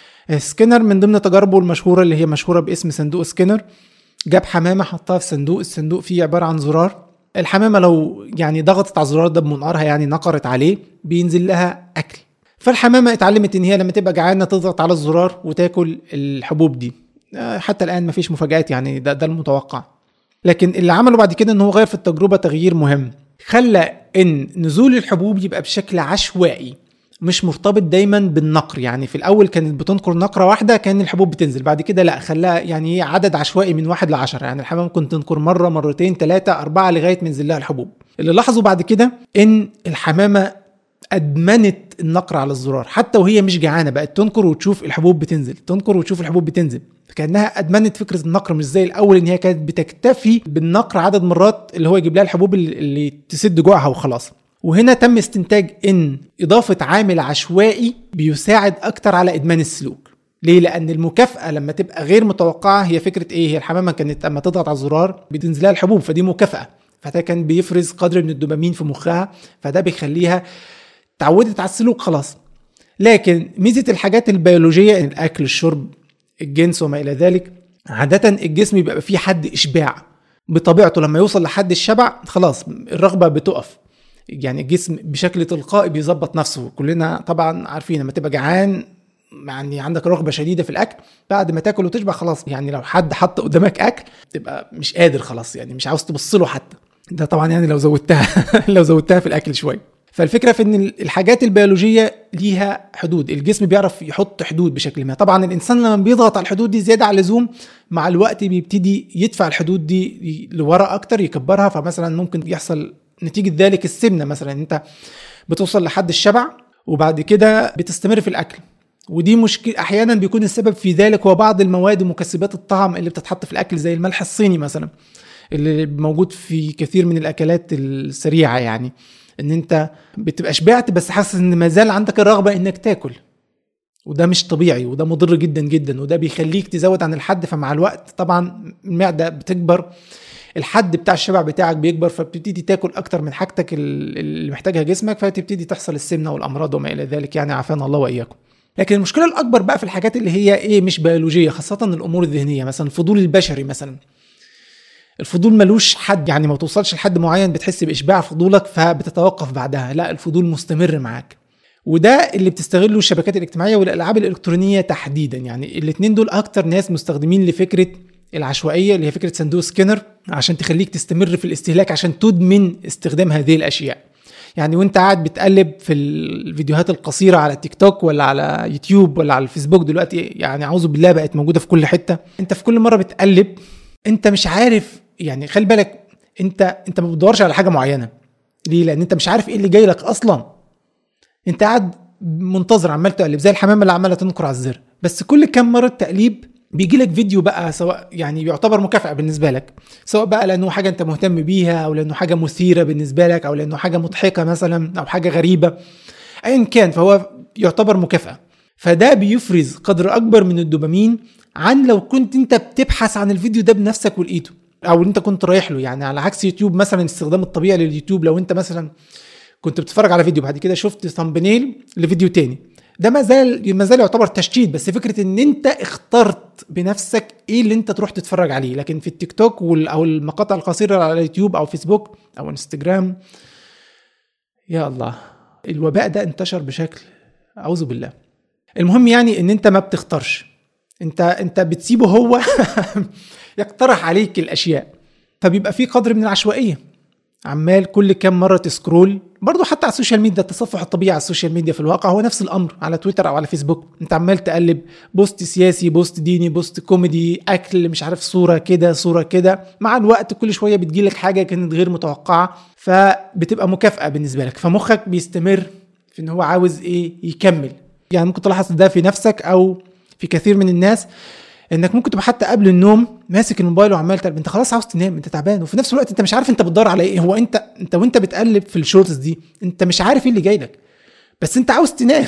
سكينر من ضمن تجاربه المشهورة اللي هي مشهورة باسم صندوق سكينر، جاب حمامة حطها في صندوق، الصندوق فيه عبارة عن زرار، الحمامة لو يعني ضغطت على الزرار ده بمنقارها يعني نقرت عليه بينزل لها أكل. فالحمامة اتعلمت إن هي لما تبقى جعانة تضغط على الزرار وتاكل الحبوب دي. حتى الآن مفيش مفاجآت يعني، ده المتوقع. لكن اللي عمله بعد كده إنه غير في التجربة تغيير مهم، خلى إن نزول الحبوب يبقى بشكل عشوائي مش مرتبط دايما بالنقر. يعني في الاول كانت بتنقر نقره واحده كان الحبوب بتنزل، بعد كده لا، خلاها يعني عدد عشوائي من 1 ل10، يعني الحمام ممكن تنقر مره مرتين 3 4 لغايه ما ينزل لها الحبوب. اللي لاحظوا بعد كده ان الحمامه ادمنت النقر على الزرار، حتى وهي مش جعانه بقت تنقر وتشوف الحبوب بتنزل، تنقر وتشوف الحبوب بتنزل، فكانها ادمنت فكره النقر، مش زي الاول ان هي كانت بتكتفي بالنقر عدد مرات اللي هو يجيب لها الحبوب اللي تسد جوعها وخلاص. وهنا تم استنتاج ان اضافة عامل عشوائي بيساعد اكتر على ادمان السلوك. ليه؟ لان المكافأة لما تبقى غير متوقعة، هي فكرة ايه؟ هي الحمامة كانت اما تضغط على الزرار بتنزلها الحبوب، فدي مكافأة، فده كان بيفرز قدر من الدوبامين في مخها، فده بيخليها تعودت على السلوك خلاص. لكن ميزة الحاجات البيولوجية، الاكل، الشرب، الجنس وما الى ذلك، عادة الجسم بيبقى فيه حد اشباع بطبيعته، لما يوصل لحد الشبع خلاص الرغبة بتقف، يعني الجسم بشكل تلقائي بيظبط نفسه. كلنا طبعا عارفين لما تبقى جعان يعني عندك رغبة شديدة في الأكل، بعد ما تاكل وتشبع خلاص، يعني لو حد حط قدامك أكل تبقى مش قادر خلاص، يعني مش عاوز تبصله حتى. ده طبعا يعني لو زودتها في الأكل شوي. فالفكرة في ان الحاجات البيولوجية ليها حدود، الجسم بيعرف يحط حدود بشكل ما. طبعا الإنسان لما بيضغط على الحدود دي زيادة على اللزوم، مع الوقت بيبتدي يدفع الحدود دي لورا أكتر، يكبرها، فمثلا ممكن يحصل نتيجة ذلك السمنة مثلا. انت بتوصل لحد الشبع وبعد كده بتستمر في الأكل، ودي مشكلة. أحيانا بيكون السبب في ذلك هو بعض المواد ومكسبات الطعم اللي بتتحط في الأكل، زي الملح الصيني مثلا اللي موجود في كثير من الأكلات السريعة يعني، ان انت بتبقى شبعت بس حاسس ان مازال عندك الرغبة انك تاكل، وده مش طبيعي وده مضر جدا جدا، وده بيخليك تزود عن الحد. فمع الوقت طبعا المعدة بتكبر، الحد بتاع الشبع بتاعك بيكبر، فبتبتدي تاكل اكتر من حاجتك اللي محتاجها جسمك، فتبتدي تحصل السمنة والامراض وما الى ذلك، يعني عافانا الله واياكم. لكن المشكلة الاكبر بقى في الحاجات اللي هي ايه مش بيولوجية، خاصة الامور الذهنية. مثلا الفضول البشري، مثلا الفضول ملوش حد، يعني ما توصلش لحد معين بتحس بإشباع فضولك فبتتوقف بعدها، لا الفضول مستمر معاك. وده اللي بتستغله الشبكات الاجتماعية والألعاب الإلكترونية تحديدا. يعني الاتنين دول أكتر ناس مستخدمين لفكرة العشوائية اللي هي فكرة صندوق سكينر، عشان تخليك تستمر في الاستهلاك، عشان تدمن استخدام هذه الأشياء. يعني وانت قاعد بتقلب في الفيديوهات القصيرة على تيك توك ولا على يوتيوب ولا على الفيسبوك دلوقتي، يعني أعوذ بالله بقت موجودة في كل حتة، انت في كل مرة بتقلب انت مش عارف، يعني خلي بالك انت ما بتدورش على حاجة معينة. ليه؟ لأن انت مش عارف ايه اللي جاي لك أصلا. انت قاعد منتظر عمال تقلب زي الحمامة اللي عمالة تنقر على الزر، بس كل كام مرة تقليب بيجي لك فيديو بقى، سواء يعني بيعتبر مكافأة بالنسبة لك، سواء بقى لأنه حاجة انت مهتم بيها، او لأنه حاجة مثيرة بالنسبة لك، او لأنه حاجة مضحكة مثلا، او حاجة غريبة، ايا كان فهو يعتبر مكافأة. فده بيفرز قدر اكبر من الدوبامين عن لو كنت انت بتبحث عن الفيديو ده بنفسك ولقيته، او انت كنت رايح له. يعني على عكس يوتيوب مثلا، الاستخدام الطبيعي لليوتيوب لو انت مثلا كنت بتتفرج على فيديو بعد كده شفت ثامبنيل لفيديو تاني، ده ما زال يعتبر تشتيت، بس فكرة ان انت اخترت بنفسك ايه اللي انت تروح تتفرج عليه. لكن في التيك توك او المقاطع القصيرة على اليوتيوب او فيسبوك او انستجرام، يا الله الوباء ده انتشر بشكل اعوذ بالله. المهم يعني ان انت ما بتختارش، انت بتسيبه هو يقترح عليك الاشياء، فبيبقى في قدر من العشوائية. عمال كل كام مرة تسكرول، برضو حتى على السوشيال ميديا، التصفح الطبيعي على السوشيال ميديا في الواقع هو نفس الامر على تويتر او على فيسبوك. انت عمال تقلب بوست سياسي، بوست ديني، بوست كوميدي، اكل، مش عارف، صورة كده صورة كده. مع الوقت كل شوية بتجيلك حاجة كانت غير متوقعة، فبتبقى مكافأة بالنسبة لك، فمخك بيستمر في ان هو عاوز ايه يكمل. يعني ممكن تلاحظ ده في نفسك او في كثير من الناس، انك ممكن تبقى حتى قبل النوم ماسك الموبايل وعمال تقلب، انت خلاص عاوز تنام، انت تعبان، وفي نفس الوقت انت مش عارف انت بتدور على ايه. هو انت وانت بتقلب في الشورتس دي انت مش عارف ايه اللي جاي لك، بس انت عاوز تنام.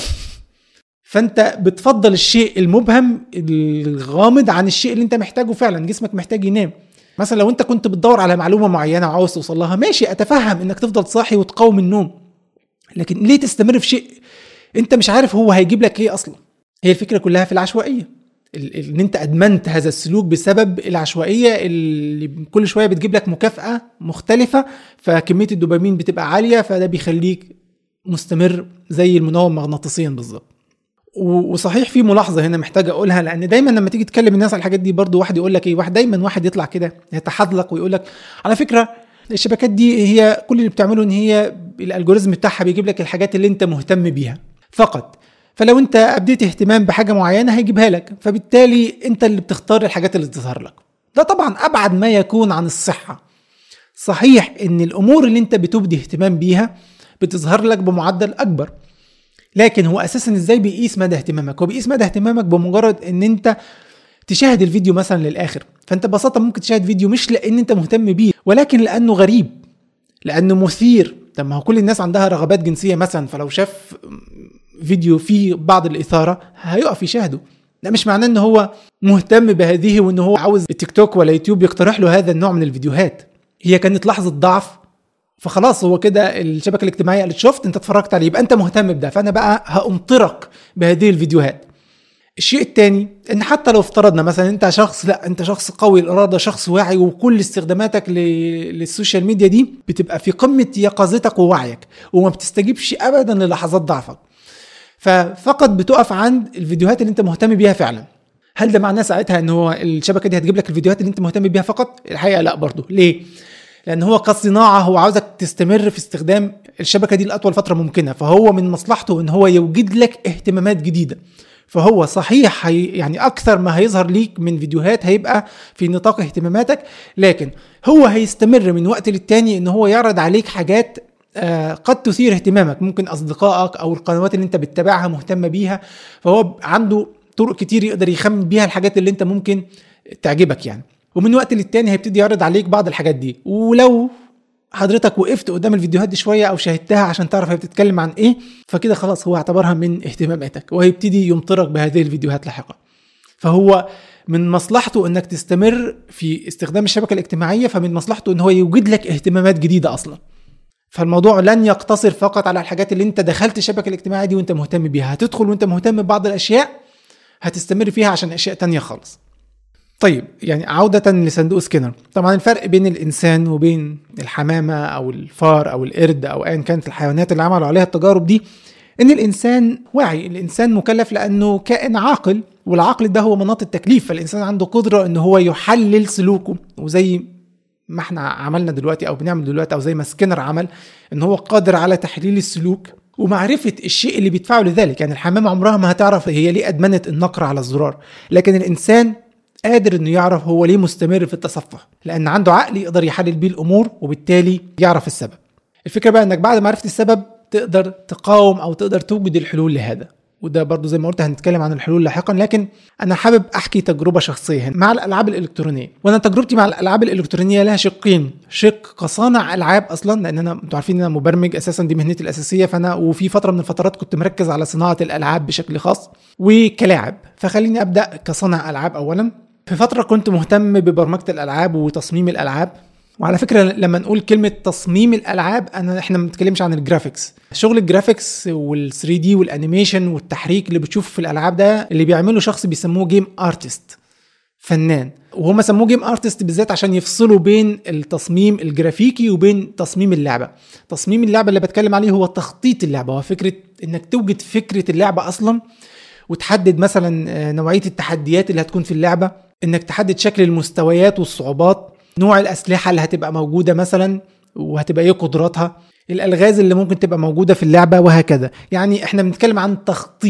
فانت بتفضل الشيء المبهم الغامض عن الشيء اللي انت محتاجه فعلا. جسمك محتاج ينام. مثلا لو انت كنت بتدور على معلومة معينة وعاوز توصل لها، ماشي، اتفهم انك تفضل صاحي وتقاوم النوم، لكن ليه تستمر في شيء انت مش عارف هو هيجيب لك ايه اصلا؟ هي الفكرة كلها في العشوائية، ان انت ادمنت هذا السلوك بسبب العشوائية اللي كل شوية بتجيب لك مكافأة مختلفة، فكمية الدوبامين بتبقى عالية، فده بيخليك مستمر زي المنوم مغناطيسيا بالظبط. وصحيح في ملاحظة هنا محتاج اقولها، لان دايما لما تيجي تكلم الناس على الحاجات دي برضو واحد يقول لك ايه، واحد يطلع كده يتحدلق ويقول لك على فكرة الشبكات دي هي كل اللي بتعمله ان هي الالجوريزم بتاعها بيجيب لك الحاجات اللي انت مهتم بيها فقط، فلو انت ابديت اهتمام بحاجة معينة هيجيبها لك، فبالتالي انت اللي بتختار الحاجات اللي تظهر لك. ده طبعا ابعد ما يكون عن الصحة. صحيح ان الامور اللي انت بتبدي اهتمام بيها بتظهر لك بمعدل اكبر، لكن هو اساسا ازاي بيقيس مدى اهتمامك؟ هو بيقيس مدى اهتمامك بمجرد ان انت تشاهد الفيديو مثلا للاخر. فانت ببساطة ممكن تشاهد فيديو مش لان انت مهتم بيه، ولكن لانه غريب، لانه مثير. طب ما هو كل الناس عندها رغبات جنسية مثلا، فلو شاف فيديو فيه بعض الإثارة هيقف يشاهده. ده مش معناه ان هو مهتم بهذه وان هو عاوز التيك توك ولا يوتيوب يقترح له هذا النوع من الفيديوهات. هي كانت لحظة ضعف، فخلاص هو كده الشبكة الاجتماعية قالت شفت انت اتفرجت عليه يبقى انت مهتم بده، فانا بقى هأمطرك بهذه الفيديوهات. الشيء الثاني ان حتى لو افترضنا مثلا انت شخص قوي الإرادة، شخص واعي، وكل استخداماتك للسوشيال ميديا دي بتبقى في قمة يقظتك ووعيك، وما بتستجيبش ابدا للحظات ضعفك، ففقط بتقف عند الفيديوهات اللي انت مهتم بيها فعلا. هل ده معناه ساعتها ان هو الشبكة دي هتجيب لك الفيديوهات اللي انت مهتم بيها فقط؟ الحقيقة لا برضو. ليه؟ لان هو كصناعة هو عاوزك تستمر في استخدام الشبكة دي لأطول فترة ممكنة، فهو من مصلحته ان هو يوجد لك اهتمامات جديدة. فهو صحيح يعني اكثر ما هيظهر ليك من فيديوهات هيبقى في نطاق اهتماماتك، لكن هو هيستمر من وقت للتاني ان هو يعرض عليك حاجات قد تثير اهتمامك، ممكن اصدقائك او القنوات اللي انت بتتابعها مهتمة بيها، فهو عنده طرق كتير يقدر يخمن بيها الحاجات اللي انت ممكن تعجبك يعني. ومن وقت للتاني هيبتدي يعرض عليك بعض الحاجات دي، ولو حضرتك وقفت قدام الفيديوهات دي شوية او شاهدتها عشان تعرف هي بتتكلم عن ايه، فكده خلاص هو اعتبرها من اهتماماتك وهيبتدي يمطرك بهذه الفيديوهات لاحقا. فهو من مصلحته انك تستمر في استخدام الشبكة الاجتماعية، فمن مصلحته ان هو يوجد لك اهتمامات جديدة اصلا. فالموضوع لن يقتصر فقط على الحاجات اللي انت دخلت الشبكة الاجتماعية دي وانت مهتم بيها، هتدخل وانت مهتم ببعض الاشياء هتستمر فيها عشان اشياء تانية خالص. طيب يعني عودة لصندوق سكينر، طبعا الفرق بين الانسان وبين الحمامة او الفار او القرد او ايا كانت الحيوانات اللي عملوا عليها التجارب دي، ان الانسان واعي، الانسان مكلف لانه كائن عاقل، والعقل ده هو مناط التكليف، فالانسان عنده قدرة ان هو يحلل سلوكه، وزي ما احنا عملنا دلوقتي او بنعمل دلوقتي او زي ما سكينر عمل، ان هو قادر على تحليل السلوك ومعرفة الشيء اللي بيدفعه لذلك. يعني الحمامة عمرها ما هتعرف هي ليه ادمنت النقر على الزرار، لكن الانسان قادر انه يعرف هو ليه مستمر في التصفح، لان عنده عقل يقدر يحلل بيه الامور وبالتالي يعرف السبب. الفكرة بقى انك بعد ما عرفت السبب تقدر تقاوم او تقدر توجد الحلول لهذا، وده برضو زي ما قلت هنتكلم عن الحلول لاحقا. لكن انا حابب احكي تجربة شخصية مع الالعاب الالكترونية، وانا تجربتي مع الالعاب الالكترونية لها شقين، شق كصانع العاب اصلا، لان انتوا عارفين ان انا مبرمج اساسا، دي مهنتي الاساسية، فانا وفي فترة من الفترات كنت مركز على صناعة الالعاب بشكل خاص وكلاعب. فخليني ابدا كصانع العاب. اولا في فترة كنت مهتم ببرمجة الالعاب وتصميم الالعاب. وعلى فكرة لما نقول كلمة تصميم الألعاب احنا ما بنتكلمش عن الجرافيكس، شغل الجرافيكس وال3 دي والانيميشن والتحريك اللي بتشوف في الألعاب ده اللي بيعمله شخص بيسموه جيم ارتست، فنان. وهم سموه جيم ارتست بالذات عشان يفصلوا بين التصميم الجرافيكي وبين تصميم اللعبة. تصميم اللعبة اللي بتكلم عليه هو تخطيط اللعبة، وفكرة انك توجد فكرة اللعبة اصلا، وتحدد مثلا نوعية التحديات اللي هتكون في اللعبة، انك تحدد شكل المستويات والصعوبات، نوع الأسلحة اللي هتبقى موجودة مثلا وهتبقى ايه قدراتها، الألغاز اللي ممكن تبقى موجودة في اللعبة وهكذا. يعني احنا بنتكلم عن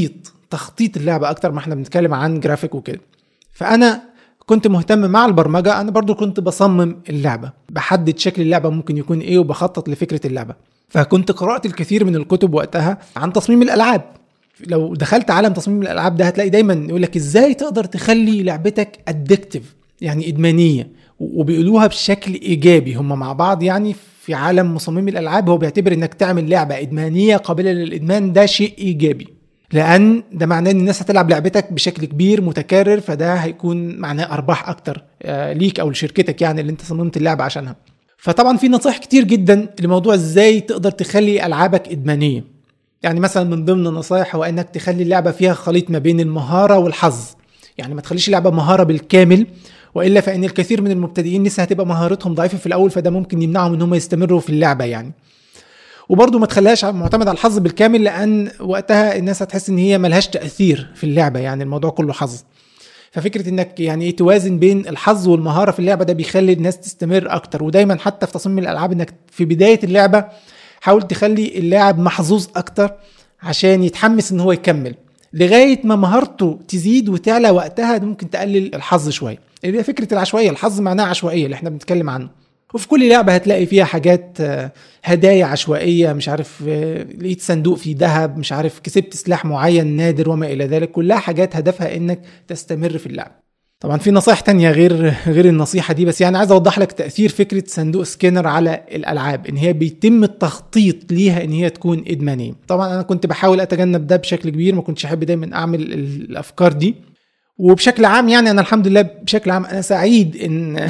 تخطيط اللعبة أكتر ما احنا بنتكلم عن جرافيك وكده. فأنا كنت مهتم مع البرمجة، أنا برضو كنت بصمم اللعبة، بحدد شكل اللعبة ممكن يكون ايه وبخطط لفكرة اللعبة. فكنت قرأت الكثير من الكتب وقتها عن تصميم الألعاب. لو دخلت عالم تصميم الألعاب ده هتلاقي دايما يقولك ازاي تقدر تخلي لعبتك أدكتيف، يعني إدمانية، وبيقولوها بشكل إيجابي هم مع بعض. يعني في عالم مصممي الألعاب هو بيعتبر إنك تعمل لعبة إدمانية قابلة للإدمان ده شيء إيجابي، لأن ده معناه إن الناس هتلعب لعبتك بشكل كبير متكرر، فده هيكون معناه أرباح أكتر ليك أو لشركتك يعني اللي أنت صممت اللعبة عشانها. فطبعا في نصائح كتير جدا لموضوع إزاي تقدر تخلي ألعابك إدمانية. يعني مثلا من ضمن النصائح هو إنك تخلي اللعبة فيها خليط ما بين المهارة والحظ. يعني ما تخليش اللعبة مهارة بالكامل، وإلا فإن الكثير من المبتدئين لسه هتبقى مهارتهم ضعيفة في الأول، فده ممكن يمنعهم إن هم يستمروا في اللعبة يعني. وبرضو ما تخليهاش معتمد على الحظ بالكامل، لأن وقتها الناس هتحس إن هي ملهاش تأثير في اللعبة، يعني الموضوع كله حظ. ففكرة إنك يعني توازن بين الحظ والمهارة في اللعبة ده بيخلي الناس تستمر أكتر. ودايما حتى في تصميم الألعاب إنك في بداية اللعبة حاول تخلي اللاعب محظوظ أكتر عشان يتحمس إن هو يكمل، لغاية ما مهارته تزيد وتعلى، وقتها ممكن تقلل الحظ شوية. اللي هي فكرة العشوائية، الحظ معناه عشوائية اللي احنا بنتكلم عنه. وفي كل لعبة هتلاقي فيها حاجات هدايا عشوائية، مش عارف لقيت صندوق فيه ذهب، مش عارف كسبت سلاح معين نادر وما إلى ذلك، كلها حاجات هدفها إنك تستمر في اللعبة. طبعا في نصائح تانية غير النصيحة دي، بس يعني عايز أوضح لك تأثير فكرة صندوق سكينر على الألعاب، إن هي بيتم التخطيط ليها إن هي تكون إدمانية. طبعا أنا كنت بحاول أتجنب ده بشكل كبير، ما كنتش أحب دايما أعمل الأفكار دي. وبشكل عام يعني أنا الحمد لله بشكل عام أنا سعيد إن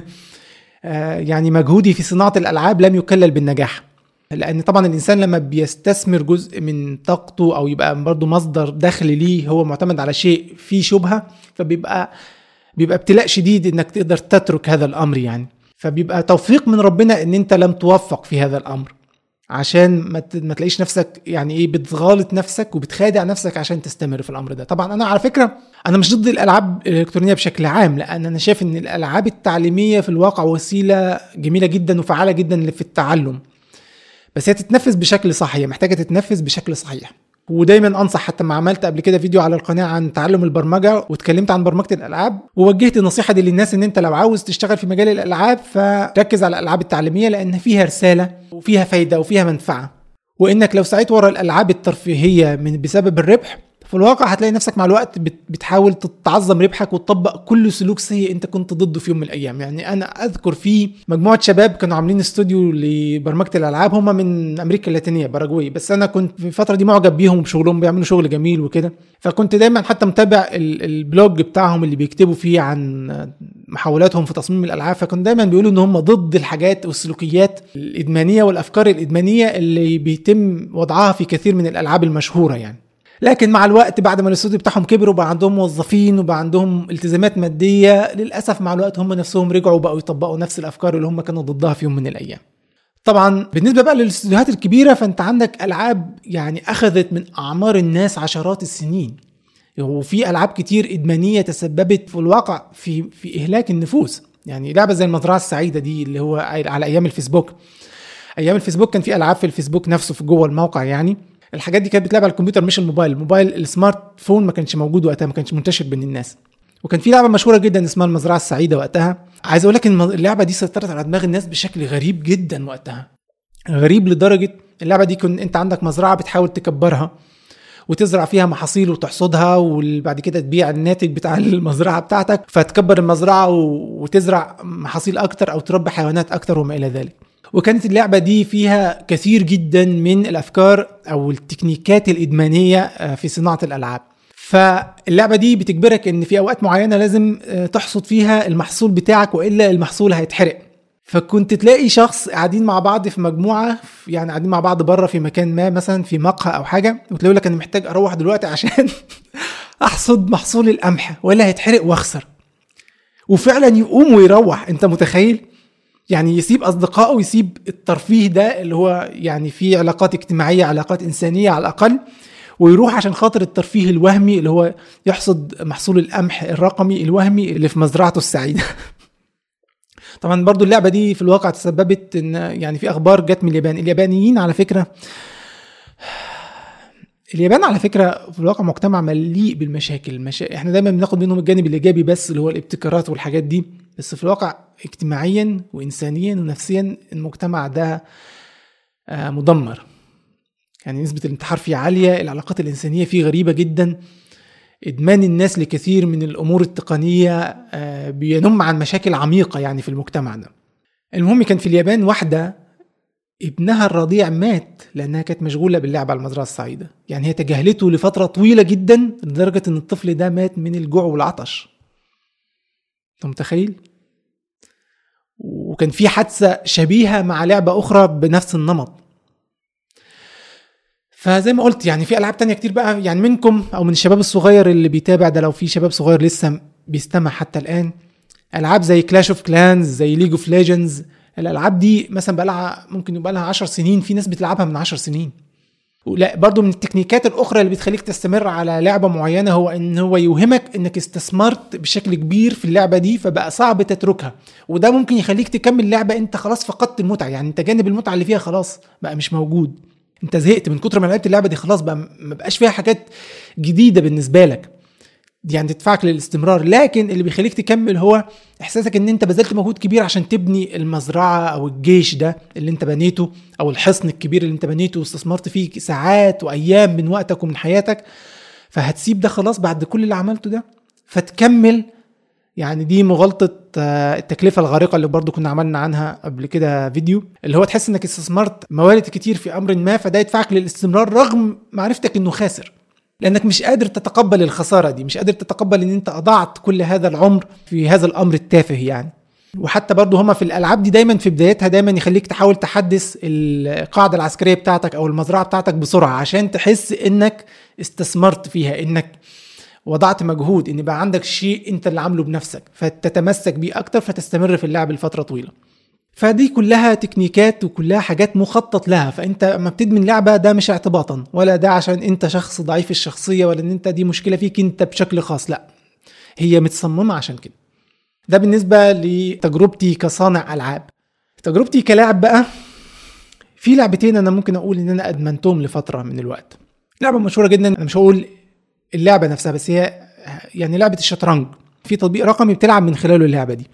يعني مجهودي في صناعة الألعاب لم يكلل بالنجاح، لأن طبعا الإنسان لما بيستثمر جزء من طاقته أو يبقى برضو مصدر دخل ليه هو معتمد على شيء فيه شبهة، فبيبقى ابتلاء شديد إنك تقدر تترك هذا الأمر يعني. فبيبقى توفيق من ربنا إن أنت لم توفق في هذا الأمر، عشان ما تلاقيش نفسك يعني ايه بتغالط نفسك وبتخادع نفسك عشان تستمر في الامر ده. طبعا انا على فكره انا مش ضد الالعاب الالكترونيه بشكل عام، لان انا شايف ان الالعاب التعليميه في الواقع وسيله جميله جدا وفعاله جدا في التعلم، بس هي تتنفذ بشكل صح، هي محتاجه تتنفذ بشكل صحيح. ودايما انصح، حتى ما عملت قبل كده فيديو على القناه عن تعلم البرمجه واتكلمت عن برمجه الالعاب، ووجهت النصيحه دي للناس ان انت لو عاوز تشتغل في مجال الالعاب فركز على الالعاب التعليميه، لان فيها رساله وفيها فايده وفيها منفعه، وانك لو سعيت ورا الالعاب الترفيهيه بسبب الربح في الواقع هتلاقي نفسك مع الوقت بتحاول تعظم ربحك وتطبق كل سلوك سيء انت كنت ضده في يوم من الايام. يعني انا اذكر في مجموعه شباب كانوا عاملين استوديو لبرمجه الالعاب، هم من امريكا اللاتينيه باراجواي، بس انا كنت في الفتره دي معجب بيهم وبشغلهم، بيعملوا شغل جميل وكده. فكنت دايما حتى متابع البلوج بتاعهم اللي بيكتبوا فيه عن محاولاتهم في تصميم الالعاب، فكنت دايما بيقولوا ان هم ضد الحاجات والسلوكيات الادمانيه والافكار الادمانيه اللي بيتم وضعها في كثير من الالعاب المشهوره يعني. لكن مع الوقت بعد ما الاستوديو بتاعهم كبروا وبقى عندهم موظفين وبقى عندهم التزامات ماديه، للاسف مع الوقت هم نفسهم رجعوا بقوا يطبقوا نفس الافكار اللي هم كانوا ضدها في يوم من الايام. طبعا بالنسبه بقى للاستوديوهات الكبيره، فانت عندك العاب يعني اخذت من اعمار الناس عشرات السنين، وفي العاب كتير ادمانيه تسببت في الواقع في اهلاك النفوس. يعني لعبه زي المزرعه السعيده دي اللي هو على ايام الفيسبوك. ايام الفيسبوك كان في العاب في الفيسبوك نفسه في جوه الموقع، يعني الحاجات دي كانت بتلعب على الكمبيوتر مش الموبايل السمارت فون ما كانش موجود وقتها، ما كانش منتشر بين الناس. وكان في لعبه مشهوره جدا اسمها المزرعه السعيده وقتها. عايز اقول لك ان اللعبه دي سيطرت على دماغ الناس بشكل غريب جدا وقتها، غريب لدرجه اللعبه دي كنت انت عندك مزرعه بتحاول تكبرها وتزرع فيها محاصيل وتحصدها، وبعد كده تبيع الناتج بتاع المزرعه بتاعتك، فتكبر المزرعه وتزرع محاصيل اكتر او تربي حيوانات اكتر وما الى ذلك. وكانت اللعبة دي فيها كثير جدا من الأفكار أو التكنيكات الإدمانية في صناعة الألعاب. فاللعبة دي بتجبرك إن في أوقات معينة لازم تحصد فيها المحصول بتاعك وإلا المحصول هيتحرق. فكنت تلاقي شخص قاعدين مع بعض في مجموعة، يعني قاعدين مع بعض بره في مكان ما مثلا في مقهى أو حاجة، وتلاقي لك أنا محتاج أروح دلوقتي عشان أحصد محصول القمح وإلا هيتحرق وأخسر. وفعلا يقوم ويروح. أنت متخيل؟ يعني يسيب أصدقائه ويسيب الترفيه ده اللي هو يعني فيه علاقات اجتماعية علاقات إنسانية على الأقل، ويروح عشان خاطر الترفيه الوهمي اللي هو يحصد محصول القمح الرقمي الوهمي اللي في مزرعته السعيدة. طبعا برضو اللعبة دي في الواقع تسببت إن يعني في أخبار جت من اليابانيين على فكرة. اليابان على فكرة في الواقع مجتمع مليء بالمشاكل. احنا دايما بناخد منهم الجانب الإيجابي بس اللي هو الابتكارات والحاجات دي، بس في الواقع اجتماعيا وإنسانيا ونفسيا المجتمع ده مدمر. يعني نسبة الانتحار فيه عالية، العلاقات الإنسانية فيه غريبة جدا، إدمان الناس لكثير من الأمور التقنية بينم عن مشاكل عميقة يعني في المجتمع ده. المهم كان في اليابان واحدة ابنها الرضيع مات لأنها كانت مشغولة باللعب على المزرعة السعيدة. يعني هي تجاهلته لفترة طويلة جدا لدرجة أن الطفل ده مات من الجوع والعطش. أنت متخيل؟ وكان في حادثة شبيهة مع لعبة أخرى بنفس النمط. فزي ما قلت يعني في ألعاب تانية كتير بقى، يعني منكم أو من الشباب الصغير اللي بيتابع ده، لو في شباب صغير لسه بيستمع حتى الآن، ألعاب زي كلاش اوف كلانز، زي ليج اوف ليجندز. الألعاب دي مثلا بقى لها ممكن يبقى لها 10 سنين، في ناس بتلعبها من 10 سنين. ولا برضو من التكنيكات الأخرى اللي بتخليك تستمر على لعبة معينة هو إن هو يوهمك إنك استثمرت بشكل كبير في اللعبة دي فبقى صعب تتركها، وده ممكن يخليك تكمل لعبة أنت خلاص فقدت المتعة. يعني أنت جانب المتعة اللي فيها خلاص بقى مش موجود، أنت زهقت من كتر ما لعبت اللعبة دي، خلاص بقى ما بقاش فيها حاجات جديدة بالنسبة لك يعني تدفعك للاستمرار. لكن اللي بيخليك تكمل هو احساسك ان انت بذلت مجهود كبير عشان تبني المزرعة او الجيش ده اللي انت بنيته، او الحصن الكبير اللي انت بنيته واستثمرت فيه ساعات وايام من وقتك ومن حياتك، فهتسيب ده خلاص بعد كل اللي عملته ده فتكمل. يعني دي مغالطة التكلفة الغارقة اللي برضو كنا عملنا عنها قبل كده فيديو، اللي هو تحس انك استثمرت موارد كتير في امر ما فده يدفعك للاستمرار رغم معرفتك انه خاسر، لأنك مش قادر تتقبل الخسارة دي، مش قادر تتقبل ان انت أضعت كل هذا العمر في هذا الأمر التافه يعني. وحتى برضو هما في الألعاب دي دايما في بدايتها دايما يخليك تحاول تحدث القاعدة العسكرية بتاعتك أو المزرعة بتاعتك بسرعة عشان تحس انك استثمرت فيها، انك وضعت مجهود، ان بقى عندك شيء انت اللي عامله بنفسك فتتمسك بيه أكتر فتستمر في اللعب لفترة طويلة. فدي كلها تكنيكات وكلها حاجات مخطط لها. فانت اما بتدمن لعبة ده مش اعتباطا، ولا ده عشان انت شخص ضعيف الشخصية ولا ان انت دي مشكلة فيك انت بشكل خاص، لا هي متصممة عشان كده. ده بالنسبة لتجربتي كصانع ألعاب. تجربتي كلاعب بقى، في لعبتين انا ممكن اقول ان انا ادمنتهم لفترة من الوقت. لعبة مشهورة جدا، انا مش هقول اللعبة نفسها بس هي يعني لعبة الشطرنج، في تطبيق رقمي بتلعب من خلاله اللعبة دي.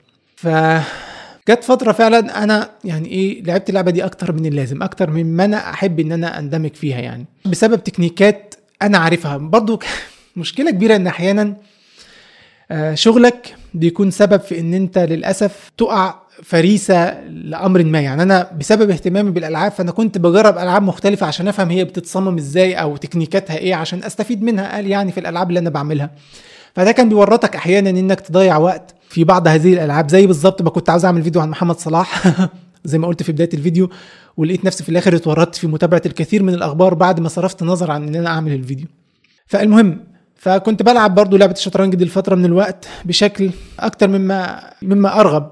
جت فترة فعلا أنا يعني لعبت اللعبة دي أكتر من اللازم، أكتر من ما أنا أحب إن أنا أندمج فيها، يعني بسبب تكنيكات انا عارفها برضو. مشكلة كبيرة ان احيانا شغلك بيكون سبب في ان انت للأسف تقع فريسة لأمر ما. يعني انا بسبب اهتمامي بالالعاب فانا كنت بجرب العاب مختلفة عشان افهم هي بتتصمم ازاي او تكنيكاتها ايه عشان استفيد منها، قال يعني في الالعاب اللي انا بعملها. فده كان بيورطك احيانا انك تضيع وقت في بعض هذه الالعاب، زي بالظبط ما كنت عاوز اعمل فيديو عن محمد صلاح زي ما قلت في بداية الفيديو، ولقيت نفسي في الاخر اتورطت في متابعة الكثير من الاخبار بعد ما صرفت نظر عن ان انا اعمل الفيديو. فالمهم، فكنت بلعب برضو لعبة الشطرنج دي لفترة من الوقت بشكل اكتر مما ارغب،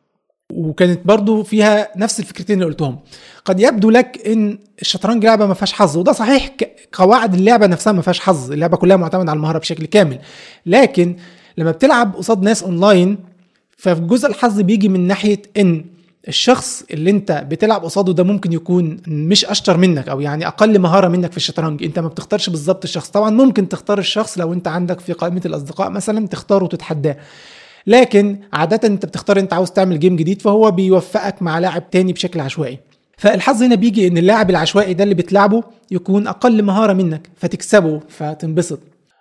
وكانت برضو فيها نفس الفكرتين اللي قلتهم. قد يبدو لك ان الشطرنج لعبة ما فيهاش حظ، وده صحيح، قواعد اللعبة نفسها ما فيهاش حظ، اللعبة كلها معتمدة على المهارة بشكل كامل. لكن لما بتلعب قصاد ناس اونلاين ففي جزء الحظ بيجي من ناحية ان الشخص اللي انت بتلعب قصاده ده ممكن يكون مش اشطر منك او يعني اقل مهارة منك في الشطرنج. انت ما بتختارش بالظبط الشخص، طبعا ممكن تختار الشخص لو انت عندك في قائمة الاصدقاء مثلا تختاره وتتحداه، لكن عادة انت بتختار انت عاوز تعمل جيم جديد فهو بيوفقك مع لاعب تاني بشكل عشوائي. فالحظ هنا بيجي ان اللاعب العشوائي ده اللي بتلعبه يكون اقل مهارة منك فتكسبه فتنبسط،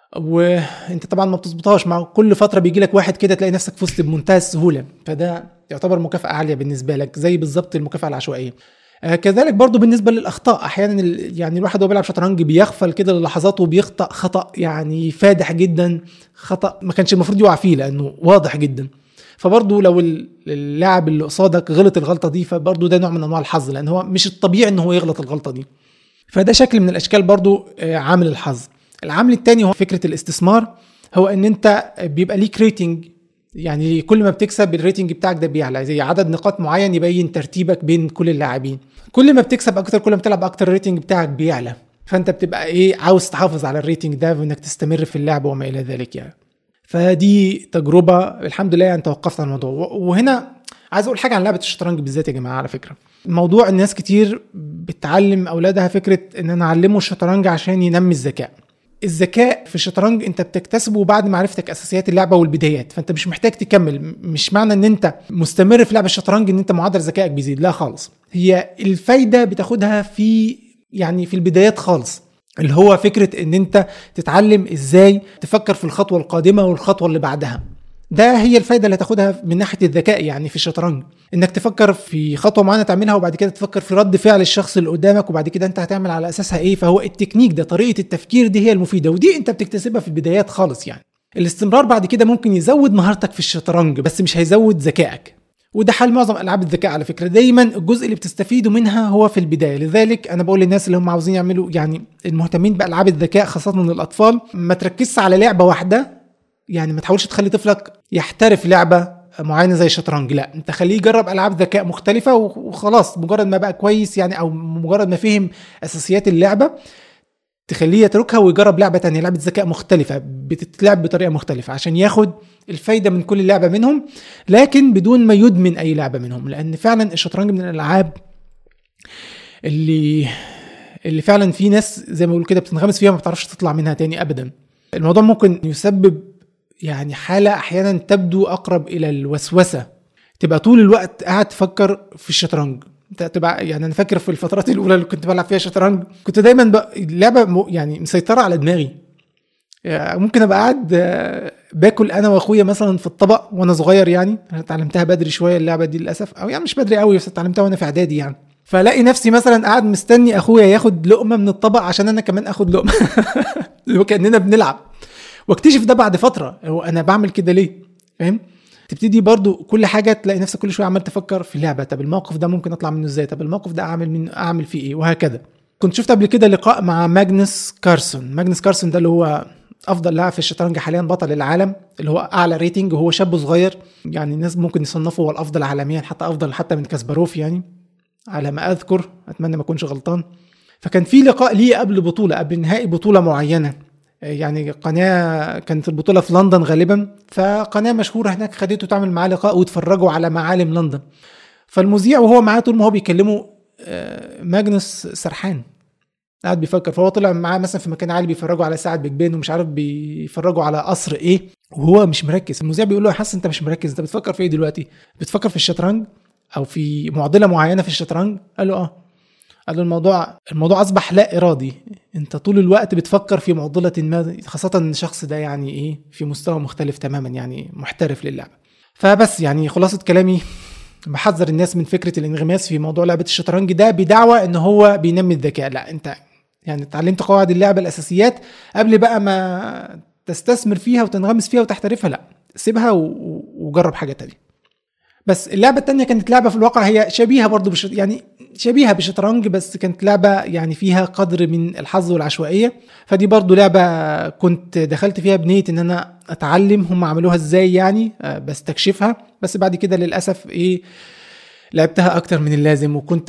وانت طبعا ما بتظبطهاش. مع كل فترة بيجي لك واحد كده تلاقي نفسك فزت بمنتهى السهولة، فده يعتبر مكافأة عالية بالنسبة لك زي بالظبط المكافأة العشوائية. كذلك برضو بالنسبة للأخطاء، أحيانا يعني الواحد وهو بيلعب شطرنج بيغفل كده للحظات وبيخطأ خطأ يعني فادح جدا، خطأ ما كانش المفروض يقع فيه لأنه واضح جدا. فبرضو لو اللاعب اللي قصادك غلط الغلطة دي فبرضو ده نوع من أنواع الحظ، لأن هو مش الطبيعي أنه هو يغلط الغلطة دي. فده شكل من الأشكال برضو عامل الحظ. العامل التاني هو فكرة الاستثمار، هو ان انت بيبقى ليك ريتنج، يعني كل ما بتكسب الريتنج بتاعك ده بيعلى، زي عدد نقاط معين يبين ترتيبك بين كل اللاعبين. كل ما بتكسب اكتر كل ما بتلعب اكتر الريتنج بتاعك بيعلى، فانت بتبقى عاوز تحافظ على الريتنج ده وانك تستمر في اللعب وما الى ذلك يعني. فدي تجربة الحمد لله يعني توقفت عن الموضوع. وهنا عايز اقول حاجة عن لعبة الشطرنج بالذات يا جماعة. على فكرة الموضوع الناس كتير بتعلم اولادها فكرة ان انا اعلمه الشطرنج عشان ينمي الذكاء. الذكاء في الشطرنج انت بتكتسبه بعد معرفتك اساسيات اللعبه والبدايات، فانت مش محتاج تكمل. مش معنى ان انت مستمر في لعب الشطرنج ان انت معدل ذكائك بيزيد، لا خالص. هي الفايده بتاخدها في البدايات خالص، اللي هو فكره ان انت تتعلم ازاي تفكر في الخطوه القادمه والخطوه اللي بعدها. ده هي الفايده اللي هتاخدها من ناحيه الذكاء يعني في الشطرنج، انك تفكر في خطوه معينه تعملها وبعد كده تفكر في رد فعل الشخص اللي قدامك وبعد كده انت هتعمل على اساسها ايه. فهو التكنيك ده، طريقه التفكير دي هي المفيده، ودي انت بتكتسبها في البدايات خالص يعني. الاستمرار بعد كده ممكن يزود مهارتك في الشطرنج بس مش هيزود ذكائك، وده حال معظم العاب الذكاء على فكره. دايما الجزء اللي بتستفيدوا منها هو في البدايه. لذلك انا بقول للناس اللي هم عاوزين يعملوا يعني المهتمين بالعاب الذكاء خاصه من الاطفال، ما تركزش على لعبه واحده. يعني ما تحاولش تخلي طفلك يحترف لعبة معينة زي الشطرنج، لا، انت خليه يجرب العاب ذكاء مختلفة وخلاص. مجرد ما بقى كويس يعني او مجرد ما فهم اساسيات اللعبة تخليه يتركها ويجرب لعبة تانية، لعبة ذكاء مختلفة بتتلعب بطريقة مختلفة عشان ياخد الفايدة من كل لعبة منهم، لكن بدون ما يدمن اي لعبة منهم. لان فعلا الشطرنج من الالعاب اللي فعلا في ناس زي ما بيقول كده بتنغمس فيها ما بتعرفش تطلع منها تاني ابدا. الموضوع ممكن يسبب يعني حالة احيانا تبدو اقرب الى الوسوسة، تبقى طول الوقت قاعد تفكر في الشطرنج. تبقى يعني انا فاكر في الفترات الاولى اللي كنت بلعب فيها شطرنج كنت دايما اللعبة يعني مسيطرة على دماغي. يعني ممكن ابقى قاعد باكل انا واخويا مثلا في الطبق وانا صغير، يعني انا اتعلمتها بدري شوية اللعبة دي للاسف، او يعني مش بدري قوي بس اتعلمتها وانا في اعدادي يعني. فلاقي نفسي مثلا قاعد مستني اخويا ياخد لقمة من الطبق عشان انا كمان اخد لقمة وكأننا بنلعب. واكتشف ده بعد فترة هو انا بعمل كده ليه، فاهم؟ تبتدي برضو كل حاجة تلاقي نفسك كل شوية عمال تفكر في اللعبة، طب الموقف ده ممكن اطلع منه ازاي، طب الموقف ده اعمل فيه ايه، وهكذا. كنت شفت قبل كده لقاء مع ماجنس كارلسن ده اللي هو افضل لاعب في الشطرنج حاليا، بطل العالم، اللي هو اعلى ريتنج، وهو شاب صغير يعني الناس ممكن يصنفه هو الافضل عالميا، حتى افضل حتى من كاسباروف يعني على ما اذكر، اتمنى ما اكونش غلطان. فكان في لقاء ليه قبل نهائي بطولة معينة، يعني قناة كانت البطولة في لندن غالبا، فقناة مشهورة هناك خدته تعمل معاه لقاء وتفرجوا على معالم لندن. فالمذيع وهو معاه طول ما هو بيكلمه ماجنس سرحان قاعد بيفكر، فهو طلع معاه مثلا في مكان عالي بيفرجوا على ساعة بيج بين ومش عارف بيفرجوا على قصر ايه، وهو مش مركز. المذيع بيقول له يا حسن انت مش مركز، انت بتفكر في ايه دلوقتي؟ بتفكر في الشطرنج او في معضلة معينة في الشطرنج؟ قال له اه. قالوا الموضوع اصبح لا ارادي، انت طول الوقت بتفكر في معضله ما، خاصه ان الشخص ده يعني ايه في مستوى مختلف تماما، يعني محترف للعبه. فبس يعني خلاصه كلامي، بحذر الناس من فكره الانغماس في موضوع لعبه الشطرنج ده بدعوى ان هو بينمي الذكاء. لا، انت يعني اتعلمت قواعد اللعبه الاساسيات قبل بقى ما تستثمر فيها وتنغمس فيها وتحترفها، لا سيبها وجرب حاجه تانية. بس اللعبة التانية كانت لعبة في الواقع هي شبيهة برضو يعني شبيهة بالشطرنج، بس كانت لعبة يعني فيها قدر من الحظ والعشوائية. فدي برضو لعبة كنت دخلت فيها بنية ان انا اتعلم هم عملوها ازاي يعني، بستكشفها. بس بعد كده للأسف لعبتها اكتر من اللازم، وكنت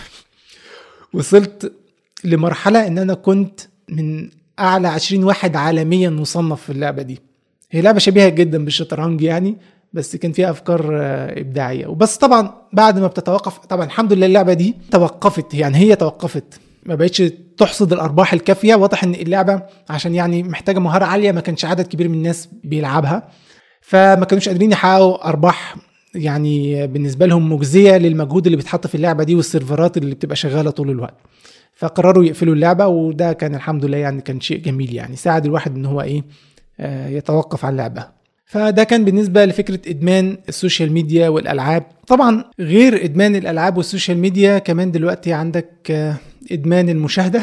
وصلت لمرحلة ان انا كنت من اعلى 20 واحد عالميا مصنف في اللعبة دي. هي لعبة شبيهة جدا بالشطرنج يعني، بس كان فيها افكار ابداعيه. وبس طبعا بعد ما بتتوقف، طبعا الحمد لله اللعبه دي توقفت، يعني هي توقفت، ما بقتش تحصد الارباح الكافيه. واضح ان اللعبه عشان يعني محتاجه مهاره عاليه، ما كانش عدد كبير من الناس بيلعبها، فما كانوش قادرين يحققوا ارباح يعني بالنسبه لهم مجزيه للمجهود اللي بيتحط في اللعبه دي والسيرفرات اللي بتبقى شغاله طول الوقت. فقرروا يقفلوا اللعبه، وده كان الحمد لله يعني كان شيء جميل، يعني ساعد الواحد ان هو يتوقف عن اللعبه. فده كان بالنسبة لفكرة إدمان السوشيال ميديا والألعاب. طبعا غير إدمان الألعاب والسوشيال ميديا، كمان دلوقتي عندك إدمان المشاهدة،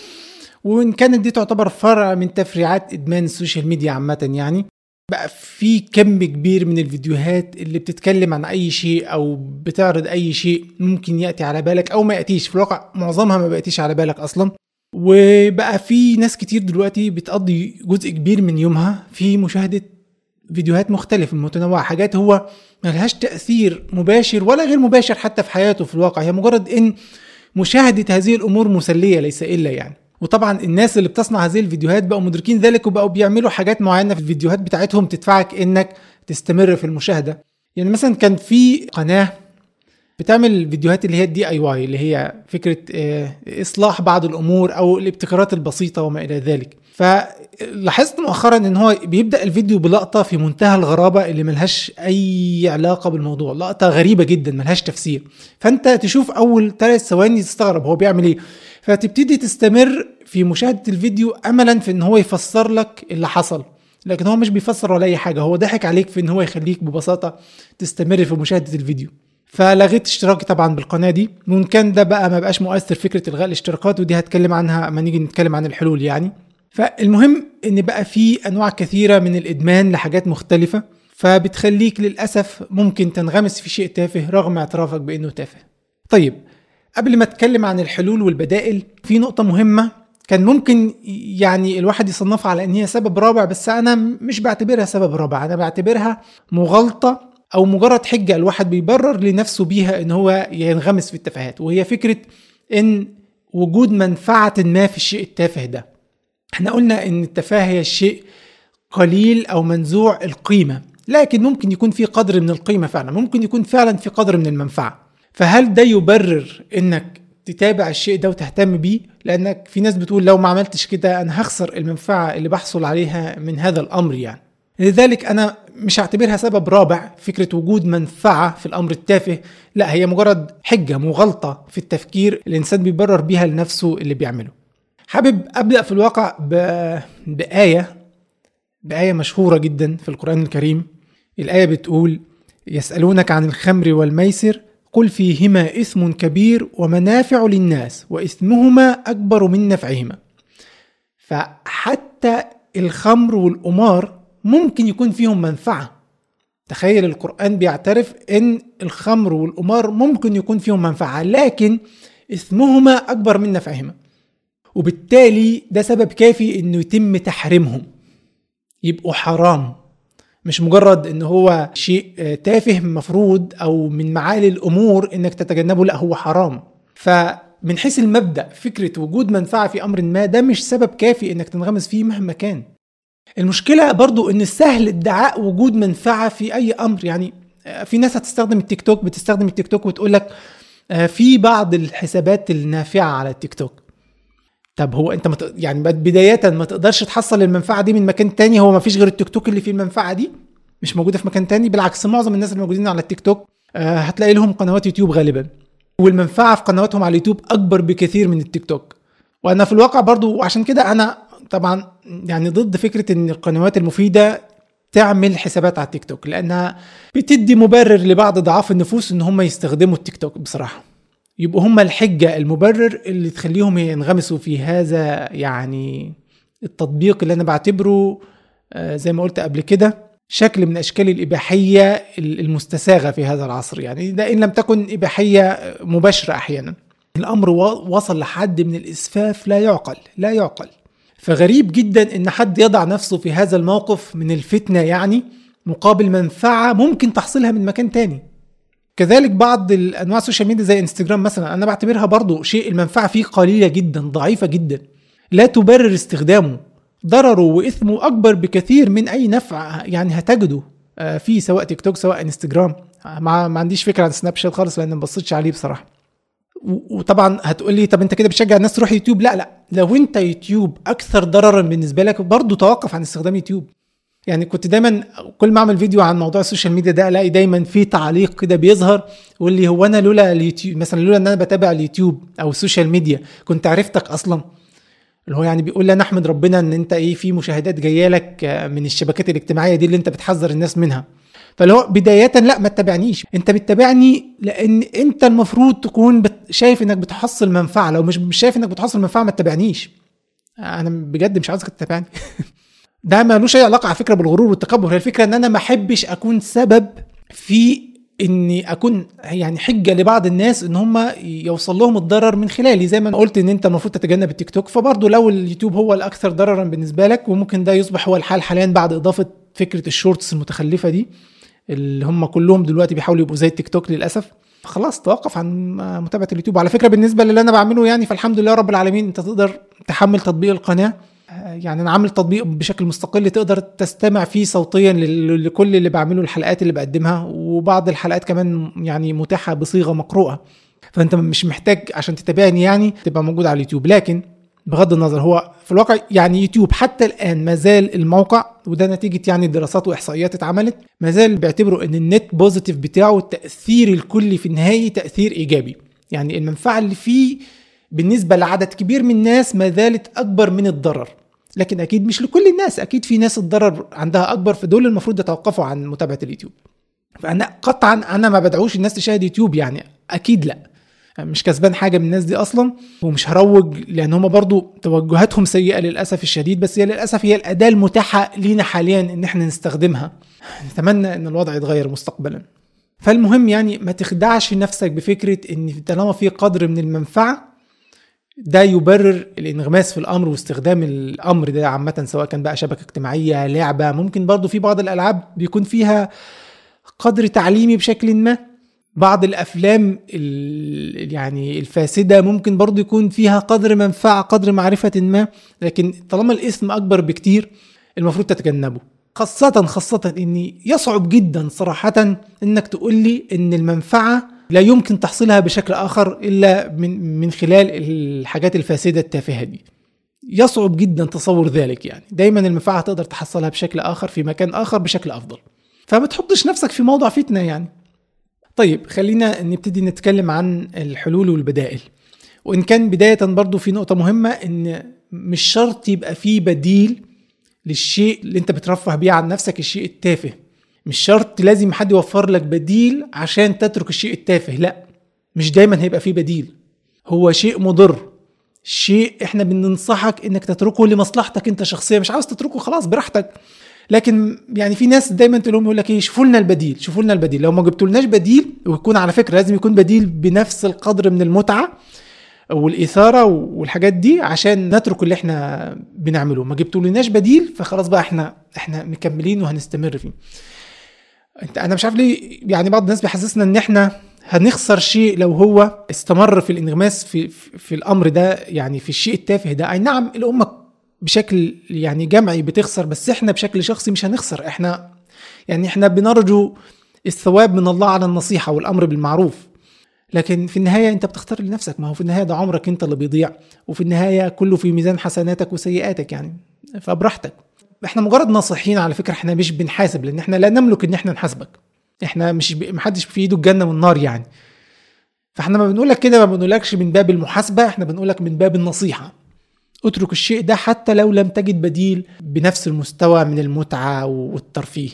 وإن كانت دي تعتبر فرع من تفريعات إدمان السوشيال ميديا عامة. يعني بقى في كم كبير من الفيديوهات اللي بتتكلم عن أي شيء أو بتعرض أي شيء ممكن يأتي على بالك أو ما يأتيش، في الواقع معظمها ما بقتيش على بالك أصلا. وبقى في ناس كتير دلوقتي بتقضي جزء كبير من يومها في مشاهدة فيديوهات مختلفة متنوعة، حاجات هو ملهاش تأثير مباشر ولا غير مباشر حتى في حياته في الواقع، هي مجرد ان مشاهدة هذه الامور مسلية ليس الا يعني. وطبعا الناس اللي بتصنع هذه الفيديوهات بقوا مدركين ذلك، وبقوا بيعملوا حاجات معينة في الفيديوهات بتاعتهم تدفعك انك تستمر في المشاهدة. يعني مثلا كان في قناة بتعمل فيديوهات اللي هي DIY، اللي هي فكرة إصلاح بعض الأمور أو الابتكارات البسيطة وما إلى ذلك. فلاحظت مؤخرا إن هو بيبدأ الفيديو بلقطة في منتهى الغرابة اللي ملهاش أي علاقة بالموضوع، لقطة غريبة جدا ملهاش تفسير، فأنت تشوف أول 3 ثواني تستغرب هو بيعمل إيه، فتبتدي تستمر في مشاهدة الفيديو أملا في إن هو يفسر لك اللي حصل، لكن هو مش بيفسر ولا أي حاجة، هو ضحك عليك في إن هو يخليك ببساطة تستمر في مشاهدة الفيديو. فلغيت اشتراكي طبعا بالقناه دي، وان كان ده بقى ما بقاش مؤثر فكره الغاء الاشتراكات، ودي هتكلم عنها ما نيجي نتكلم عن الحلول يعني. فالمهم ان بقى في انواع كثيره من الادمان لحاجات مختلفه، فبتخليك للاسف ممكن تنغمس في شيء تافه رغم اعترافك بانه تافه. طيب قبل ما اتكلم عن الحلول والبدائل، في نقطه مهمه كان ممكن يعني الواحد يصنفها على ان هي سبب رابع، بس انا مش بعتبرها سبب رابع، انا بعتبرها مغالطه او مجرد حجة الواحد بيبرر لنفسه بيها ان هو ينغمس في التفاهات، وهي فكرة ان وجود منفعة ما في الشيء التافه ده. احنا قلنا ان التفاهة هي الشيء قليل او منزوع القيمة، لكن ممكن يكون في قدر من القيمة فعلا، ممكن يكون فعلا في قدر من المنفعة. فهل ده يبرر انك تتابع الشيء ده وتهتم بيه؟ لانك في ناس بتقول لو ما عملتش كده انا هخسر المنفعة اللي بحصل عليها من هذا الامر يعني. لذلك أنا مش هعتبرها سبب رابع فكرة وجود منفعة في الأمر التافه، لا هي مجرد حجة مغالطة في التفكير الإنسان بيبرر بيها لنفسه اللي بيعمله. حابب أبدأ في الواقع بآية مشهورة جدا في القرآن الكريم. الآية بتقول: يسألونك عن الخمر والميسر قل فيهما إثم كبير ومنافع للناس وإثمهما أكبر من نفعهما. فحتى الخمر والقمار ممكن يكون فيهم منفعة. تخيل القرآن بيعترف ان الخمر والقمار ممكن يكون فيهم منفعة، لكن إثمهما أكبر من نفعهما، وبالتالي ده سبب كافي انه يتم تحريمهم، يبقوا حرام، مش مجرد ان هو شيء تافه مفروض او من معالي الأمور انك تتجنبه، لا هو حرام. فمن حيث المبدأ فكرة وجود منفعة في أمر ما ده مش سبب كافي انك تنغمس فيه مهما كان. المشكلة برضو ان سهل ادعاء وجود منفعة في اي امر. يعني في ناس هتستخدم التيك توك، بتستخدم التيك توك وتقول لك في بعض الحسابات النافعة على التيك توك. طب هو انت يعني بداية ما تقدرش تحصل المنفعة دي من مكان تاني؟ هو ما فيش غير التيك توك اللي فيه المنفعة دي، مش موجودة في مكان تاني. بالعكس معظم الناس الموجودين على التيك توك هتلاقي لهم قنوات يوتيوب غالبا، والمنفعة في قنواتهم على اليوتيوب اكبر بكثير من التيك توك. وانا في الواقع برضو عشان كده انا طبعا يعني ضد فكرة ان القنوات المفيدة تعمل حسابات على التيك توك، لانها بتدي مبرر لبعض ضعاف النفوس ان هم يستخدموا التيك توك بصراحة، يبقوا هم الحجة المبرر اللي تخليهم ينغمسوا في هذا يعني التطبيق اللي انا بعتبره زي ما قلت قبل كده شكل من اشكال الاباحية المستساغة في هذا العصر. يعني ده ان لم تكن اباحية مباشرة احيانا. الامر وصل لحد من الاسفاف لا يعقل. فغريب جدا ان حد يضع نفسه في هذا الموقف من الفتنة يعني مقابل منفعة ممكن تحصلها من مكان تاني. كذلك بعض الانواع السوشيال ميديا زي انستجرام مثلا، انا بعتبرها برضو شيء المنفعة فيه قليلة جدا، ضعيفة جدا، لا تبرر استخدامه. ضرره واثمه اكبر بكثير من اي نفع يعني هتجده فيه، سواء تيك توك سواء انستجرام. ما عنديش فكرة عن سناب شات خالص لان ما بصيتش عليه بصراحة. وطبعا هتقول لي طب انت كده بتشجع الناس تروح يوتيوب. لا، لو انت يوتيوب اكثر ضررا بالنسبه لك برضو توقف عن استخدام يوتيوب. يعني كنت دايما كل ما اعمل فيديو عن موضوع السوشيال ميديا ده الاقي دايما في تعليق كده بيظهر يقول لي هو انا لولا اليوتيوب مثلا، لولا ان انا بتابع اليوتيوب او السوشيال ميديا كنت عرفتك اصلا. اللي هو يعني بيقول لي انا احمد ربنا ان انت في مشاهدات جايه لك من الشبكات الاجتماعيه دي اللي انت بتحذر الناس منها. فاللي هو بداية لا، ما تتابعنيش، انت بتتابعني لان انت المفروض تكون شايف انك بتحصل منفعة. لو مش شايف انك بتحصل منفعة ما تتابعنيش. انا بجد مش عايزك تتابعني. ده ما لوش اي علاقة على فكرة بالغرور والتكبر. هي الفكرة ان انا ما احبش اكون سبب في اني اكون يعني حجة لبعض الناس ان هم يوصل لهم الضرر من خلالي. زي ما قلت ان انت المفروض تتجنب التيك توك، فبرضه لو اليوتيوب هو الاكثر ضررا بالنسبة لك، وممكن ده يصبح هو الحال حاليا بعد اضافة فكرة الشورتس المتخلفة دي اللي هم كلهم دلوقتي بيحاولوا يبقوا زي التيك توك للاسف، خلاص توقف عن متابعه اليوتيوب. على فكره بالنسبه للي انا بعمله يعني فالحمد لله رب العالمين، انت تقدر تحمل تطبيق القناه. يعني انا عامل تطبيق بشكل مستقل تقدر تستمع فيه صوتيا لكل اللي بعمله، الحلقات اللي بقدمها، وبعض الحلقات كمان يعني متاحه بصيغه مقروءه. فانت مش محتاج عشان تتابعني يعني تبقى موجود على اليوتيوب. لكن بغض النظر هو في الواقع يعني يوتيوب حتى الآن ما زال الموقع، وده نتيجة يعني دراسات وإحصائيات اتعملت، ما زال بيعتبروا ان النت بوزيتيف بتاعه التأثير الكلي في النهاية تأثير إيجابي. يعني المنفعة اللي فيه بالنسبة لعدد كبير من الناس ما زالت أكبر من الضرر. لكن أكيد مش لكل الناس، أكيد في ناس الضرر عندها أكبر، فدول المفروض يتوقفوا عن متابعة اليوتيوب. فأنا قطعا أنا ما بدعوش الناس تشاهد يوتيوب، يعني أكيد لا، مش كسبان حاجة من الناس دي أصلا، ومش هروج لأن هم برضو توجهاتهم سيئة للأسف الشديد. بس هي للأسف هي الأداة المتاحة لينا حاليا إن احنا نستخدمها. نتمنى إن الوضع يتغير مستقبلا. فالمهم يعني ما تخدعش نفسك بفكرة إن طالما في قدر من المنفعة ده يبرر الانغماس في الأمر واستخدام الأمر ده عامة، سواء كان بقى شبكة اجتماعية، لعبة. ممكن برضو في بعض الألعاب بيكون فيها قدر تعليمي بشكل ما. بعض الأفلام يعني الفاسدة ممكن برضو يكون فيها قدر منفعة، قدر معرفة ما. لكن طالما الإثم أكبر بكتير المفروض تتجنبه. خاصة إني يصعب جدا صراحة إنك تقول لي إن المنفعة لا يمكن تحصيلها بشكل آخر إلا من خلال الحاجات الفاسدة التافهة دي. يصعب جدا تصور ذلك. يعني دايما المنفعة تقدر تحصلها بشكل آخر في مكان آخر بشكل أفضل. فما تحطش نفسك في موضع فتنة يعني. طيب خلينا نبتدي نتكلم عن الحلول والبدائل. وإن كان بداية برضو في نقطة مهمة، إن مش شرط يبقى فيه بديل للشيء اللي انت بترفه بيه عن نفسك، الشيء التافه. مش شرط لازم حد يوفر لك بديل عشان تترك الشيء التافه. لا، مش دايما هيبقى فيه بديل. هو شيء مضر، شيء احنا بننصحك انك تتركه لمصلحتك انت شخصيا. مش عاوز تتركه خلاص براحتك. لكن يعني في ناس دايما تقولهم يقول لك ايه، شوفوا لنا البديل. لو ما جبتولناش بديل، ويكون على فكرة لازم يكون بديل بنفس القدر من المتعة والإثارة والحاجات دي عشان نترك اللي احنا بنعمله. ما جبتولناش بديل فخلاص بقى احنا مكملين وهنستمر فيه. انا مش عارف ليه يعني بعض الناس بيحسسنا ان احنا هنخسر شيء لو هو استمر في الانغماس في الامر ده، يعني في الشيء التافه ده. اي نعم الامة بشكل يعني جمعي بتخسر، بس احنا بشكل شخصي مش هنخسر. احنا بنرجو الثواب من الله على النصيحة والامر بالمعروف. لكن في النهاية انت بتختار لنفسك. ما هو في النهاية ده عمرك انت اللي بيضيع، وفي النهاية كله في ميزان حسناتك وسيئاتك يعني. فبراحتك. احنا مجرد ناصحين على فكرة، احنا مش بنحاسب، لان احنا لا نملك ان احنا نحاسبك. احنا محدش في ايده الجنة والنار يعني. فاحنا ما بنقولك كده، ما بنقولكش من باب المحاسبة، احنا بنقولك من باب النصيحة. اترك الشيء ده حتى لو لم تجد بديل بنفس المستوى من المتعة والترفيه.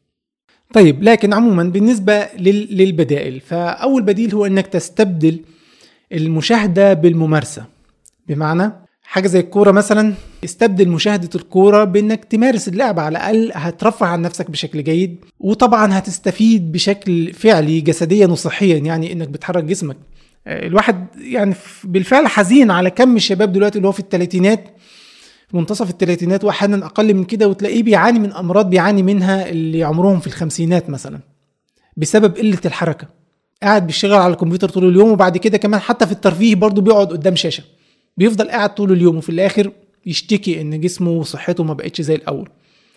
طيب لكن عموما بالنسبة للبدائل، فأول بديل هو انك تستبدل المشاهدة بالممارسة. بمعنى حاجة زي الكورة مثلا، استبدل مشاهدة الكورة بانك تمارس اللعبة، على الأقل هترفع عن نفسك بشكل جيد، وطبعا هتستفيد بشكل فعلي جسديا وصحيا، يعني انك بتحرك جسمك. الواحد يعني بالفعل حزين على كم الشباب دلوقتي اللي هو في الثلاثينات، في منتصف الثلاثينات واحيانا اقل من كده، وتلاقيه بيعاني من امراض بيعاني منها اللي عمرهم في الخمسينات مثلا، بسبب قلة الحركة. قاعد بيشتغل على الكمبيوتر طول اليوم، وبعد كده كمان حتى في الترفيه برضو بيقعد قدام شاشة، بيفضل قاعد طول اليوم، وفي الاخر يشتكي ان جسمه وصحته ما بقتش زي الاول.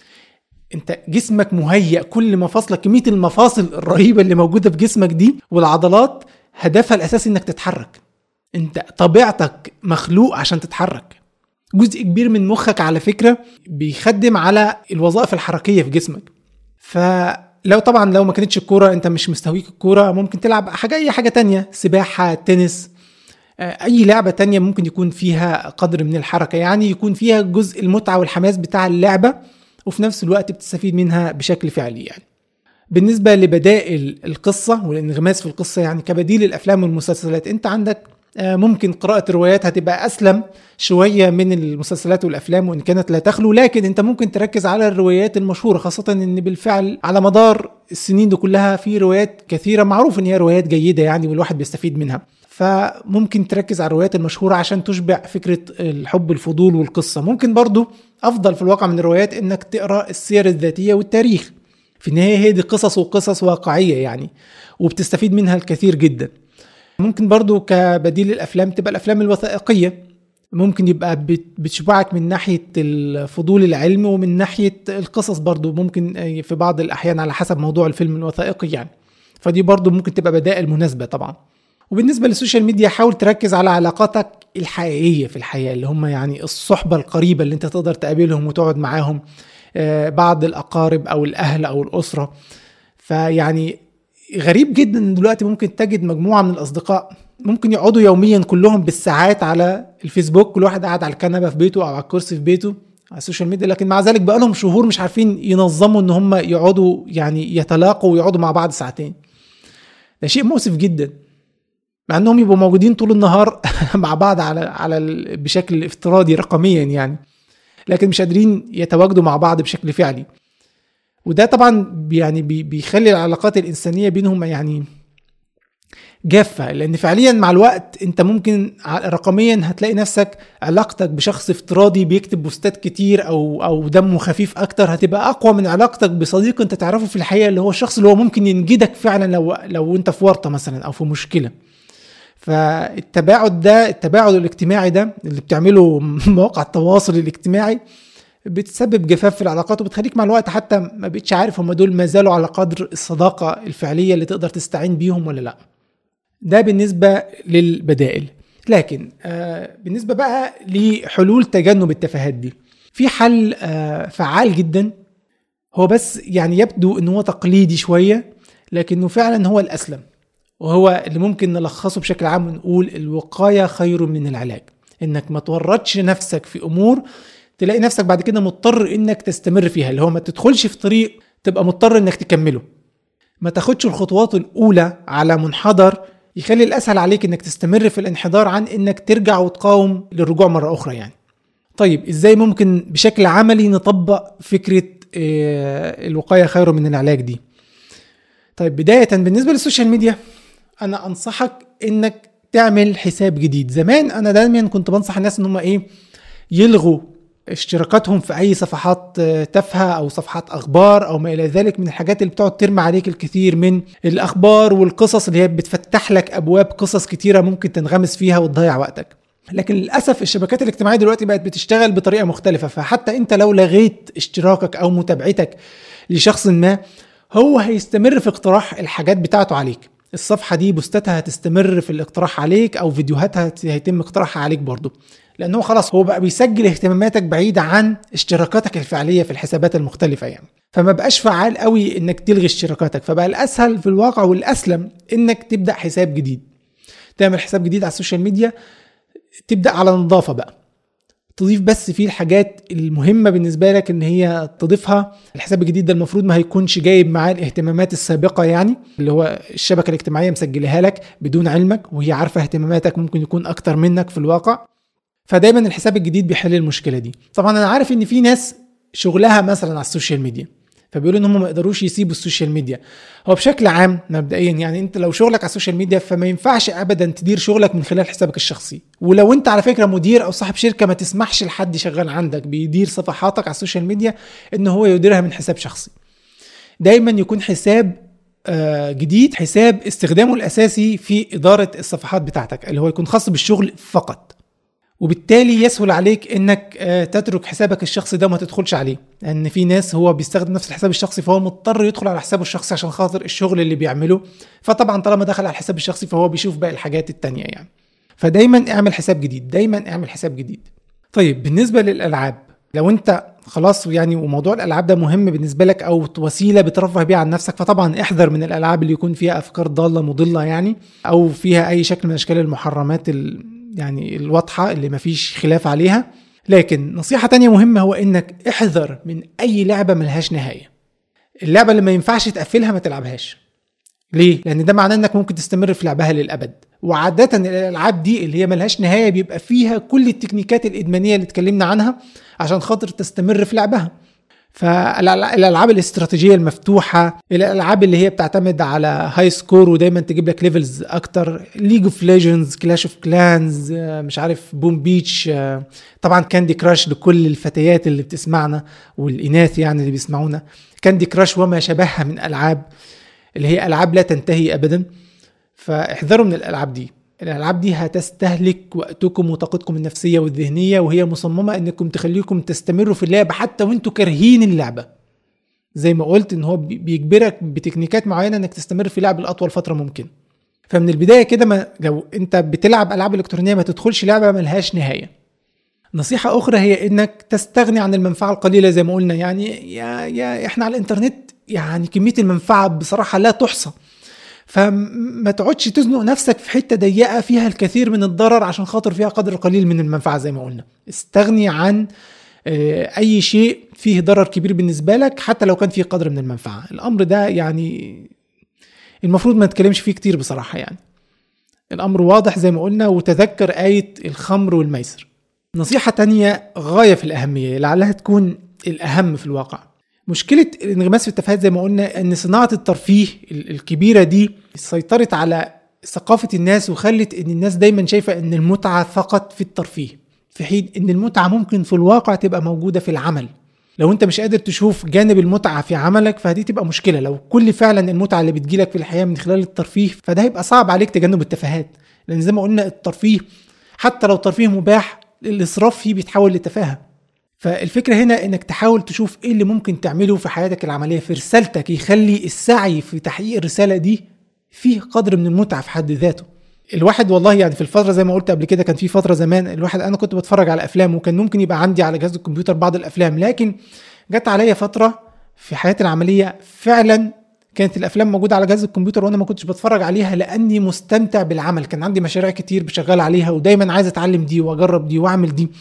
انت جسمك مهيأ، كل مفاصلك، كمية المفاصل الرهيبة اللي موجودة في جسمك دي والعضلات هدفها الاساسي انك تتحرك. انت طبيعتك مخلوق عشان تتحرك. جزء كبير من مخك على فكرة بيخدم على الوظائف الحركية في جسمك. فلو طبعا لو ما كانتش الكورة، انت مش مستهويك الكورة، ممكن تلعب اي حاجة تانية، سباحة، تنس، اي لعبة تانية ممكن يكون فيها قدر من الحركة، يعني يكون فيها جزء المتعة والحماس بتاع اللعبة، وفي نفس الوقت بتستفيد منها بشكل فعلي يعني. بالنسبة لبدائل القصة والانغماس في القصة، يعني كبديل الافلام والمسلسلات، انت عندك ممكن قراءة الروايات هتبقى أسلم شوية من المسلسلات والأفلام وإن كانت لا تخلو، لكن أنت ممكن تركز على الروايات المشهورة، خاصة إن بالفعل على مدار السنين دي كلها في روايات كثيرة معروف إن هي روايات جيدة يعني، والواحد بيستفيد منها. فممكن تركز على الروايات المشهورة عشان تشبع فكرة الحب، الفضول والقصة. ممكن برضو أفضل في الواقع من الروايات إنك تقرأ السير الذاتية والتاريخ، في النهاية هي دي قصص وقصص واقعية يعني، وبتستفيد منها الكثير جدا. ممكن برضو كبديل الأفلام تبقى الأفلام الوثائقية، ممكن يبقى بتشبعك من ناحية الفضول العلمي ومن ناحية القصص برضو، ممكن في بعض الأحيان على حسب موضوع الفيلم الوثائقي يعني. فدي برضو ممكن تبقى بدائل مناسبة طبعا. وبالنسبة للسوشيال ميديا، حاول تركز على علاقاتك الحقيقية في الحياة، اللي هم يعني الصحبة القريبة اللي انت تقدر تقابلهم وتقعد معاهم، بعض الأقارب أو الأهل أو الأسرة. فيعني غريب جدا ان دلوقتي ممكن تجد مجموعة من الأصدقاء ممكن يقعدوا يوميا كلهم بالساعات على الفيسبوك، كل واحد قاعد على الكنبة في بيته أو على الكرسي في بيته على السوشيال ميديا، لكن مع ذلك بقى لهم شهور مش عارفين ينظموا ان هم يقعدوا يعني يتلاقوا ويقعدوا مع بعض ساعتين. ده شيء مؤسف جدا، مع انهم يبقوا موجودين طول النهار مع بعض على بشكل افتراضي رقميا يعني، لكن مش قادرين يتواجدوا مع بعض بشكل فعلي. وده طبعا يعني بيخلي العلاقات الإنسانية بينهم يعني جافة، لأن فعليا مع الوقت انت ممكن رقميا هتلاقي نفسك علاقتك بشخص افتراضي بيكتب بوستات كتير أو دمه خفيف أكتر هتبقى أقوى من علاقتك بصديق انت تعرفه في الحقيقة، اللي هو الشخص اللي هو ممكن ينجدك فعلا لو انت في ورطة مثلا أو في مشكلة. فالتباعد ده، التباعد الاجتماعي ده اللي بتعمله مواقع التواصل الاجتماعي، بتسبب جفاف في العلاقات، وبتخليك مع الوقت حتى ما بقتش عارف هم دول ما زالوا على قدر الصداقة الفعلية اللي تقدر تستعين بيهم ولا لا. ده بالنسبة للبدائل. لكن بالنسبة بقى لحلول تجنب التفاهات دي، في حل فعال جدا، هو بس يعني يبدو انه هو تقليدي شوية، لكنه فعلا هو الأسلم، وهو اللي ممكن نلخصه بشكل عام ونقول الوقاية خير من العلاج. انك ما تورطش نفسك في امور تلاقي نفسك بعد كده مضطر انك تستمر فيها، اللي هو ما تدخلش في طريق تبقى مضطر انك تكمله، ما تاخدش الخطوات الاولى على منحدر يخلي الاسهل عليك انك تستمر في الانحدار عن انك ترجع وتقاوم للرجوع مرة اخرى يعني. طيب ازاي ممكن بشكل عملي نطبق فكرة الوقاية خير من العلاج دي؟ طيب بداية بالنسبة للسوشيال ميديا، انا انصحك انك تعمل حساب جديد. زمان انا دايما كنت بنصح الناس ان هم يلغوا اشتراكاتهم في اي صفحات تافهه او صفحات اخبار او ما الى ذلك من الحاجات اللي بتقعد ترمي عليك الكثير من الاخبار والقصص اللي هي بتفتح لك ابواب قصص كتيره ممكن تنغمس فيها وتضيع وقتك. لكن للاسف الشبكات الاجتماعيه دلوقتي بقت بتشتغل بطريقه مختلفه، فحتى انت لو لغيت اشتراكك او متابعتك لشخص ما، هو هيستمر في اقتراح الحاجات بتاعته عليك. الصفحه دي بوستاتها هتستمر في الاقتراح عليك، او فيديوهاتها هيتم اقتراحها عليك برضو، لانه خلاص هو بقى بيسجل اهتماماتك بعيدة عن اشتراكاتك الفعلية في الحسابات المختلفة يعني. فما بقاش فعال قوي انك تلغي اشتراكاتك، فبقى الاسهل في الواقع والاسلم انك تبدأ حساب جديد. تعمل حساب جديد على السوشيال ميديا تبدأ على نظافة بقى، تضيف بس فيه الحاجات المهمة بالنسبة لك ان هي تضيفها. الحساب الجديد ده المفروض ما هيكونش جايب معاه الاهتمامات السابقة، يعني اللي هو الشبكة الاجتماعية مسجلها لك بدون علمك وهي عارفة اهتماماتك ممكن يكون اكتر منك في الواقع. فدايما الحساب الجديد بيحل المشكلة دي. طبعا انا عارف ان في ناس شغلها مثلا على السوشيال ميديا فبيقولوا ان هم ما يقدروش يسيبوا السوشيال ميديا. هو بشكل عام مبدئيا يعني انت لو شغلك على السوشيال ميديا فما ينفعش ابدا تدير شغلك من خلال حسابك الشخصي. ولو انت على فكره مدير او صاحب شركه ما تسمحش لحد شغال عندك بيدير صفحاتك على السوشيال ميديا ان هو يديرها من حساب شخصي. دايما يكون حساب جديد حساب استخدامه الاساسي في اداره الصفحات بتاعتك اللي هو يكون خاص بالشغل فقط، وبالتالي يسهل عليك انك تترك حسابك الشخصي ده وما تدخلش عليه، لان في ناس هو بيستخدم نفس الحساب الشخصي فهو مضطر يدخل على حسابه الشخصي عشان خاطر الشغل اللي بيعمله. فطبعا طالما دخل على الحساب الشخصي فهو بيشوف باقي الحاجات التانية يعني. فدايما اعمل حساب جديد، دايما اعمل حساب جديد. طيب بالنسبة للألعاب، لو انت خلاص يعني وموضوع الألعاب ده مهم بالنسبة لك او وسيلة بترفه بيها عن نفسك، فطبعا احذر من الألعاب اللي يكون فيها افكار ضالة مضلة يعني، او فيها اي شكل من اشكال المحرمات يعني الواضحة اللي مفيش خلاف عليها. لكن نصيحة تانية مهمة هو انك احذر من اي لعبة ملهاش نهاية. اللعبة اللي ما ينفعش تقفلها ما تلعبهاش. ليه؟ لان ده معناه انك ممكن تستمر في لعبها للأبد. وعادة الالعاب دي اللي هي ملهاش نهاية بيبقى فيها كل التكنيكات الادمانية اللي اتكلمنا عنها عشان خاطر تستمر في لعبها. فالالعاب الاستراتيجيه المفتوحه، الالعاب اللي هي بتعتمد على هاي سكور ودايما تجيب لك ليفلز اكتر، ليج اوف ليجندز، كلاش اوف كلانز، مش عارف بوم بيتش، طبعا كاندي كراش لكل الفتيات اللي بتسمعنا والاناث يعني اللي بيسمعونا، كاندي كراش وما شابهها من العاب اللي هي العاب لا تنتهي ابدا. فاحذروا من الالعاب دي. الالعاب دي هتستهلك وقتكم وطاقتكم النفسيه والذهنيه، وهي مصممه انكم تخليكم تستمروا في اللعبه حتى وانتوا كارهين اللعبه. زي ما قلت ان هو بيجبرك بتكنيكات معينه انك تستمر في لعب لاطول فتره ممكن. فمن البدايه كده لو انت بتلعب العاب الكترونيه ما تدخلش لعبه ملهاش نهايه. نصيحه اخرى هي انك تستغني عن المنفعه القليله زي ما قلنا، يعني يا احنا على الانترنت يعني كميه المنفعه بصراحه لا تحصى، فما تقعدش تزنق نفسك في حتة ضيقة فيها الكثير من الضرر عشان خاطر فيها قدر قليل من المنفعة. زي ما قلنا استغني عن اي شيء فيه ضرر كبير بالنسبة لك حتى لو كان فيه قدر من المنفعة. الامر ده يعني المفروض ما نتكلمش فيه كتير بصراحة، يعني الامر واضح زي ما قلنا. وتذكر آية الخمر والميسر. نصيحة تانية غاية في الأهمية لعلها تكون الأهم في الواقع. مشكلة الانغماس في التفاهات زي ما قلنا ان صناعة الترفيه الكبيرة دي سيطرت على ثقافة الناس وخلت ان الناس دايما شايفة ان المتعة فقط في الترفيه، في حين ان المتعة ممكن في الواقع تبقى موجودة في العمل. لو انت مش قادر تشوف جانب المتعة في عملك فهدي تبقى مشكلة. لو كل فعلا المتعة اللي بتجيلك في الحياة من خلال الترفيه فده هيبقى صعب عليك تجنب التفاهات، لان زي ما قلنا الترفيه حتى لو ترفيه مباح الاسراف فيه بيتحول لتفاهة. فالفكرة هنا انك تحاول تشوف ايه اللي ممكن تعمله في حياتك العملية في رسالتك يخلي السعي في تحقيق الرسالة دي فيه قدر من المتعة في حد ذاته. الواحد والله يعني في الفترة زي ما قلت قبل كده كان في فترة زمان الواحد انا كنت بتفرج على افلام وكان ممكن يبقى عندي على جهاز الكمبيوتر بعض الافلام، لكن جت عليا فترة في حياتي العملية فعلا كانت الافلام موجودة على جهاز الكمبيوتر وانا ما كنتش بتفرج عليها لاني مستمتع بالعمل. كان عندي مشاريع كتير بشغال عليها ودايما عايز اتعلم دي واجرب دي واعمل دي.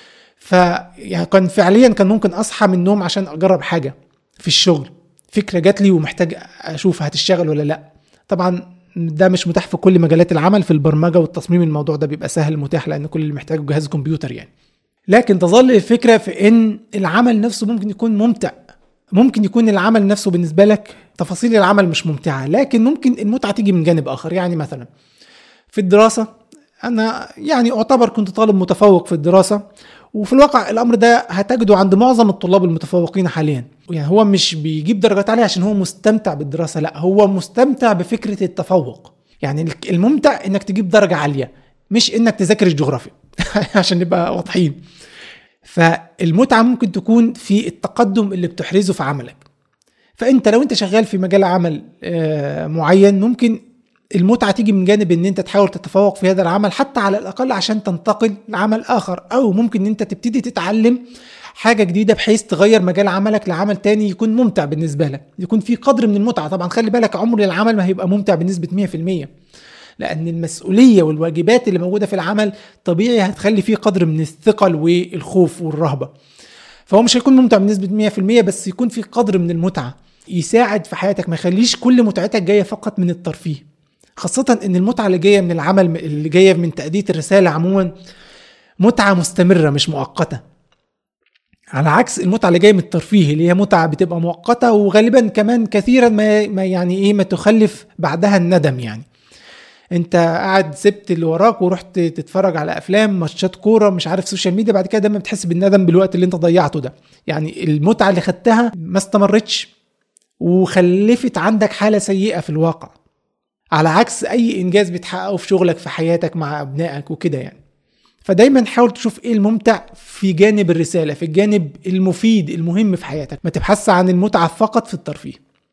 فكان فعليا كان ممكن اصحى من النوم عشان اجرب حاجة في الشغل، فكرة جات لي ومحتاج اشوف هتشتغل ولا لا. طبعا ده مش متاح في كل مجالات العمل. في البرمجة والتصميم الموضوع ده بيبقى سهل متاح لان كل اللي محتاجه جهاز كمبيوتر يعني. لكن تظل الفكرة في ان العمل نفسه ممكن يكون ممتع. ممكن يكون العمل نفسه بالنسبة لك تفاصيل العمل مش ممتعة، لكن ممكن المتعة تيجي من جانب اخر. يعني مثلا في الدراسة انا يعني اعتبر كنت طالب متفوق في الدراسة، وفي الواقع الامر ده هتجده عند معظم الطلاب المتفوقين حاليا. يعني هو مش بيجيب درجات عالية عشان هو مستمتع بالدراسة، لا هو مستمتع بفكرة التفوق. يعني الممتع انك تجيب درجة عالية مش انك تذاكر الجغرافيا عشان نبقى واضحين. فالمتعة ممكن تكون في التقدم اللي بتحرزه في عملك. فانت لو انت شغال في مجال عمل معين ممكن المتعة تيجي من جانب ان انت تحاول تتفوق في هذا العمل حتى على الاقل عشان تنتقل لعمل اخر، او ممكن ان انت تبتدي تتعلم حاجة جديدة بحيث تغير مجال عملك لعمل تاني يكون ممتع بالنسبة لك، يكون في قدر من المتعة. طبعا خلي بالك عمر العمل ما هيبقى ممتع بنسبة 100%، لأن المسؤولية والواجبات اللي موجودة في العمل طبيعي هتخلي فيه قدر من الثقل والخوف والرهبة. فهو مش هيكون ممتع بنسبة 100%، بس يكون فيه قدر من المتعة يساعد في حياتك، ما يخليش كل متعتك جاية فقط من الترفيه، خاصة ان المتعة اللي جاية من العمل، اللي جاية من تأدية الرسالة عموما، متعة مستمرة مش مؤقتة، على عكس المتعة اللي جاية من الترفيه اللي هي متعة بتبقى مؤقتة، وغالبا كمان كثيرا ما تخلف بعدها الندم. يعني انت قاعد سبت اللي وراك ورحت تتفرج على افلام، ماتشات كورة، مش عارف سوشيال ميديا، بعد كده دايما بتحس بالندم بالوقت اللي انت ضيعته ده. يعني المتعة اللي خدتها ما استمرتش وخلفت عندك حالة سيئة في الواقع، على عكس اي انجاز بتحققه في شغلك في حياتك مع ابنائك وكده. يعني فدايما حاول تشوف ايه الممتع في جانب الرسالة، في الجانب المفيد المهم في حياتك، ما تبحث عن المتعة فقط في الترفيه.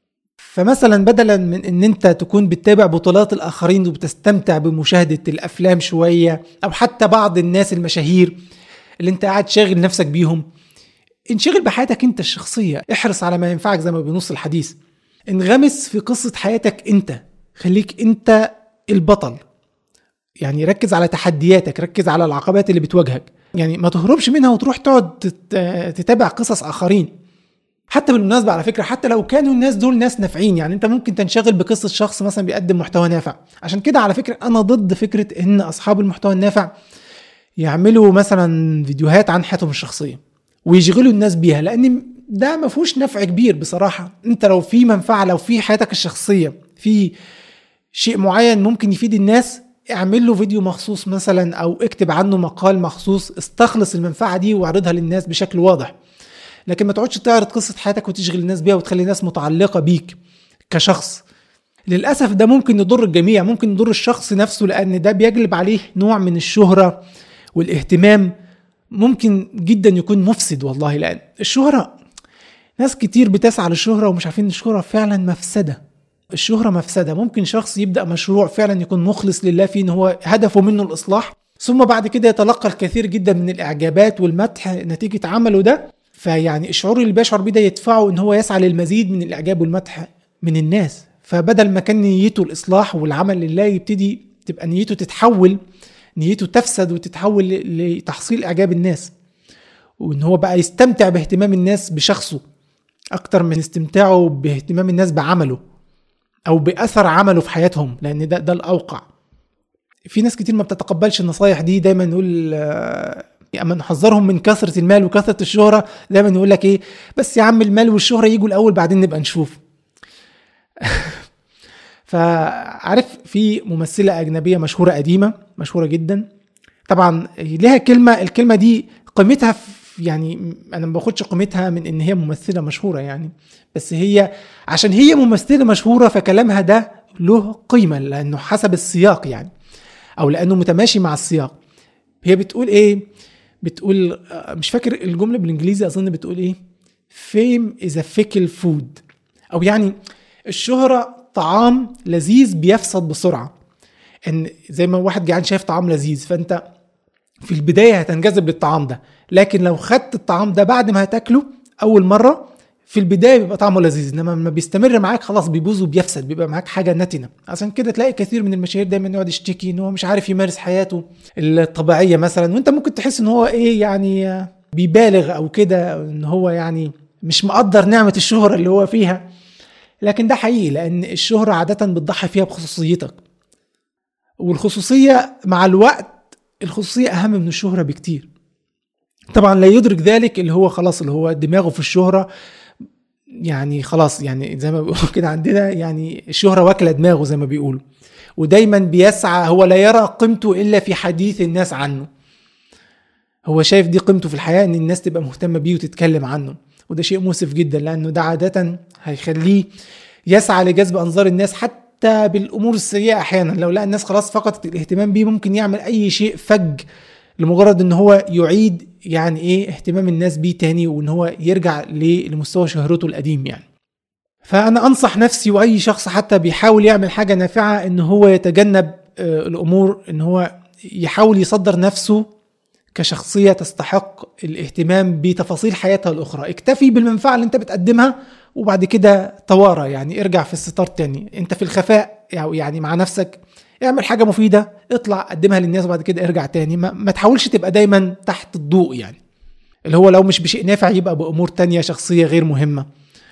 فمثلا بدلا من ان انت تكون بتتابع بطولات الاخرين وبتستمتع بمشاهدة الافلام شوية، او حتى بعض الناس المشاهير اللي انت قاعد شاغل نفسك بيهم، انشغل بحياتك انت الشخصية، احرص على ما ينفعك زي ما بنص الحديث، انغمس في قصة حياتك انت، خليك انت البطل. يعني ركز على تحدياتك، ركز على العقبات اللي بتواجهك، يعني ما تهربش منها وتروح تقعد تتابع قصص آخرين. حتى بالمناسبة على فكرة، حتى لو كانوا الناس دول ناس نافعين، يعني انت ممكن تنشغل بقصة شخص مثلا بيقدم محتوى نافع. عشان كده على فكرة انا ضد فكرة ان اصحاب المحتوى النافع يعملوا مثلا فيديوهات عن حياتهم الشخصية ويشغلوا الناس بيها، لان ده ما فيهوش نفع كبير بصراحة. انت لو في منفعة، لو في حياتك الشخصية في شيء معين ممكن يفيد الناس، اعمل له فيديو مخصوص مثلا، او اكتب عنه مقال مخصوص، استخلص المنفعة دي واعرضها للناس بشكل واضح. لكن ما تقعدش تعرض قصة حياتك وتشغل الناس بيها وتخلي الناس متعلقة بيك كشخص. للأسف ده ممكن يضر الجميع، ممكن يضر الشخص نفسه، لأن ده بيجلب عليه نوع من الشهرة والاهتمام، ممكن جدا يكون مفسد والله. لأن الشهرة، ناس كتير بتسعى للشهرة ومش عارفين الشهرة فعلا مفسدة. الشهرة مفسدة. ممكن شخص يبدأ مشروع فعلا يكون مخلص لله فيه، ان هو هدفه منه الإصلاح، ثم بعد كده يتلقى الكثير جدا من الإعجابات والمدح نتيجة عمله ده، فيعني الشعور اللي بيشعر بيه ده يدفعه ان هو يسعى للمزيد من الإعجاب والمدح من الناس. فبدل ما كان نيته الإصلاح والعمل لله، يبتدي تبقى نيته تتحول، نيته تفسد وتتحول لتحصيل إعجاب الناس، وان هو بقى يستمتع باهتمام الناس بشخصه أكتر من استمتاعه باهتمام الناس بعمله او باثر عمله في حياتهم، لان ده الاوقع. في ناس كتير ما بتتقبلش النصايح دي، دايما نقول اما نحذرهم من كثرة المال وكثرة الشهرة، دايما يقول لك ايه، بس يا عم المال والشهرة يجوا الاول بعدين نبقى نشوف. فعارف في ممثلة اجنبية مشهورة قديمة، مشهورة جدا طبعا، لها الكلمة دي قيمتها يعني انا ما باخدش قيمتها من ان هي ممثلة مشهورة يعني، بس هي عشان هي ممثلة مشهورة فكلامها ده له قيمة، لانه حسب السياق يعني، او لانه متماشي مع السياق. هي بتقول ايه؟ بتقول مش فاكر الجملة بالانجليزي، اظن بتقول ايه، fame is a fickle food، او يعني الشهرة طعام لذيذ بيفسد بسرعة. ان زي ما واحد جعان شايف طعام لذيذ، فانت في البداية هتنجذب للطعام ده، لكن لو خدت الطعام ده بعد ما هتاكله اول مرة، في البداية بيبقى طعمه لذيذ، انما لما بيستمر معاك خلاص بيبوظ وبيفسد، بيبقى معاك حاجة نتنة. عشان كده تلاقي كثير من المشاهير دايما يقعد يشتكي ان هو مش عارف يمارس حياته الطبيعية مثلا، وانت ممكن تحس ان هو ايه يعني بيبالغ او كده، ان هو يعني مش مقدر نعمة الشهرة اللي هو فيها. لكن ده حقيقي، لان الشهرة عادة بتضحي فيها بخصوصيتك، والخصوصية مع الوقت الخصوصية اهم من الشهرة بكتير. طبعا لا يدرك ذلك اللي هو خلاص اللي هو دماغه في الشهرة، يعني خلاص يعني زي ما بيقولوا كده عندنا، يعني الشهرة واكلة دماغه زي ما بيقولوا، ودايما بيسعى، هو لا يرى قيمته إلا في حديث الناس عنه. هو شايف دي قيمته في الحياة، ان الناس تبقى مهتمة بيه وتتكلم عنه، وده شيء مؤسف جدا، لأنه ده عادة هيخليه يسعى لجذب أنظار الناس حتى بالأمور السيئة. أحيانا لو لقى الناس خلاص فقدت الاهتمام بيه، ممكن يعمل أي شيء فج لمجرد ان هو يعيد يعني ايه اهتمام الناس بيه تاني، وان هو يرجع لمستوى شهرته القديم يعني. فانا انصح نفسي واي شخص حتى بيحاول يعمل حاجة نافعة، ان هو يتجنب الامور، ان هو يحاول يصدر نفسه كشخصية تستحق الاهتمام بتفاصيل حياتها الاخرى. اكتفي بالمنفعة اللي انت بتقدمها، وبعد كده توارى، يعني ارجع في الستار تاني، انت في الخفاء يعني مع نفسك اعمل حاجة مفيدة، اطلع قدمها للناس وبعد كده ارجع تاني. ما تحاولش تبقى دايما تحت الضوء، يعني اللي هو لو مش بشيء نافع يبقى بأمور تانية شخصية غير مهمة.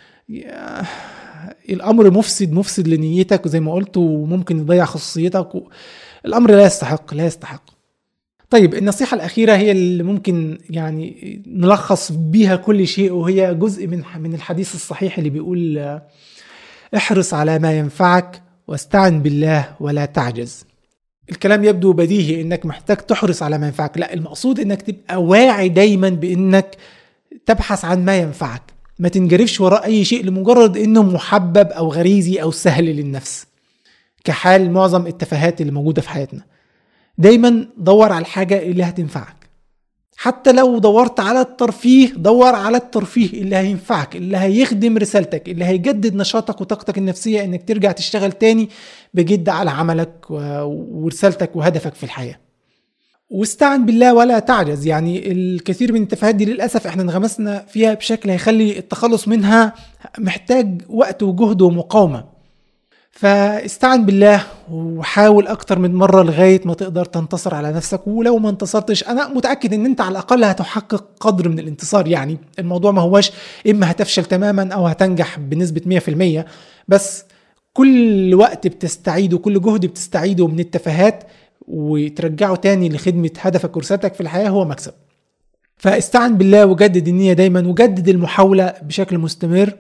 الأمر مفسد لنيتك وزي ما قلت، وممكن يضيع خصوصيتك، الأمر لا يستحق. طيب النصيحة الأخيرة هي اللي ممكن يعني نلخص بيها كل شيء، وهي جزء من الحديث الصحيح اللي بيقول احرص على ما ينفعك واستعن بالله ولا تعجز. الكلام يبدو بديهي انك محتاج تحرص على ما ينفعك، لا، المقصود انك تبقى واعي دايما بانك تبحث عن ما ينفعك، ما تنجرفش وراء اي شيء لمجرد انه محبب او غريزي او سهل للنفس، كحال معظم التفاهات اللي موجودة في حياتنا. دايما دور على الحاجة اللي هتنفعك، حتى لو دورت على الترفيه دور على الترفيه اللي هينفعك، اللي هيخدم رسالتك، اللي هيجدد نشاطك وطاقتك النفسية انك ترجع تشتغل تاني بجد على عملك ورسالتك وهدفك في الحياة. واستعن بالله ولا تعجز، يعني الكثير من التفاهات دي للأسف احنا انغمسنا فيها بشكل هيخلي التخلص منها محتاج وقت وجهد ومقاومة. فاستعن بالله وحاول اكتر من مرة لغاية ما تقدر تنتصر على نفسك، ولو ما انتصرتش انا متأكد ان انت على الاقل هتحقق قدر من الانتصار. يعني الموضوع ما هواش اما هتفشل تماما او هتنجح بنسبة 100%، بس كل وقت بتستعيده، كل جهد بتستعيده من التفاهات وترجعه تاني لخدمة هدفك ورسالتك في الحياة هو مكسب. فاستعن بالله وجدد النية دايما وجدد المحاولة بشكل مستمر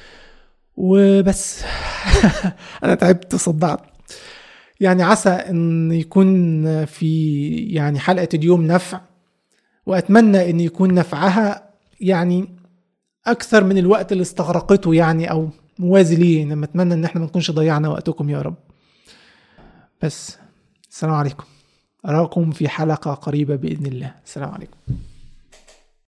وبس. أنا تعبت صدعت. يعني عسى أن يكون في يعني حلقة اليوم نفع، وأتمنى أن يكون نفعها يعني أكثر من الوقت اللي استغرقته، يعني أو موازي ليه. أنا أتمنى أن احنا ما نكونش ضيعنا وقتكم يا رب. بس السلام عليكم، أراكم في حلقة قريبة بإذن الله. السلام عليكم.